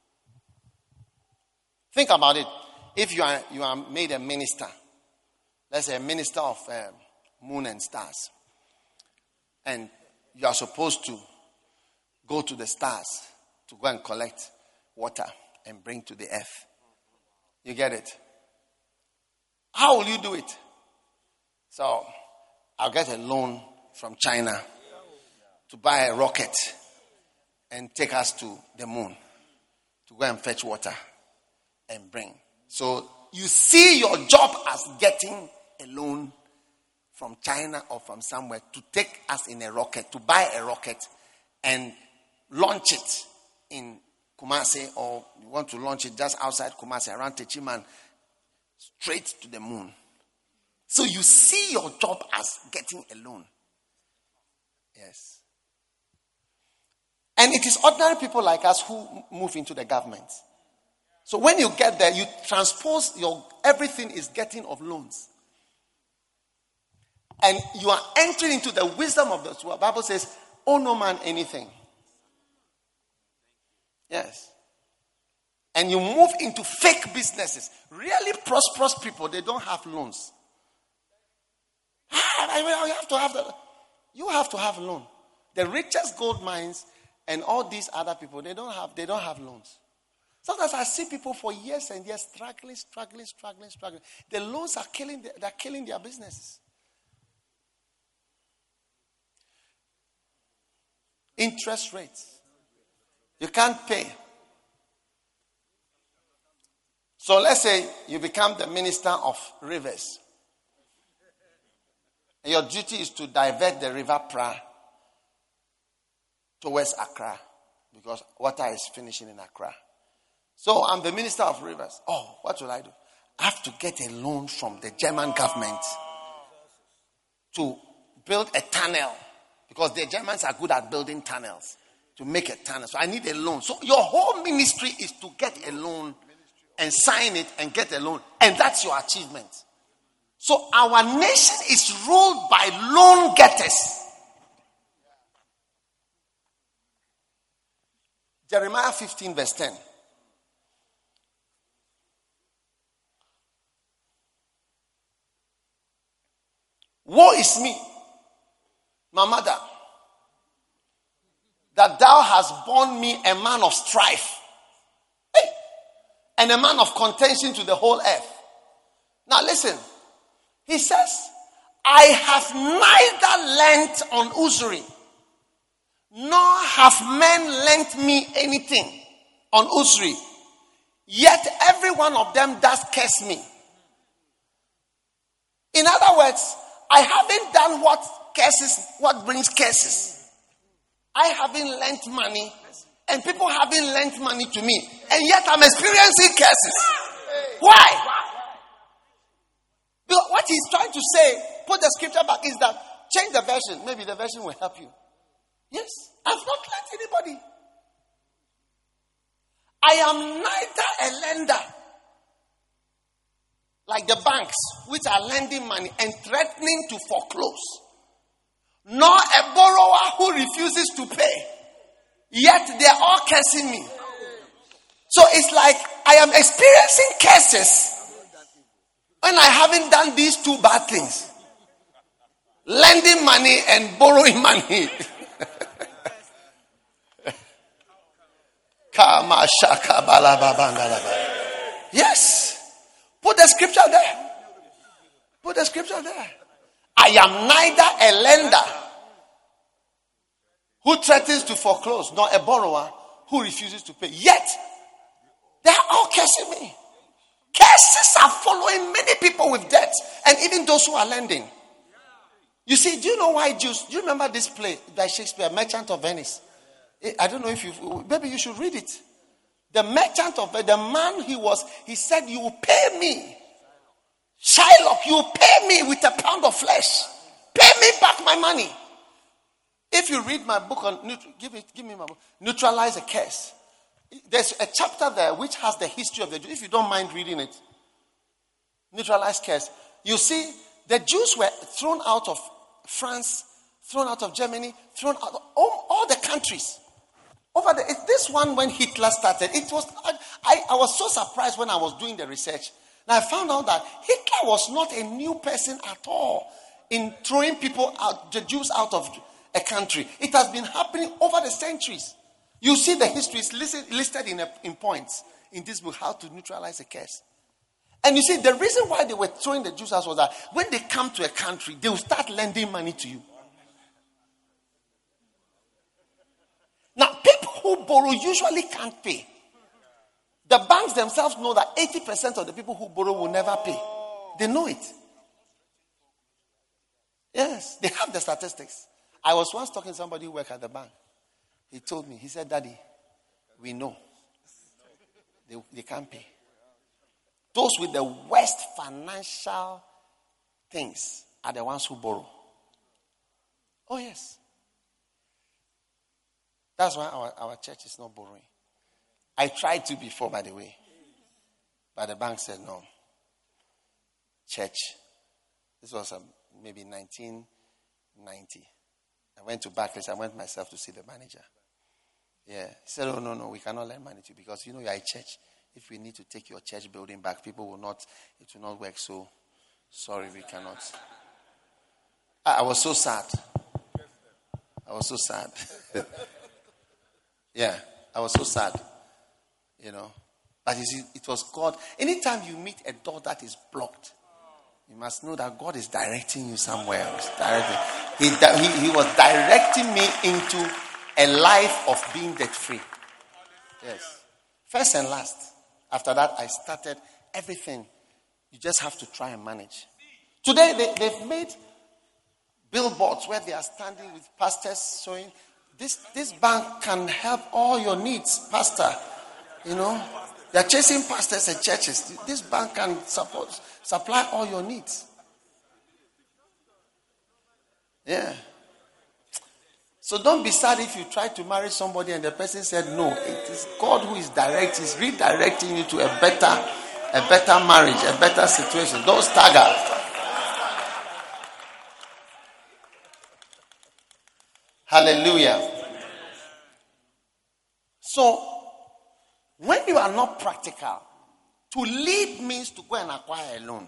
Think about it. If you are made a minister, let's say, a minister of moon and stars. And you are supposed to go to the stars to go and collect water and bring to the earth. You get it? How will you do it? So, I'll get a loan from China to buy a rocket and take us to the moon to go and fetch water and bring. So, you see your job as getting a loan from China or from somewhere to take us in a rocket, to buy a rocket and launch it in Kumasi, or you want to launch it just outside Kumasi, around Techiman, straight to the moon. So you see your job as getting a loan. Yes. And it is ordinary people like us who move into the government. So when you get there, you transpose everything is getting of loans. And you are entering into the wisdom of the world. The Bible says, owe no man anything. Yes. And you move into fake businesses. Really prosperous people, they don't have loans. You have to have that. You have to have loan. The richest gold mines and all these other people, they don't have loans. Sometimes I see people for years and years struggling. The loans are killing their businesses. Interest rates. You can't pay. So let's say you become the minister of rivers. And your duty is to divert the river Pra towards Accra, because water is finishing in Accra. So I'm the minister of rivers. Oh, what will I do? I have to get a loan from the German government to build a tunnel, because the Germans are good at building tunnels, to make a tunnel. So I need a loan. So your whole ministry is to get a loan and sign it and get a loan. And that's your achievement. So our nation is ruled by loan getters. Jeremiah 15 verse 10. Woe is me, my mother, that thou hast borne me a man of strife, and a man of contention to the whole earth. Now listen, he says, I have neither lent on usury, nor have men lent me anything on usury, yet every one of them does curse me. In other words, I haven't done what brings curses. I haven't lent money, and people haven't lent money to me, and yet I'm experiencing curses. Why? Because what he's trying to say, put the scripture back, is that change the version. Maybe the version will help you. Yes, I've not lent anybody. I am neither a lender, like the banks, which are lending money and threatening to foreclose, nor a borrower who refuses to pay, yet they are all cursing me. So it's like I am experiencing curses when I haven't done these two bad things: lending money and borrowing money. Yes. Put the scripture there. Put the scripture there. I am neither a lender who threatens to foreclose, nor a borrower who refuses to pay. Yet, they are all cursing me. Curses are following many people with debt, and even those who are lending. You see, do you know why Jews? Do you remember this play by Shakespeare, Merchant of Venice? I don't know if maybe you should read it. The merchant of the man he said, you will pay me. Shylock, you will pay me with a pound of flesh. Pay me back my money. If you read my book on, give me my book, Neutralize a Curse. There's a chapter there which has the history of the Jews. If you don't mind reading it, Neutralize Curse. You see, the Jews were thrown out of France, thrown out of Germany, thrown out of all the countries. This one, when Hitler started, it was I was so surprised when I was doing the research Now I found out that Hitler was not a new person at all in throwing people out, the Jews out of a country. It has been happening over the centuries. You see the history is listed in points in this book, How to Neutralize a Curse. And you see, the reason why they were throwing the Jews out was that when they come to a country, they will start lending money to you. Now, people who borrow usually can't pay. The banks themselves know that 80% of the people who borrow will never pay. They know it. Yes, they have the statistics. I was once talking to somebody who worked at the bank. He told me, he said, Daddy, we know. They can't pay. Those with the worst financial things are the ones who borrow. Oh, yes. That's why our church is not borrowing. I tried to before, by the way. But the bank said no. Church. This was maybe 1990. I went to Barclays. I went myself to see the manager. Yeah. He said, oh, no, we cannot lend money to you because, you are a church. If we need to take your church building back, it will not work. So, sorry, we cannot. I was so sad. Yeah, I was so sad. But you see, it was God. Anytime you meet a door that is blocked, you must know that God is directing you somewhere else. He was directing me into a life of being debt-free. Yes. First and last. After that, I started everything. You just have to try and manage. Today, they've made billboards where they are standing with pastors showing, this bank can help all your needs, pastor. They are chasing pastors and churches. This bank can supply all your needs. Yeah. So don't be sad if you try to marry somebody and the person said no. It is God who is redirecting you to a better marriage, a better situation. Don't stagger. Hallelujah. So, when you are not practical, to lead means to go and acquire a loan.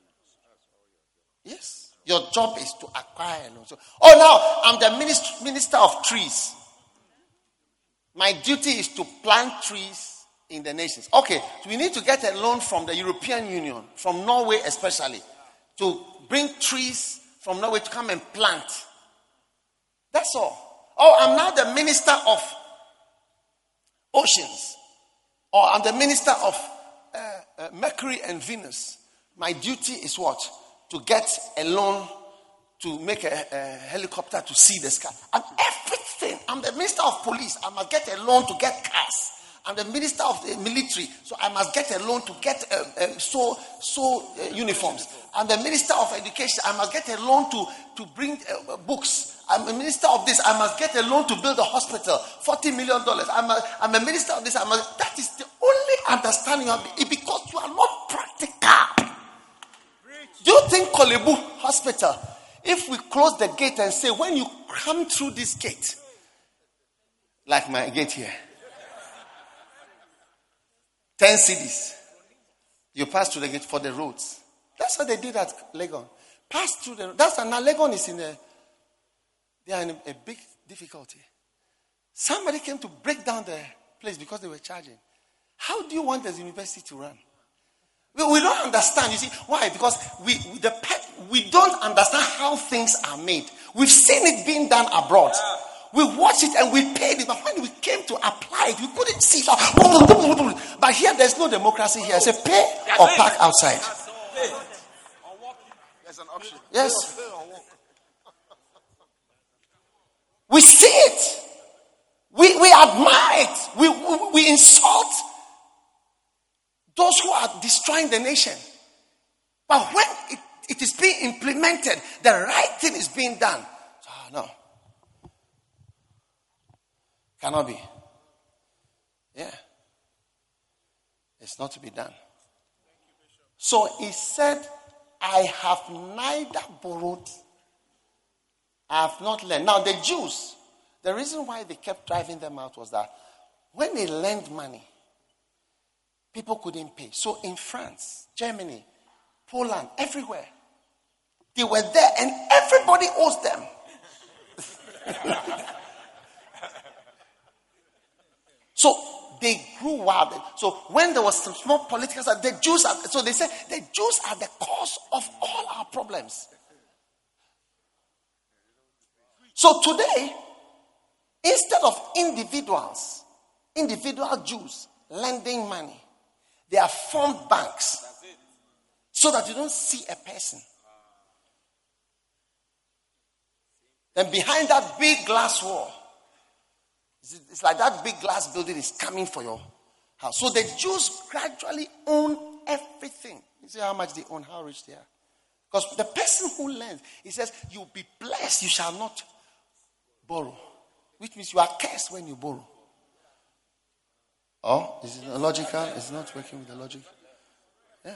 Yes. Your job is to acquire a loan. So, now I'm the minister of trees. My duty is to plant trees in the nations. Okay, so we need to get a loan from the European Union, from Norway especially, to bring trees from Norway to come and plant. That's all. I'm now the minister of oceans. Or I'm the minister of Mercury and Venus. My duty is what? To get a loan to make a helicopter to see the sky. And everything. I'm the minister of police. I must get a loan to get cars. I'm the minister of the military. So I must get a loan to get uniforms. I'm the minister of education. I must get a loan to bring books. I'm a minister of this. I must get a loan to build a hospital. $40 million. I'm a minister of this. That is the only understanding of it, because you are not practical. Do you think Kolebu Hospital, if we close the gate and say, when you come through this gate, like my gate here, 10 cities, you pass through the gate for the roads. That's what they did at Legon. Pass through the road. Now Legon is they are in a big difficulty. Somebody came to break down the place because they were charging. How do you want the university to run? We don't understand. You see why? Because we don't understand how things are made. We've seen it being done abroad. We watched it and we paid it, but when we came to apply it, we couldn't see it. But here, there's no democracy here. It's a pay or park outside. There's an option. Yes. We see it. We admire it. We insult those who are destroying the nation. But when it is being implemented, the right thing is being done. No. Cannot be. Yeah. It's not to be done. So he said, I have neither borrowed, I have not lent. Now the Jews, the reason why they kept driving them out was that when they lend money, People couldn't pay. So in France, Germany, Poland, everywhere, they were there and everybody owes them. So they grew wild. So when there was some small political, the Jews so they said the Jews are the cause of all our problems. So today, instead of individual Jews lending money, they have formed banks so that you don't see a person. Then behind that big glass wall, it's like that big glass building is coming for your house. So the Jews gradually own everything. You see how much they own, how rich they are. Because the person who lends, he says, you'll be blessed, you shall not borrow. Which means you are cursed when you borrow. Oh, is it logical? It's not working with the logic. Yeah.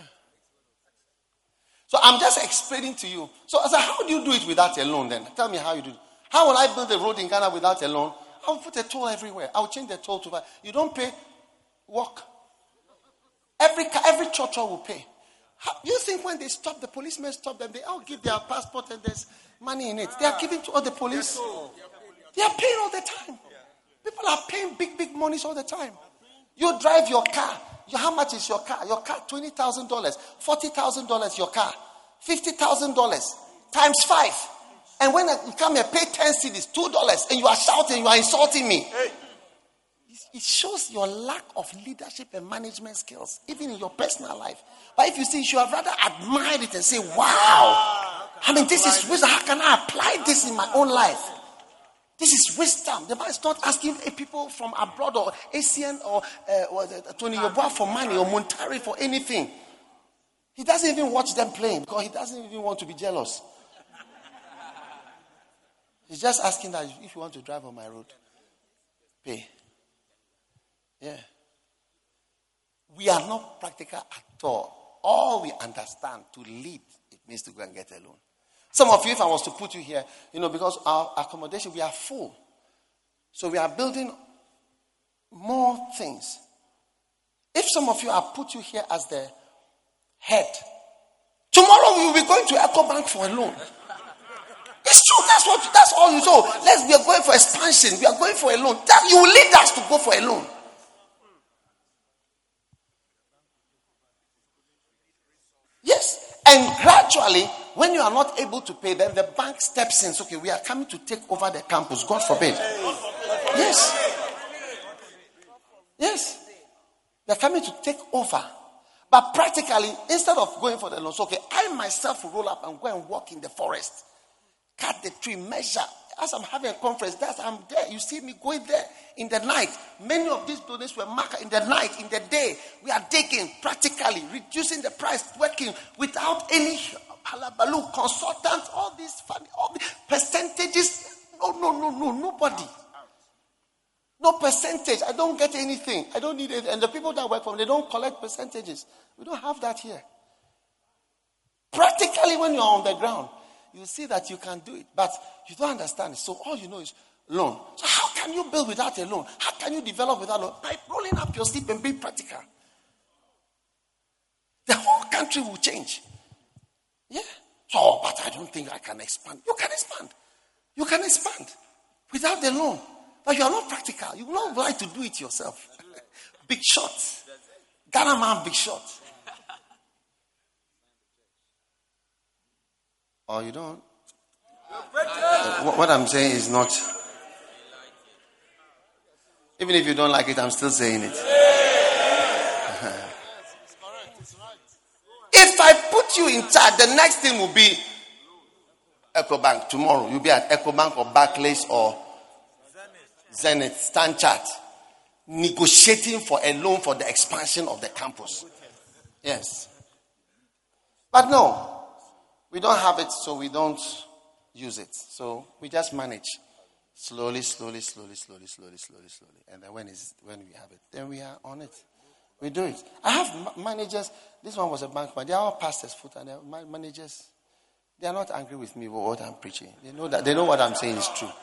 So I'm just explaining to you. So how do you do it without a loan then? Tell me how you do it. How will I build a road in Ghana without a loan? I'll put a toll everywhere. I'll change the toll to that. You don't pay, walk. Every church will pay. You think when they stop, the policemen stop them, they all give their passport and there's money in it. They are giving to all the police. They are paying all the time. People are paying big monies all the time. You drive your car. How much is your car? Your car, $20,000, $40,000 your car, $50,000 times 5. And when you come here, pay 10 cedis, $2, and you are shouting, you are insulting me. It shows your lack of leadership and management skills, even in your personal life. But if you see, you should have rather admired it and say, wow. I mean, this is wisdom. How can I apply this in my own life? This is wisdom. The man is not asking people from abroad or ASEAN or Tony Yeboah for money or Montari for anything. He doesn't even watch them playing because he doesn't even want to be jealous. He's just asking that if you want to drive on my road, pay. Yeah. We are not practical at all. All we understand to lead, it means to go and get a loan. Some of you, if I was to put you here, because our accommodation, we are full. So we are building more things. If some of you, I put you here as the head, tomorrow we will be going to EcoBank for a loan. It's true. That's all you know. We are going for expansion. We are going for a loan. That you will lead us to go for a loan. Yes. And gradually, when you are not able to pay, then the bank steps in. Okay, we are coming to take over the campus. God forbid. Yes. Yes. They are coming to take over. But practically, instead of going for the loans, okay, I myself will roll up and go and walk in the forest. Cut the tree, measure. As I'm having a conference, I'm there. You see me going there in the night. Many of these buildings were marked in the night, in the day. We are digging, practically, reducing the price, working without any halabaloo, consultants, all these percentages. No, nobody. No percentage. I don't get anything. I don't need it. And the people that work for me, they don't collect percentages. We don't have that here. Practically, when you're on the ground, you see that you can do it, but you don't understand it. So all you know is loan. So how can you build without a loan? How can you develop without a loan? By rolling up your sleeve and being practical. The whole country will change. Yeah. So, but I don't think I can expand. You can expand. You can expand without the loan. But you are not practical. You will not like to do it yourself. Big shots. Ghana man, big shots. Or you don't. What I'm saying is not. Even if you don't like it, I'm still saying it. If I put you in charge, the next thing will be EcoBank. Tomorrow, you'll be at EcoBank or Barclays or Zenith, Stand Chart, negotiating for a loan for the expansion of the campus. Yes. But no. We don't have it, so we don't use it. So we just manage slowly. And then when we have it, then we are on it. We do it. I have managers. This one was a bank man. They are all pastors, and my managers. They are not angry with me for what I'm preaching. They know that. They know what I'm saying is true.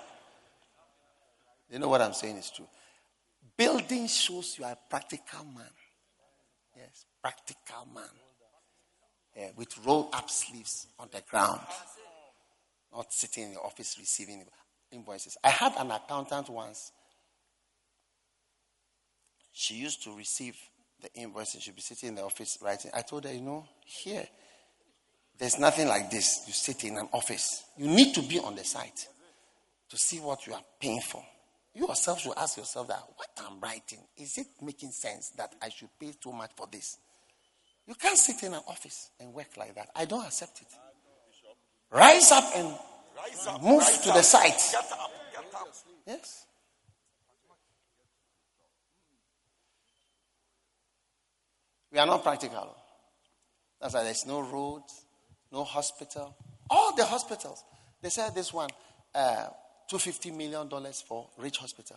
They know what I'm saying is true. Building shows you are a practical man. Yes, practical man. Yeah, with roll-up sleeves on the ground. Not sitting in the office receiving invoices. I had an accountant once. She used to receive the invoices. She'd be sitting in the office writing. I told her, here, there's nothing like this. You sit in an office. You need to be on the site to see what you are paying for. You yourself should ask yourself that, what I'm writing, is it making sense that I should pay too much for this? You can't sit in an office and work like that. I don't accept it. Rise up and move to the site. Get up. Yes. We are not practical. That's why there's no roads, no hospital. All the hospitals. They said this one, $250 million for Rich Hospital.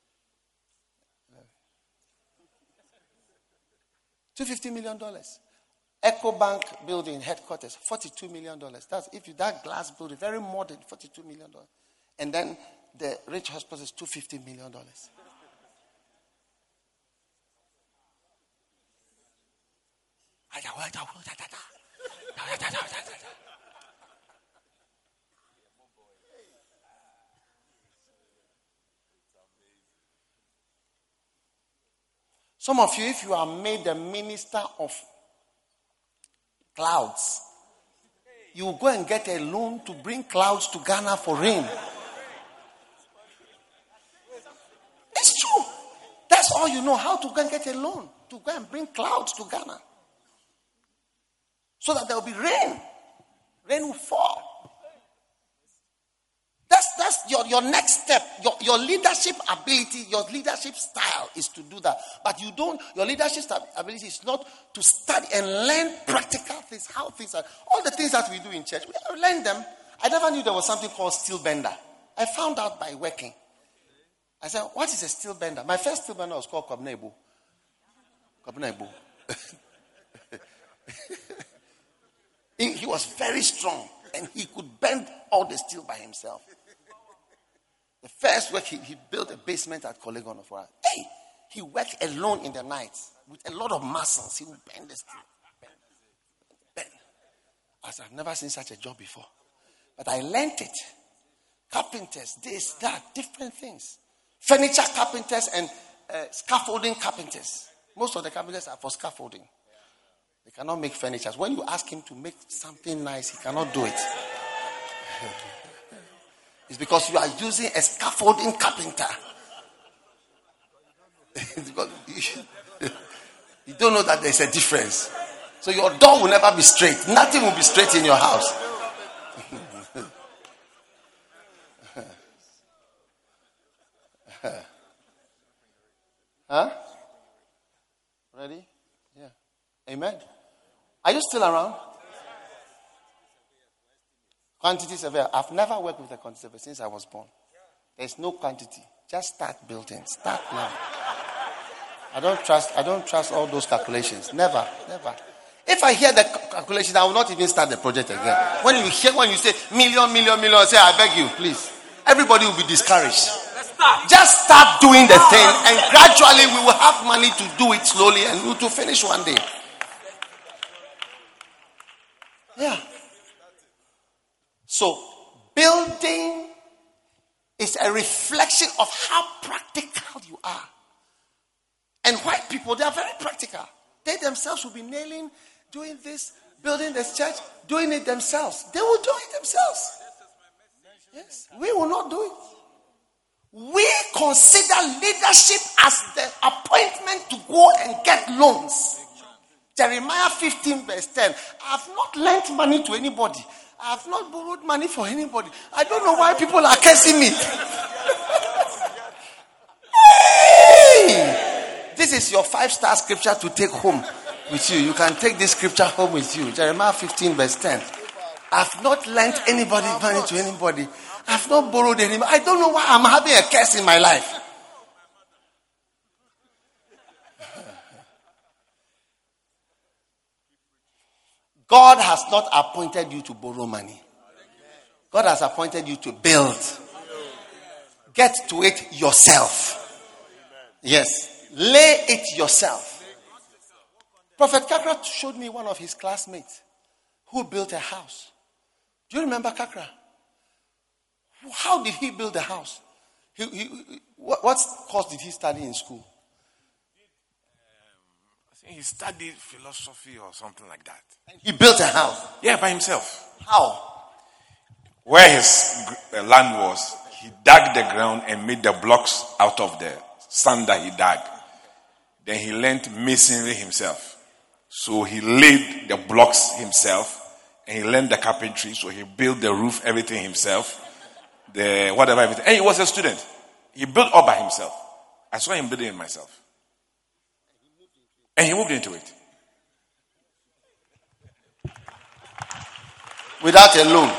$250 million. EcoBank building headquarters, $42 million. That's if that glass building, very modern, $42 million. And then the Rich Hospital is $250 million. Some of you, if you are made the minister of clouds, you will go and get a loan to bring clouds to Ghana for rain. It's true. That's all you know, how to go and get a loan to go and bring clouds to Ghana. So that there will be rain. Rain will fall. That's your next step. Your leadership ability, your leadership style is to do that. But your leadership ability is not to study and learn practical things, how things are. All the things that we do in church, we learn them. I never knew there was something called steel bender. I found out by working. I said, what is a steel bender? My first steel bender was called Kobnebu. He was very strong and he could bend all the steel by himself. The first work, he built a basement at Kolegon for us. Hey, he worked alone in the night with a lot of muscles. He would bend the steel. Bend. As I've never seen such a job before. But I learned it. Carpenters, this, that, different things. Furniture carpenters and scaffolding carpenters. Most of the carpenters are for scaffolding. They cannot make furniture. When you ask him to make something nice, he cannot do it. It's because you are using a scaffolding carpenter. You don't know that there's a difference. So your door will never be straight. Nothing will be straight in your house. Huh? Ready? Yeah. Amen. Are you still around? Quantity surveyor. I've never worked with a quantity surveyor since I was born. There's no quantity. Just start building. Start now. I don't trust all those calculations. Never. If I hear the calculation, I will not even start the project again. When you say million, I say, I beg you, please. Everybody will be discouraged. Just start doing the thing, and gradually we will have money to do it slowly and to finish one day. Yeah. So, building is a reflection of how practical you are. And white people, they are very practical. They themselves will be nailing, doing this, building this church, doing it themselves. They will do it themselves. Yes, we will not do it. We consider leadership as the appointment to go and get loans. Jeremiah 15 verse 10. I have not lent money to anybody. I have not borrowed money for anybody. I don't know why people are cursing me. Hey! This is your 5-star scripture to take home with you. You can take this scripture home with you. Jeremiah 15 verse 10. I have not lent anybody money to anybody. I have not borrowed anybody. I don't know why I'm having a curse in my life. God has not appointed you to borrow money. God has appointed you to build. Get to it yourself. Yes. Lay it yourself. Prophet Kakra showed me one of his classmates who built a house. Do you remember Kakra? How did he build a house? What course did he study in school? I think he studied philosophy or something like that. He built a house. Yeah, by himself. How? Where his land was, he dug the ground and made the blocks out of the sand that he dug. Then he learned masonry himself. So he laid the blocks himself, and he learned the carpentry. So he built the roof, everything himself, everything. And he was a student. He built all by himself. I saw him building it myself. And he moved into it. Without a loan.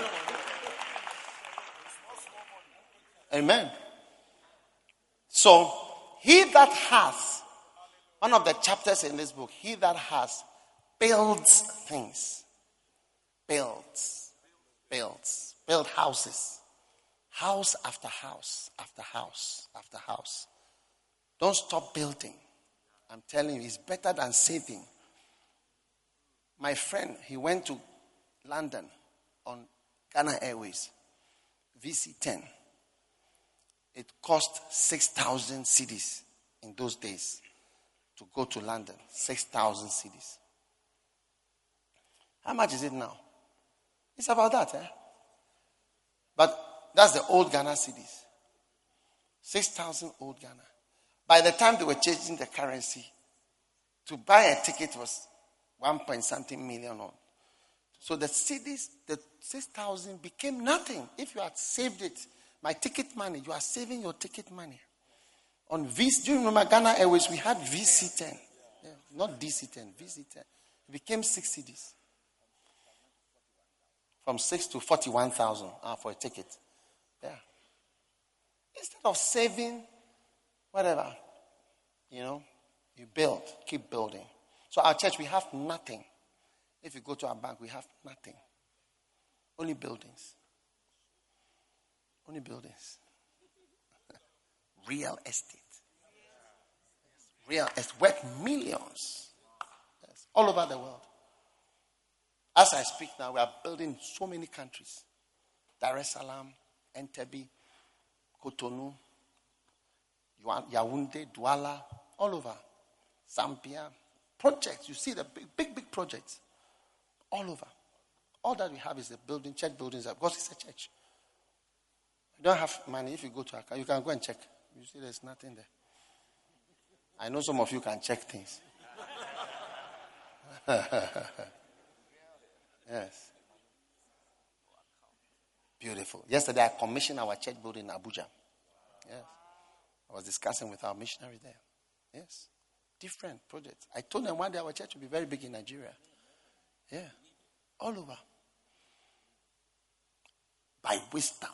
Amen. So, he that has, one of the chapters in this book, he that has builds things. Builds houses. House after house, after house, after house. Don't stop building. I'm telling you, it's better than saving. My friend, he went to London on Ghana Airways, VC10. It cost 6,000 cedis in those days to go to London. 6,000 cedis. How much is it now? It's about that, eh? But that's the old Ghana cedis. 6,000 old Ghana. By the time they were changing the currency, to buy a ticket was 1.something million. So the cedis, the 6,000 became nothing. If you had saved it, my ticket money, you are saving your ticket money. On VC, do you remember Ghana Airways? We had VC10. Yeah, not DC10, VC10. It became 6 cedis. From 6 to 41,000 for a ticket. Yeah. Instead of saving, whatever, you build, keep building. So our church, we have nothing. If you go to our bank, we have nothing. Only buildings. Only buildings. Real estate. Real estate. Worth millions. Yes. All over the world. As I speak now, we are building so many countries. Dar es Salaam, Entebbe, Cotonou, Yaoundé, Douala, all over. Zambia. Projects. You see the big projects. All over. All that we have is the building, church buildings, because it's a church. You don't have money. If you go to Accra, you can go and check. You see there's nothing there. I know some of you can check things. Yes. Beautiful. Yesterday I commissioned our church building in Abuja. Yes. I was discussing with our missionary there. Yes. Different projects. I told them one day our church will be very big in Nigeria. Yeah. All over. By wisdom.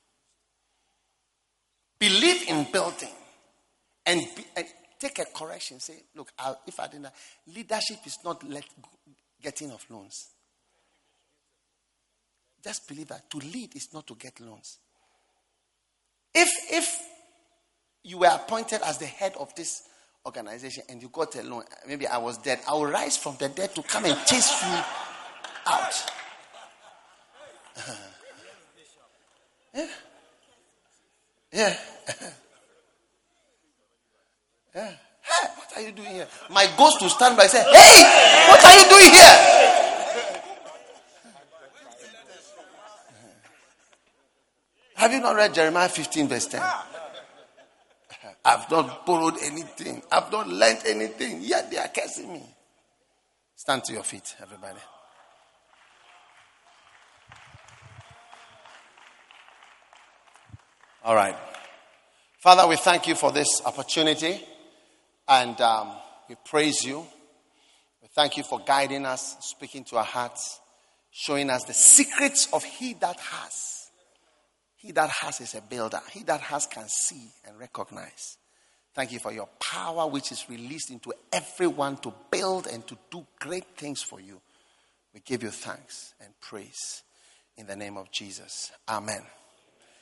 Believe in building. And take a correction. Say, look, if I didn't, leadership is not getting of loans. Just believe that to lead is not to get loans. If you were appointed as the head of this organization and you got a loan, maybe I was dead, I will rise from the dead to come and chase you out. Yeah. Yeah. Yeah. Hey, what are you doing here? My ghost will stand by and say, hey, what are you doing here? Have you not read Jeremiah 15 verse 10? I've not borrowed anything. I've not lent anything. Yet they are cursing me. Stand to your feet, everybody. All right. Father, we thank you for this opportunity. And we praise you. We thank you for guiding us, speaking to our hearts, showing us the secrets of he that has. He that has is a builder. He that has can see and recognize. Thank you for your power which is released into everyone to build and to do great things for you. We give you thanks and praise in the name of Jesus. Amen.